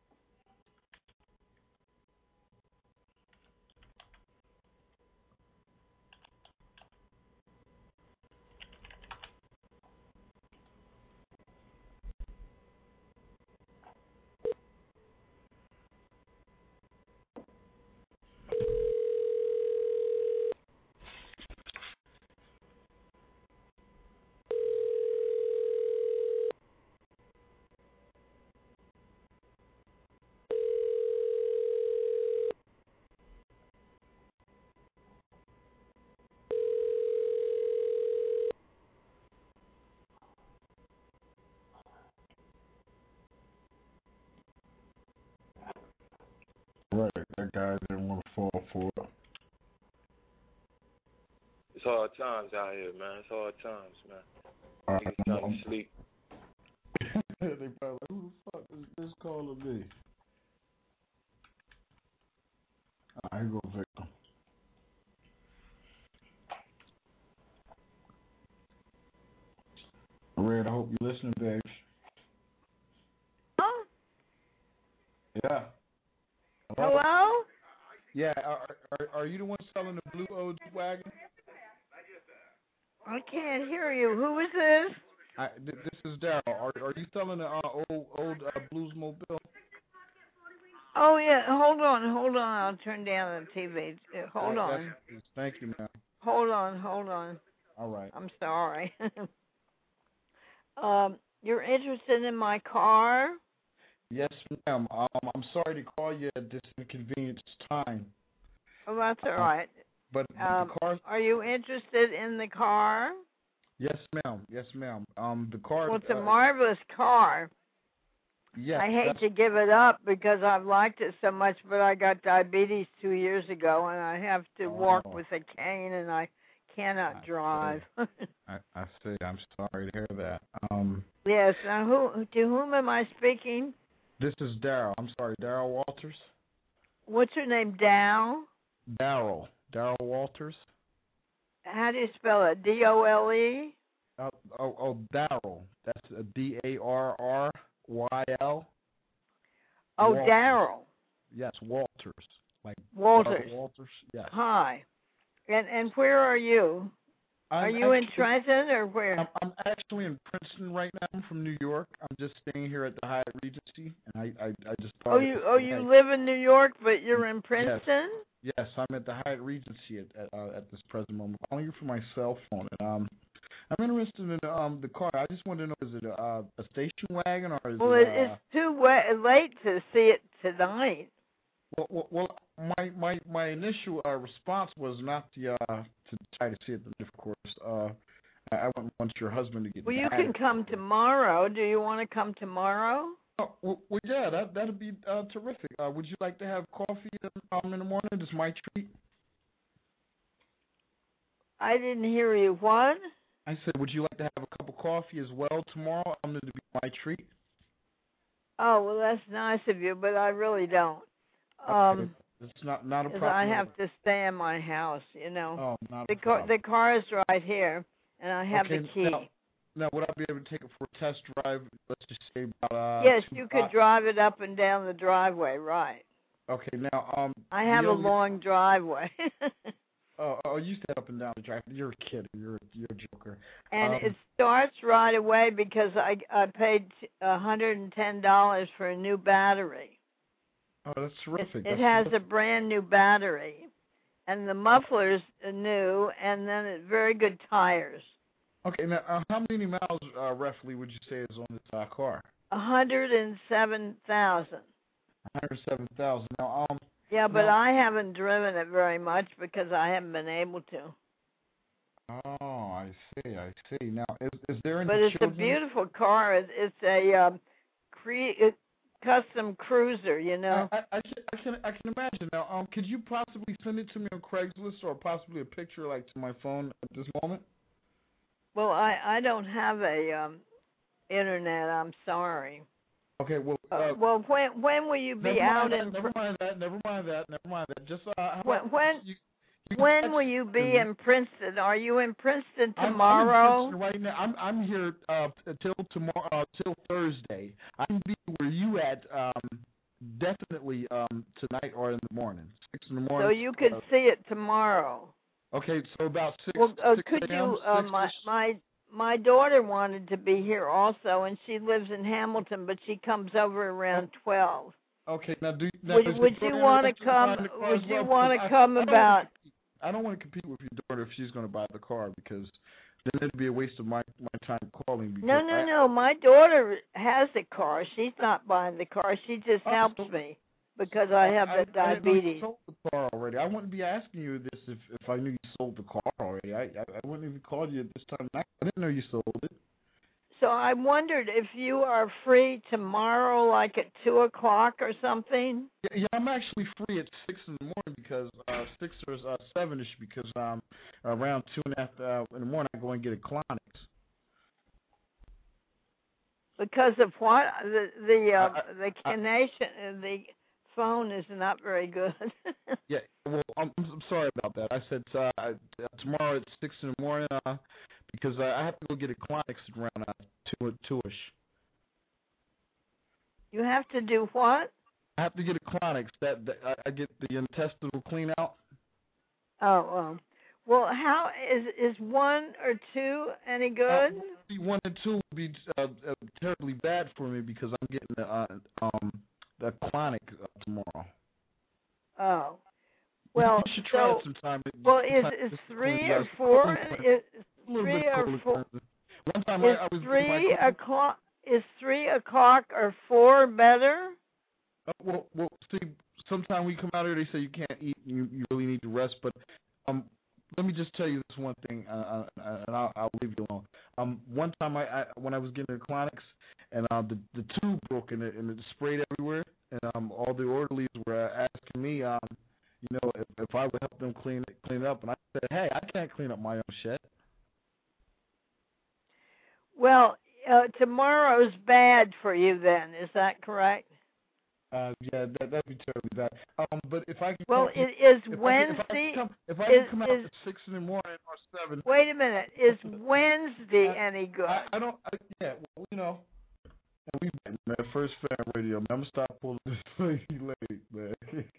Right, that guy didn't want to fall for it. It's hard times out here, man. It's hard times, man. All Niggas right, trying I'm- to sleep. They probably like, who the fuck is this calling me? All right, here go Victor. Red, I hope you're listening, babe. Huh? Yeah. Hello? Yeah, are, are are you the one selling the blue O G wagon? I can't hear you. Who is this? I, th- this is Daryl. Are are you selling the uh, old old uh, Bluesmobile? Oh, yeah. Hold on. Hold on. I'll turn down the T V. Uh, Hold Uh, on. that's- Thank you, ma'am. Hold on. Hold on. All right. I'm sorry. um, you're interested in my car? Yes, ma'am. Um, I'm sorry to call you at this inconvenient time. Oh, that's all Uh, right. But Um, the car. are you interested in the car? Yes, ma'am. Yes, ma'am. Um, the car. Well, it's a uh, marvelous car. Yes. I hate that's- to give it up because I've liked it so much, but I got diabetes two years ago, and I have to walk Oh. with a cane, and I cannot I drive. I, I see. I'm sorry to hear that. Um, Yes. Now, who to whom am I speaking? this is Daryl. I'm sorry, Daryl Walters. What's your name, Dow? Daryl. Daryl Walters. How do you spell it? D O L E? Uh, oh, oh, Daryl. That's a D A R R Y L. Oh, Walters. Daryl. Yes, Walters. Like Walters. Daryl Walters. Yes. Hi. And and where are you? I'm are you in actually- Trenton or where? I'm, I'm actually in Princeton right now. I'm from New York. I'm just staying here at the Hyatt Regency, and I, I, I just thought. Oh, it you was oh you nice. live in New York, but you're in Princeton? Yes, I'm at the Hyatt Regency at at, uh, at this present moment. I'm calling you from my cell phone, and um, I'm interested in um the car. I just want to know, is it a, uh, a station wagon or is Well, it? it, Uh, it's too wa- late to see it tonight. well, well, well, my my my initial uh, response was not to uh to try to see it, of course. Uh, I, I wouldn't want your husband to get. Well, you mad can at come tomorrow. Do you want to come tomorrow? Oh, well, well, yeah, that that'd be uh, terrific. Uh, would you like to have coffee um, in the morning? This is my treat. I didn't hear you. What? I said, would you like to have a cup of coffee as well tomorrow? I'm going to be my treat. Oh, well, that's nice of you, but I really don't. Okay, Um, it's not not a 'cause problem. I have to stay in my house, you know. Oh, not the a car, problem. the car is right here, and I have okay, the key. Now, now, would I be able to take it for a test drive? Let's just say about. Uh, yes, two you could blocks? drive it up and down the driveway, right? Okay, now um. I have the a only- long driveway. Oh, oh, you said up and down the drive. You're kidding. You're you're a joker. And um, it starts right away because I I paid a hundred and ten dollars for a new battery. Oh, that's terrific. It, That's- it has that's- a brand new battery, and the muffler's new, and then it very good tires. Okay, now uh, how many miles uh, roughly would you say is on this uh, car? A hundred and seven thousand. one hundred seven thousand. Now, um. Yeah, but now- I haven't driven it very much because I haven't been able to. Oh, I see. I see. Now, is is there any But it's children? a beautiful car. It, it's a um, cre- it, custom cruiser, you know. I, I, I, can, I can I can imagine. Now, um, could you possibly send it to me on Craigslist or possibly a picture like to my phone at this moment? Well, I I don't have a um internet. I'm sorry. Okay. Well. Uh, Uh, well, when when will you be never out mind that, in? Never mind that. Never mind that. Never mind that. Just uh, how When about when you when will you be in Princeton? Are you in Princeton tomorrow? I'm, I'm in Princeton right now. I'm I'm here uh, till tomorrow, uh, till Thursday. I can be where you at um, definitely um, tonight or in the morning, six in the morning. So you could uh, see it tomorrow. Okay, so about six. Well, uh, six could a m, you? Uh, six my my my daughter wanted to be here also, and she lives in Hamilton, but she comes over around twelve. Okay, now do now Would, does would your you daughter want let to you come? buy the car Would as you well? want Because to come I, I don't about? wanna compete- I don't want to compete with your daughter if she's going to buy the car because then it'd be a waste of my my time calling. Because No, no, I, no. My daughter has a car. She's not buying the car. She just Oh, helps so- me because I have the I, I didn't know you diabetes. sold the car already. I wouldn't be asking you this if, if I knew you sold the car already. I, I I wouldn't even call you at this time. I didn't know you sold it. So I wondered if you are free tomorrow, like at two o'clock or something. Yeah, yeah, I'm actually free at six in the morning because uh, six or uh, seven-ish because um around two and a half uh, in the morning I go and get a Kleenex. Because of what? The the uh, I- the connection, uh, the phone is not very good. Yeah, well, I'm, I'm sorry about that. I said uh, I- uh, tomorrow at six in the morning uh, because uh, I have to go get a Kleenex around uh, two two-ish. You have to do what? I have to get a Kleenex. That, that I, I get the intestinal clean out. Oh, well. Well, how is is one or two any good? Uh, one and two would be uh, uh, terribly bad for me because I'm getting the uh, um the Kleenex uh, tomorrow. Oh, well, you should try so it sometime. well, is Sometime is this three morning, or guys. four? Is A little three bit or colder four? times. One time Is I, I was three my, o'clock? Is three o'clock or four better? Uh, well, well, see, sometime we come out here, they say you can't eat, you you really need to rest. But um, let me just tell you this one thing, uh, uh, and I'll, I'll leave you alone. Um, one time I, I when I was getting the Kleenex, and uh, the the tube broke and it, and it sprayed everywhere, and um, all the orderlies were asking me, um, you know, if, if I would help them clean it, clean it up, and I said, hey, I can't clean up my own shit. Well, uh, tomorrow's bad for you then. Is that correct? Uh, yeah, that that'd be terribly bad. Um, but if I can, Well, come, it is if Wednesday. I, if I can come, if I is, can come out is, at six in the morning or seven. Wait a minute. Is Wednesday I, any good? I, I don't. I, yeah, well, you know, we man, first fan radio. Man, I'm gonna stop pulling this lady late, man.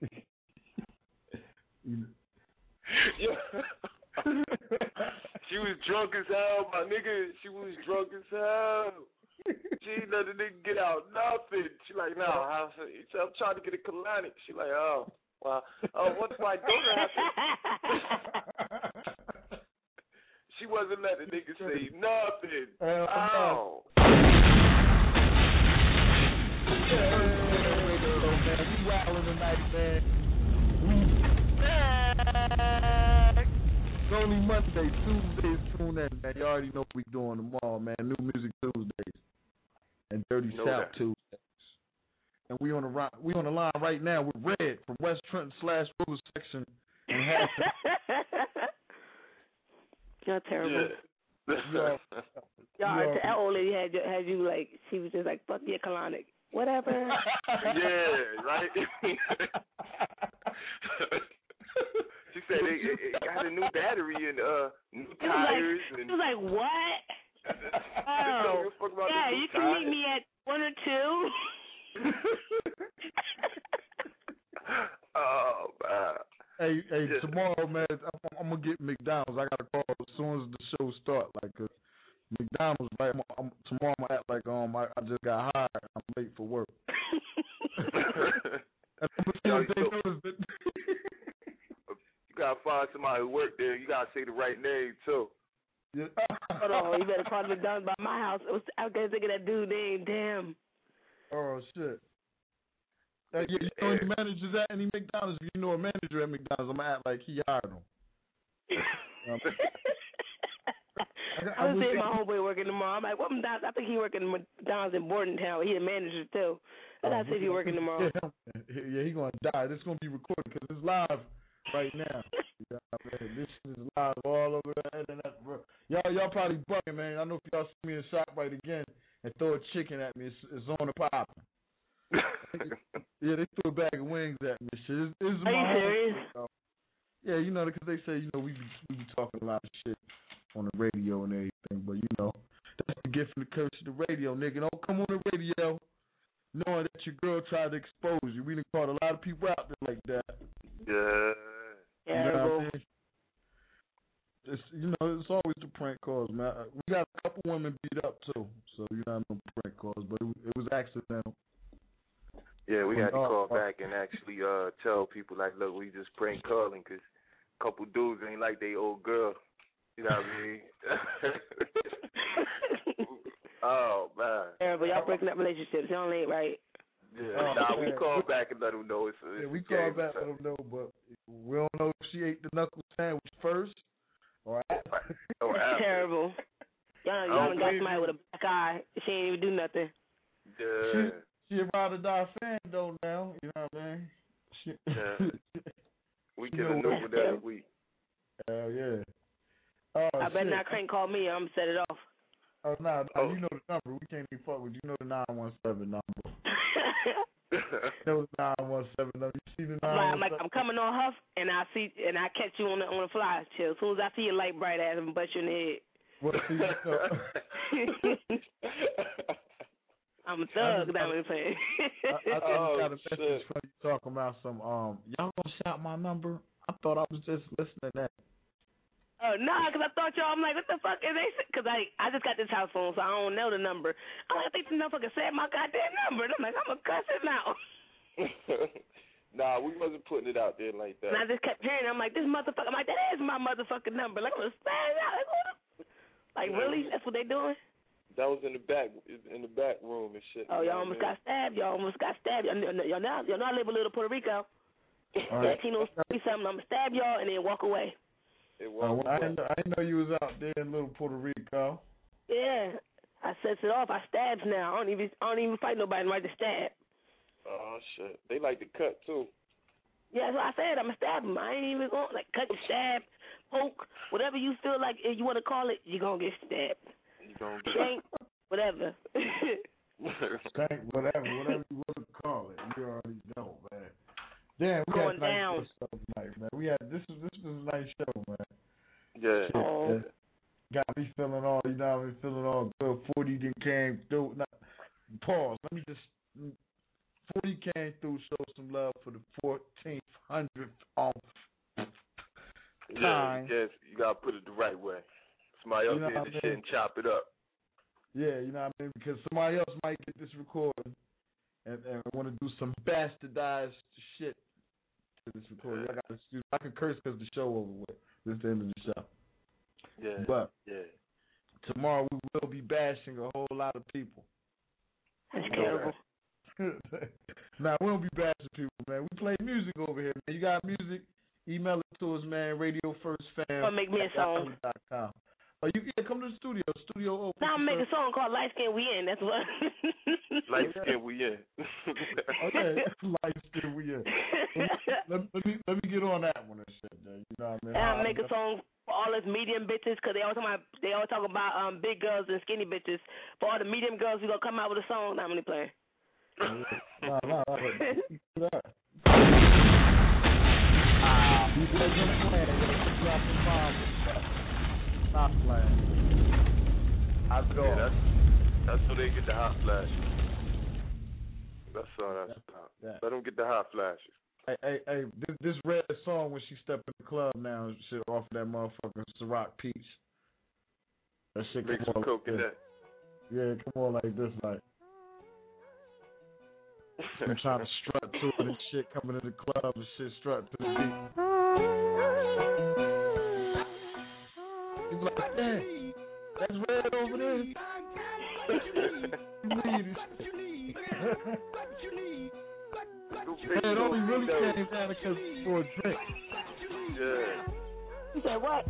She was drunk as hell, my nigga. She was drunk as hell. She ain't let the nigga get out nothing. She like, no, nah, she said, I'm trying to get a colonic. She like, oh, well, oh, what's my daughter have to... She wasn't letting the nigga say nothing. Uh, oh. Man, we wildin' tonight, man. It's only Monday, Tuesdays, tune in, man. You already know what we doing tomorrow, man. New Music Tuesdays and Dirty Know South that. Tuesdays. And we on the ri- we on the line right now with Red from West Trenton slash Rivers section and Hampton. You're terrible. Yeah. Y'all, that old lady had you, had you like, she was just like, fuck your colonic. Whatever. Yeah, right? She said it, it, it got a new battery and uh, new It was tires. like, and it was like, what? They don't give a fuck about Yeah, the new you can tires. meet me at one or two. Oh, man. Hey, hey, Yeah. tomorrow, man, I'm, I'm gonna get McDonald's. I gotta call as soon as the show start, like, 'cause McDonald's, right? I'm, I'm, tomorrow I'm gonna act like um I, I just got hired. I'm late for work. And I'm gonna see Yo, if they so- notice that. You gotta find somebody who work there. You gotta say the right name too. Yeah. Hold on, you better call McDonald's by my house. I was, I was gonna think of that dude name. Damn. Oh shit. Hey, yeah, you know any managers at any McDonald's? If you know a manager at McDonald's, I'm gonna act like he hired him. Um, I was seeing my homeboy working tomorrow. I'm like, what McDonald's? I think he working McDonald's in Bordentown. He a manager too. I gotta see if he working tomorrow. Yeah, yeah, he gonna die. This gonna be recorded because it's live right now. You know what I mean? This is live all over the internet, bro. Y'all, y'all probably bugging, man. I know if y'all see me in ShopRite again and throw a chicken at me, it's, it's on the pop. Yeah, they threw a bag of wings at me. Shit, it's, it's Are my you serious? home. Yeah, you know, because they say, you know, we be, we be talking a lot of shit on the radio and everything, but, you know, that's the gift and the curse of the radio, nigga. Don't come on the radio knowing that your girl tried to expose you. We done caught a lot of people out there like that. Yeah. You know what I mean? It's, you know, it's always the prank calls, man. We got a couple women beat up, too, so, you know, no prank calls, but it, it was accidental. Yeah, we had to call uh, back and actually uh tell people, like, look, we just prank calling because a couple dudes ain't like they old girl. You know what I mean? Oh, man. Terrible. Y'all breaking up relationships. Y'all ain't right. Yeah, Oh, nah, man. we call back and let them know it's a, it's Yeah, we a call game. back and let them know, but we don't know if she ate the knuckle sandwich first or after. Or after. Terrible. Y'all, y'all done got somebody with a black eye. She ain't even do nothing. Yeah. She, she a ride or die fan, though, now. You know what I mean? She, Yeah. We can You know maneuver what? that if we. Hell yeah. Oh, I better shit. not crank call me. I'm gonna set it off. Oh, nah, nah, you know the number. We can't even fuck with you. You know the nine one seven number. You know the nine one seven number. You see the I'm like, nine I'm one like, seven? I'm coming on Huff, and I see, and I catch you on the on the fly. Chill. As soon as I see your light bright ass, I'm bust you in the head. What, see, you know, I'm a thug. That was saying. I, I just Oh, got a message shit. from you talking about some, um, y'all gonna shout my number? I thought I was just listening at. Oh, no, nah, because I thought y'all, I'm like, what the fuck is they? Because I, I just got this house phone, so I don't know the number. I'm like, I think the motherfucker said my goddamn number. And I'm like, I'm going to cuss him out. Nah, we wasn't putting it out there like that. And I just kept hearing it. I'm like, this motherfucker, I'm like, that is my motherfucking number. Like, I'm going to spaz out. Like, what the, like, really? That's what they doing? That was in the back, in the back room and shit. Oh, y'all You know almost what got stabbed. Y'all almost got stabbed. Y'all, y'all, y'all, know, y'all know I live a little Puerto Rico. All right. Latinos say something, I'm going to stab y'all and then walk away. It Uh, was. well, I, didn't know, I didn't know you was out there in little Puerto Rico. Yeah. I sets it off. I stabs now. I don't even, I don't even fight nobody right to stab. Oh shit, they like to cut too. Yeah, that's what I said. I'm going to stab him. I ain't even going to, like, cut, stab, poke, whatever you feel like you want to call it, you're going to get stabbed. You gonna get Shank, whatever. Skank, whatever, whatever you want to call it. You already know, man. Damn, we Going had a nice down. show tonight, man. We had this was this was a nice show, man. Yeah. Shit, Oh. uh, got me feeling all, you know, me feeling all good. Forty then came through. Not, pause. Let me just. Forty came through. Show some love for the fourteenth hundredth off. Yeah, Time. yes, you gotta put it the right way. Somebody else You know hear what the I mean? shit and chop it up. Yeah, you know what I mean? Because somebody else might get this recording and, and want to do some bastardized shit to this recording. I, gotta, I can curse because the show over with. This is the end of the show. Yeah. But yeah. tomorrow we will be bashing a whole lot of people. That's terrible. Nah, we won't be bashing people, man. We play music over here, man. You got music? Email it to us, man. Radio First Fam. Or make me a song. .com. Oh, you can come to the studio. Studio open. Now I'm making a song called Light Skin We In. That's what. Light skin we in. Okay, light skin we in. Let, let me let me get on that one and shit, man. You know what I mean? And I make a song for all us medium bitches because they all talk about they all talk about um big girls and skinny bitches. For all the medium girls, we gonna come out with a song. Now I'm gonna play. Nah, nah, nah. Do that. You guys gonna play? Drop the bomb. Stop playing. How's it going? Yeah, that's, that's so they get the hot flashes. That's all that's about. Yeah. Let them get the hot flashes. Hey, hey, hey, this, this red song when she step in the club now and shit off of that motherfucking Ciroc Peach. That shit Make come some on coconut. like this. Yeah, come on like this, like. I'm trying to strut to it and shit, coming to the club and shit, strut to the beat. He's like, hey, that's red over there. You need it. Man, it only really came down because for a drink. Yeah. You said what?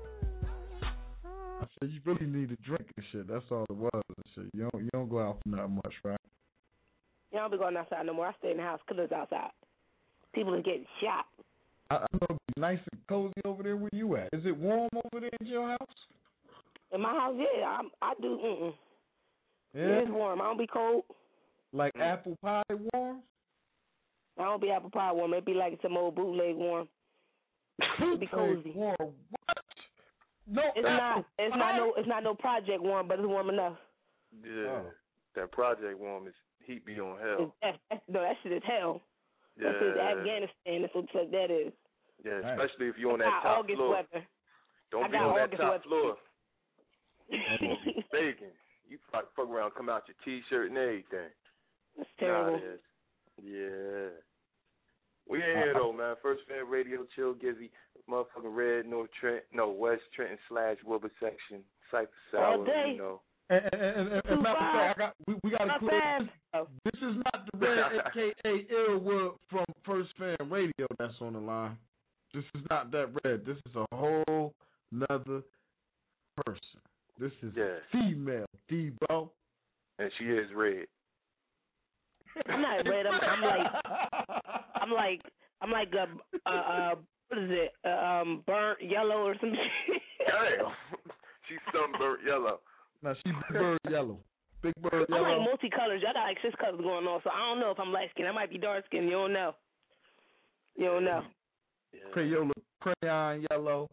I said you really need a drink and shit. That's all it was and shit. You don't you don't go out for that much, right? Yeah, I don't be going outside no more. I stay in the house because it's outside. People are getting shot. I, I know it'd be nice and cozy over there where you at. Is it warm over there in your house? In my house, yeah, I I do. Mm-mm. Yeah. Yeah, it's warm. I don't be cold. Like apple pie warm? I don't be apple pie warm. It be like some old bootleg warm. It'll be cozy. Warm. What? No, it's not. It's not no. It's not no project warm, but it's warm enough. Yeah, oh. That project warm is heat be on hell. That, that, no, that shit is hell. Yeah. That's is Afghanistan. That's what that is. Yeah, especially if you're on That's that top August floor. Weather. Don't I be on that August top weather. floor. Don't be faking. You fuck, fuck around, come out your T-shirt and everything. That's terrible. Nah, it is. Yeah. We in here though, man. First Fan Radio, Chill Gizzy, motherfucking Red, North Trent, no West Trenton slash Wilbur section, Cypher Sour, all day. you know. And, and, and, and, and matter of fact, I got, we, we got to clear this. This is not the Red, A K A Illwood from First Fan Radio that's on the line. This is not that Red. This is a whole nother person. This is yeah. female, Debo. And she is red. I'm not red. I'm, I'm like, I'm like, I'm like a, uh, uh, what is it? Uh, um, burnt yellow or some shit. Damn. She's sunburnt yellow. No, she's big bird yellow. Big bird I'm yellow. like multicolors. Y'all got like six colors going on, so I don't know if I'm light skinned. I might be dark skinned. You don't know. You don't know. Yeah. Crayola, crayon yellow.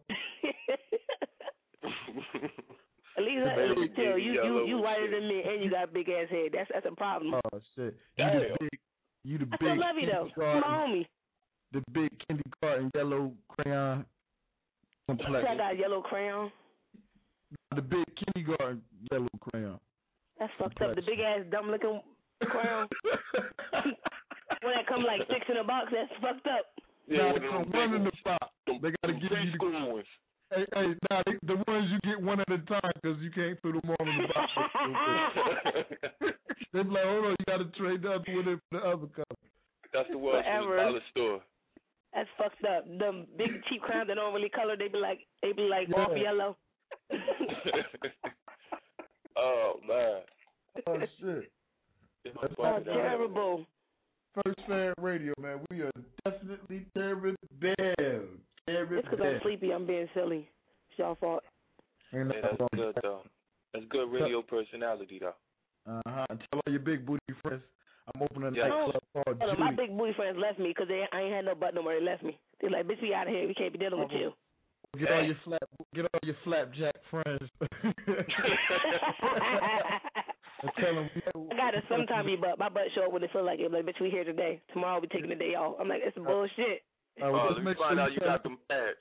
At least, at least tell you, you, you whiter than me, and you got a big ass head. That's that's a problem. Oh shit! You the big, you the I big. still love you though. My homie. The big kindergarten yellow crayon complexion. I got a yellow crayon. The big kindergarten yellow crayon. That's fucked up. The big ass dumb looking crayon. When that come like six in a box, that's fucked up. Yeah, nah, they come one in the box. They gotta give you the ones. Hey, hey, nah, they, the ones you get one at a time because you can't put them all in the box. They be like, hold on, you got to trade up with it for the other color. That's the ones from the dollar store. That's fucked up. The big cheap crowns that don't really color, they be like, they be like yeah. off yellow. Oh man. Oh shit. That's oh, terrible. First Fan Radio, man. We are definitely terrible. It's because I'm sleepy. I'm being silly. It's y'all fault. Hey, that's good, though. That's good radio personality, though. Uh-huh. And tell all your big booty friends I'm opening a yeah. nightclub called Judy. My big booty friends left me because I ain't had no butt no more. They left me. They're like, bitch, we out of here. We can't be dealing with you. Get all your flap, get all your flapjack friends. And tell them, I got it sometime, you butt. My butt show up when it feel like it. Like, bitch, we here today. Tomorrow we taking the day off. I'm like, it's bullshit. Uh, oh, let me find out you got them pads.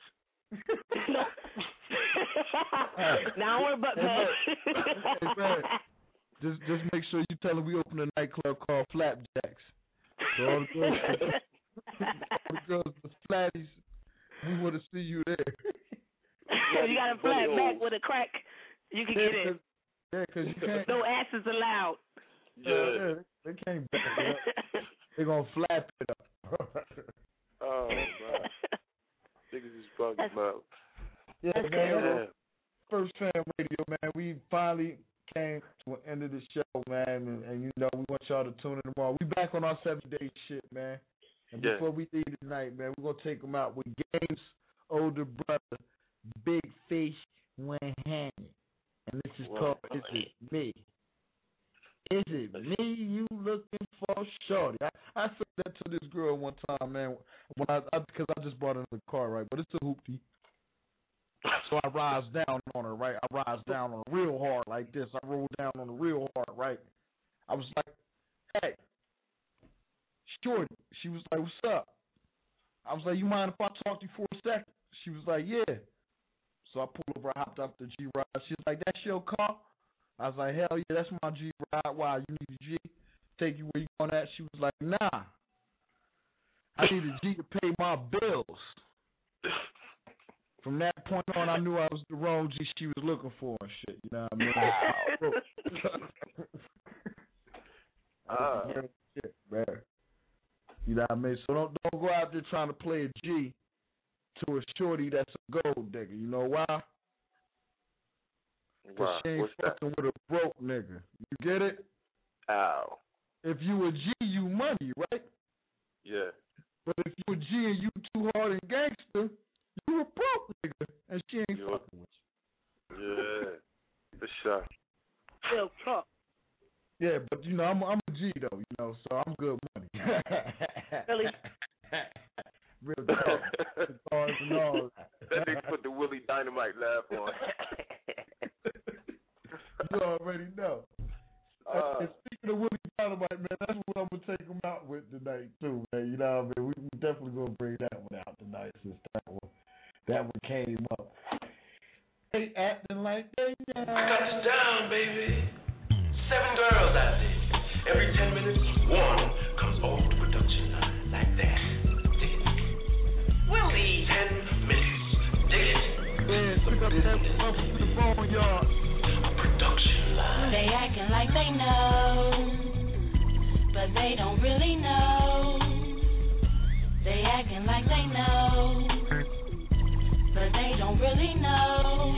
Now I want a butt pad. Hey, just, just make sure you tell them we open a nightclub called Flapjacks. So all the girls, all the girls, the flatties, we want to see you there. If you got a flat back with a crack, you can yeah, get in. Yeah, because you can't. No asses allowed. Yeah, uh, they can't back it up. They're going to flap it up. Oh, man. Niggas is fucking up. Yeah, That's man. cool. First Fan Radio, man. We finally came to the end of the show, man. And, and, you know, we want y'all to tune in tomorrow. We back on our seven-day shit, man. And yeah. before we leave tonight, man, we're going to take them out with Game's older brother, Big Fish Went Hanging. And this is called Is It Me? Is it me you looking for, shorty? I, I said that to this girl one time, man, when I, I because I just bought her in the car, right? But it's a hoopty. So I rise down on her, right? I rise down on her real hard like this. I roll down on her real hard, right? I was like, hey, shorty. She was like, what's up? I was like, you mind if I talk to you for a second? She was like, yeah. So I pulled over, I hopped off the G-Ride. She was like, that's your car? I was like, hell yeah, that's my G-Ride. Why, you need a G? Take you where you going at? She was like, nah. I need a G to pay my bills. From that point on, I knew I was the wrong G she was looking for and shit. You know what I mean? uh. Shit, man. You know what I mean? So don't don't go out there trying to play a G to a shorty that's a gold digger. You know why? Because wow. she ain't What's fucking that? with a broke nigga. You get it? Ow. If you a G, you money, right? Yeah. But if you a G and you too hard and gangster, you a broke nigga, and she ain't You're, fucking with you. Yeah. For sure. Real talk. Yeah, but you know, I'm I'm a G though, you know, so I'm good money. Really? Real talk. Cigars and all. That nigga put the Willie Dynamite laugh on. You already know. Uh, and speaking of Willie Dynamite, man, that's what I'm gonna take him out with tonight too, man. You know what I mean? We, we definitely gonna bring that one out tonight since that one that one came up. They acting like they know. Touchdown, baby. Seven girls out there. Every ten minutes, one comes off the production line like that. Dig it. Willie. Ten minutes. Dig it. Yeah, pick up that up to the phone, y'all. Production line. They acting like they know, but they don't really know. They acting like they know, but they don't really know.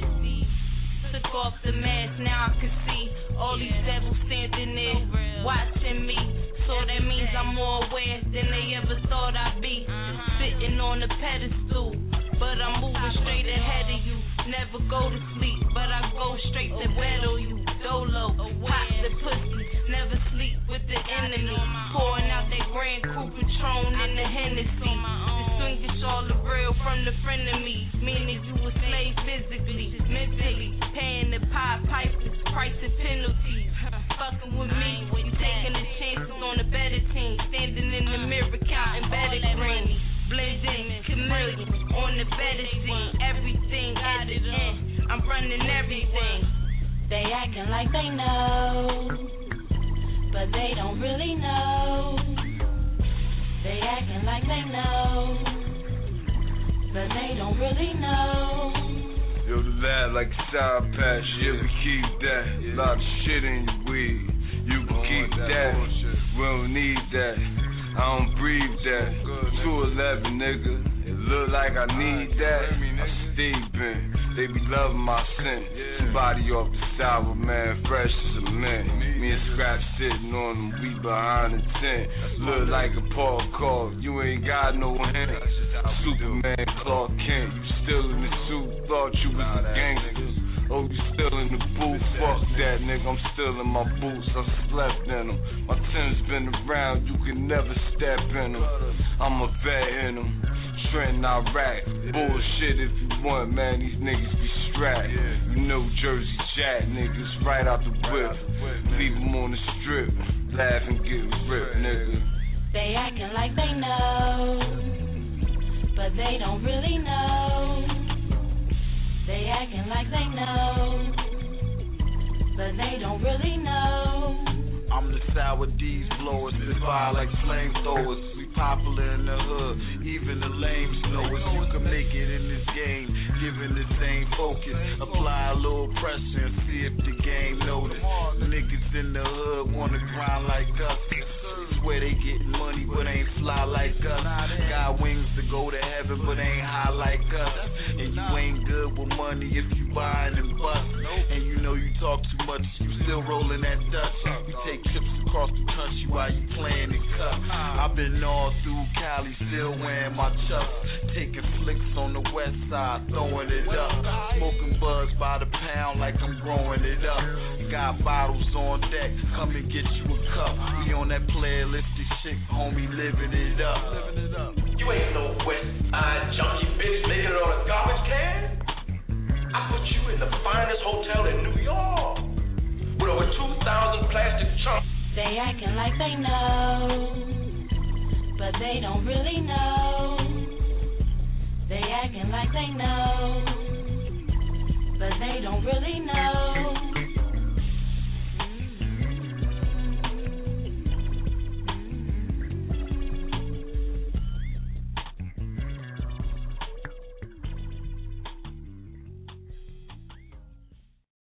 Took off the mask, now I can see all these devils standing there watching me. So that means I'm more aware than they ever thought I'd be. Sitting on a pedestal, but I'm moving straight ahead of you. Never go to sleep, but I go straight to bed on you. Dolo, pop the pussy, never sleep with the enemy. Pouring out that Grand Coupe Patron in the Hennessy. Distinguish all the real from the friend of me. Meaning you a slave physically, mentally. Paying the Pied Pipers, price and penalties. Fucking with me, you taking the chances on a better team. Standing in the mirror counting better green. Blending, chameleon, on the better scene. Everything at the end, I'm running everything. They acting like they know, but they don't really know. They acting like they know, but they don't really know. Yo, the lab like a side patch, yeah, we keep that. Lot of shit in your weed, you can keep that. We don't need that, I don't breathe that. two eleven, nigga, it look like I need that. I Steve been, they be loving my scent. Somebody off the sour, man, fresh as a mint. Me and Scrap sitting on them, we behind the tent. Look like a Paul Call, you ain't got no hint. Superman, Clark Kent, you still in the suit, thought you was a gangster. Oh, you still in the booth, fuck that nigga, I'm still in my boots, I slept in them. My Tim's been around, you can never step in them. I'm a vet in them, Trent, Iraq. Bullshit if you want, man, these niggas be strapped. You know Jersey Jack niggas right out the whip. Leave them on the strip, laugh and get ripped, nigga. They acting like they know, but they don't really know. They acting like they know, but they don't really know. I'm the sour D's blowers, spit fire like flamethrowers. We popular in the hood, even the lames know us. You can make it in this game, given the same focus. Apply a little pressure and see if the game notice. Niggas in the hood wanna grind like us. Swear they getting money but ain't fly like us. Got wings to go to heaven but ain't high like us. And you ain't good with money if you buying and bust. And you know you talk too much, you still rolling that Dutch. You take trips across the country while you playing the cup. I've been all through Cali, still wearing my chucks. Taking flicks on the west side, throwing it up. Smoking buds by the pound like I'm growing it up. Got bottles on deck, come and get you a cup. We on that playlist, this shit, homie, living it up. You ain't no West Side junkie bitch making it on a garbage can. I put you in the finest hotel in New York with over two thousand plastic trunks. They acting like they know, but they don't really know. They acting like they know,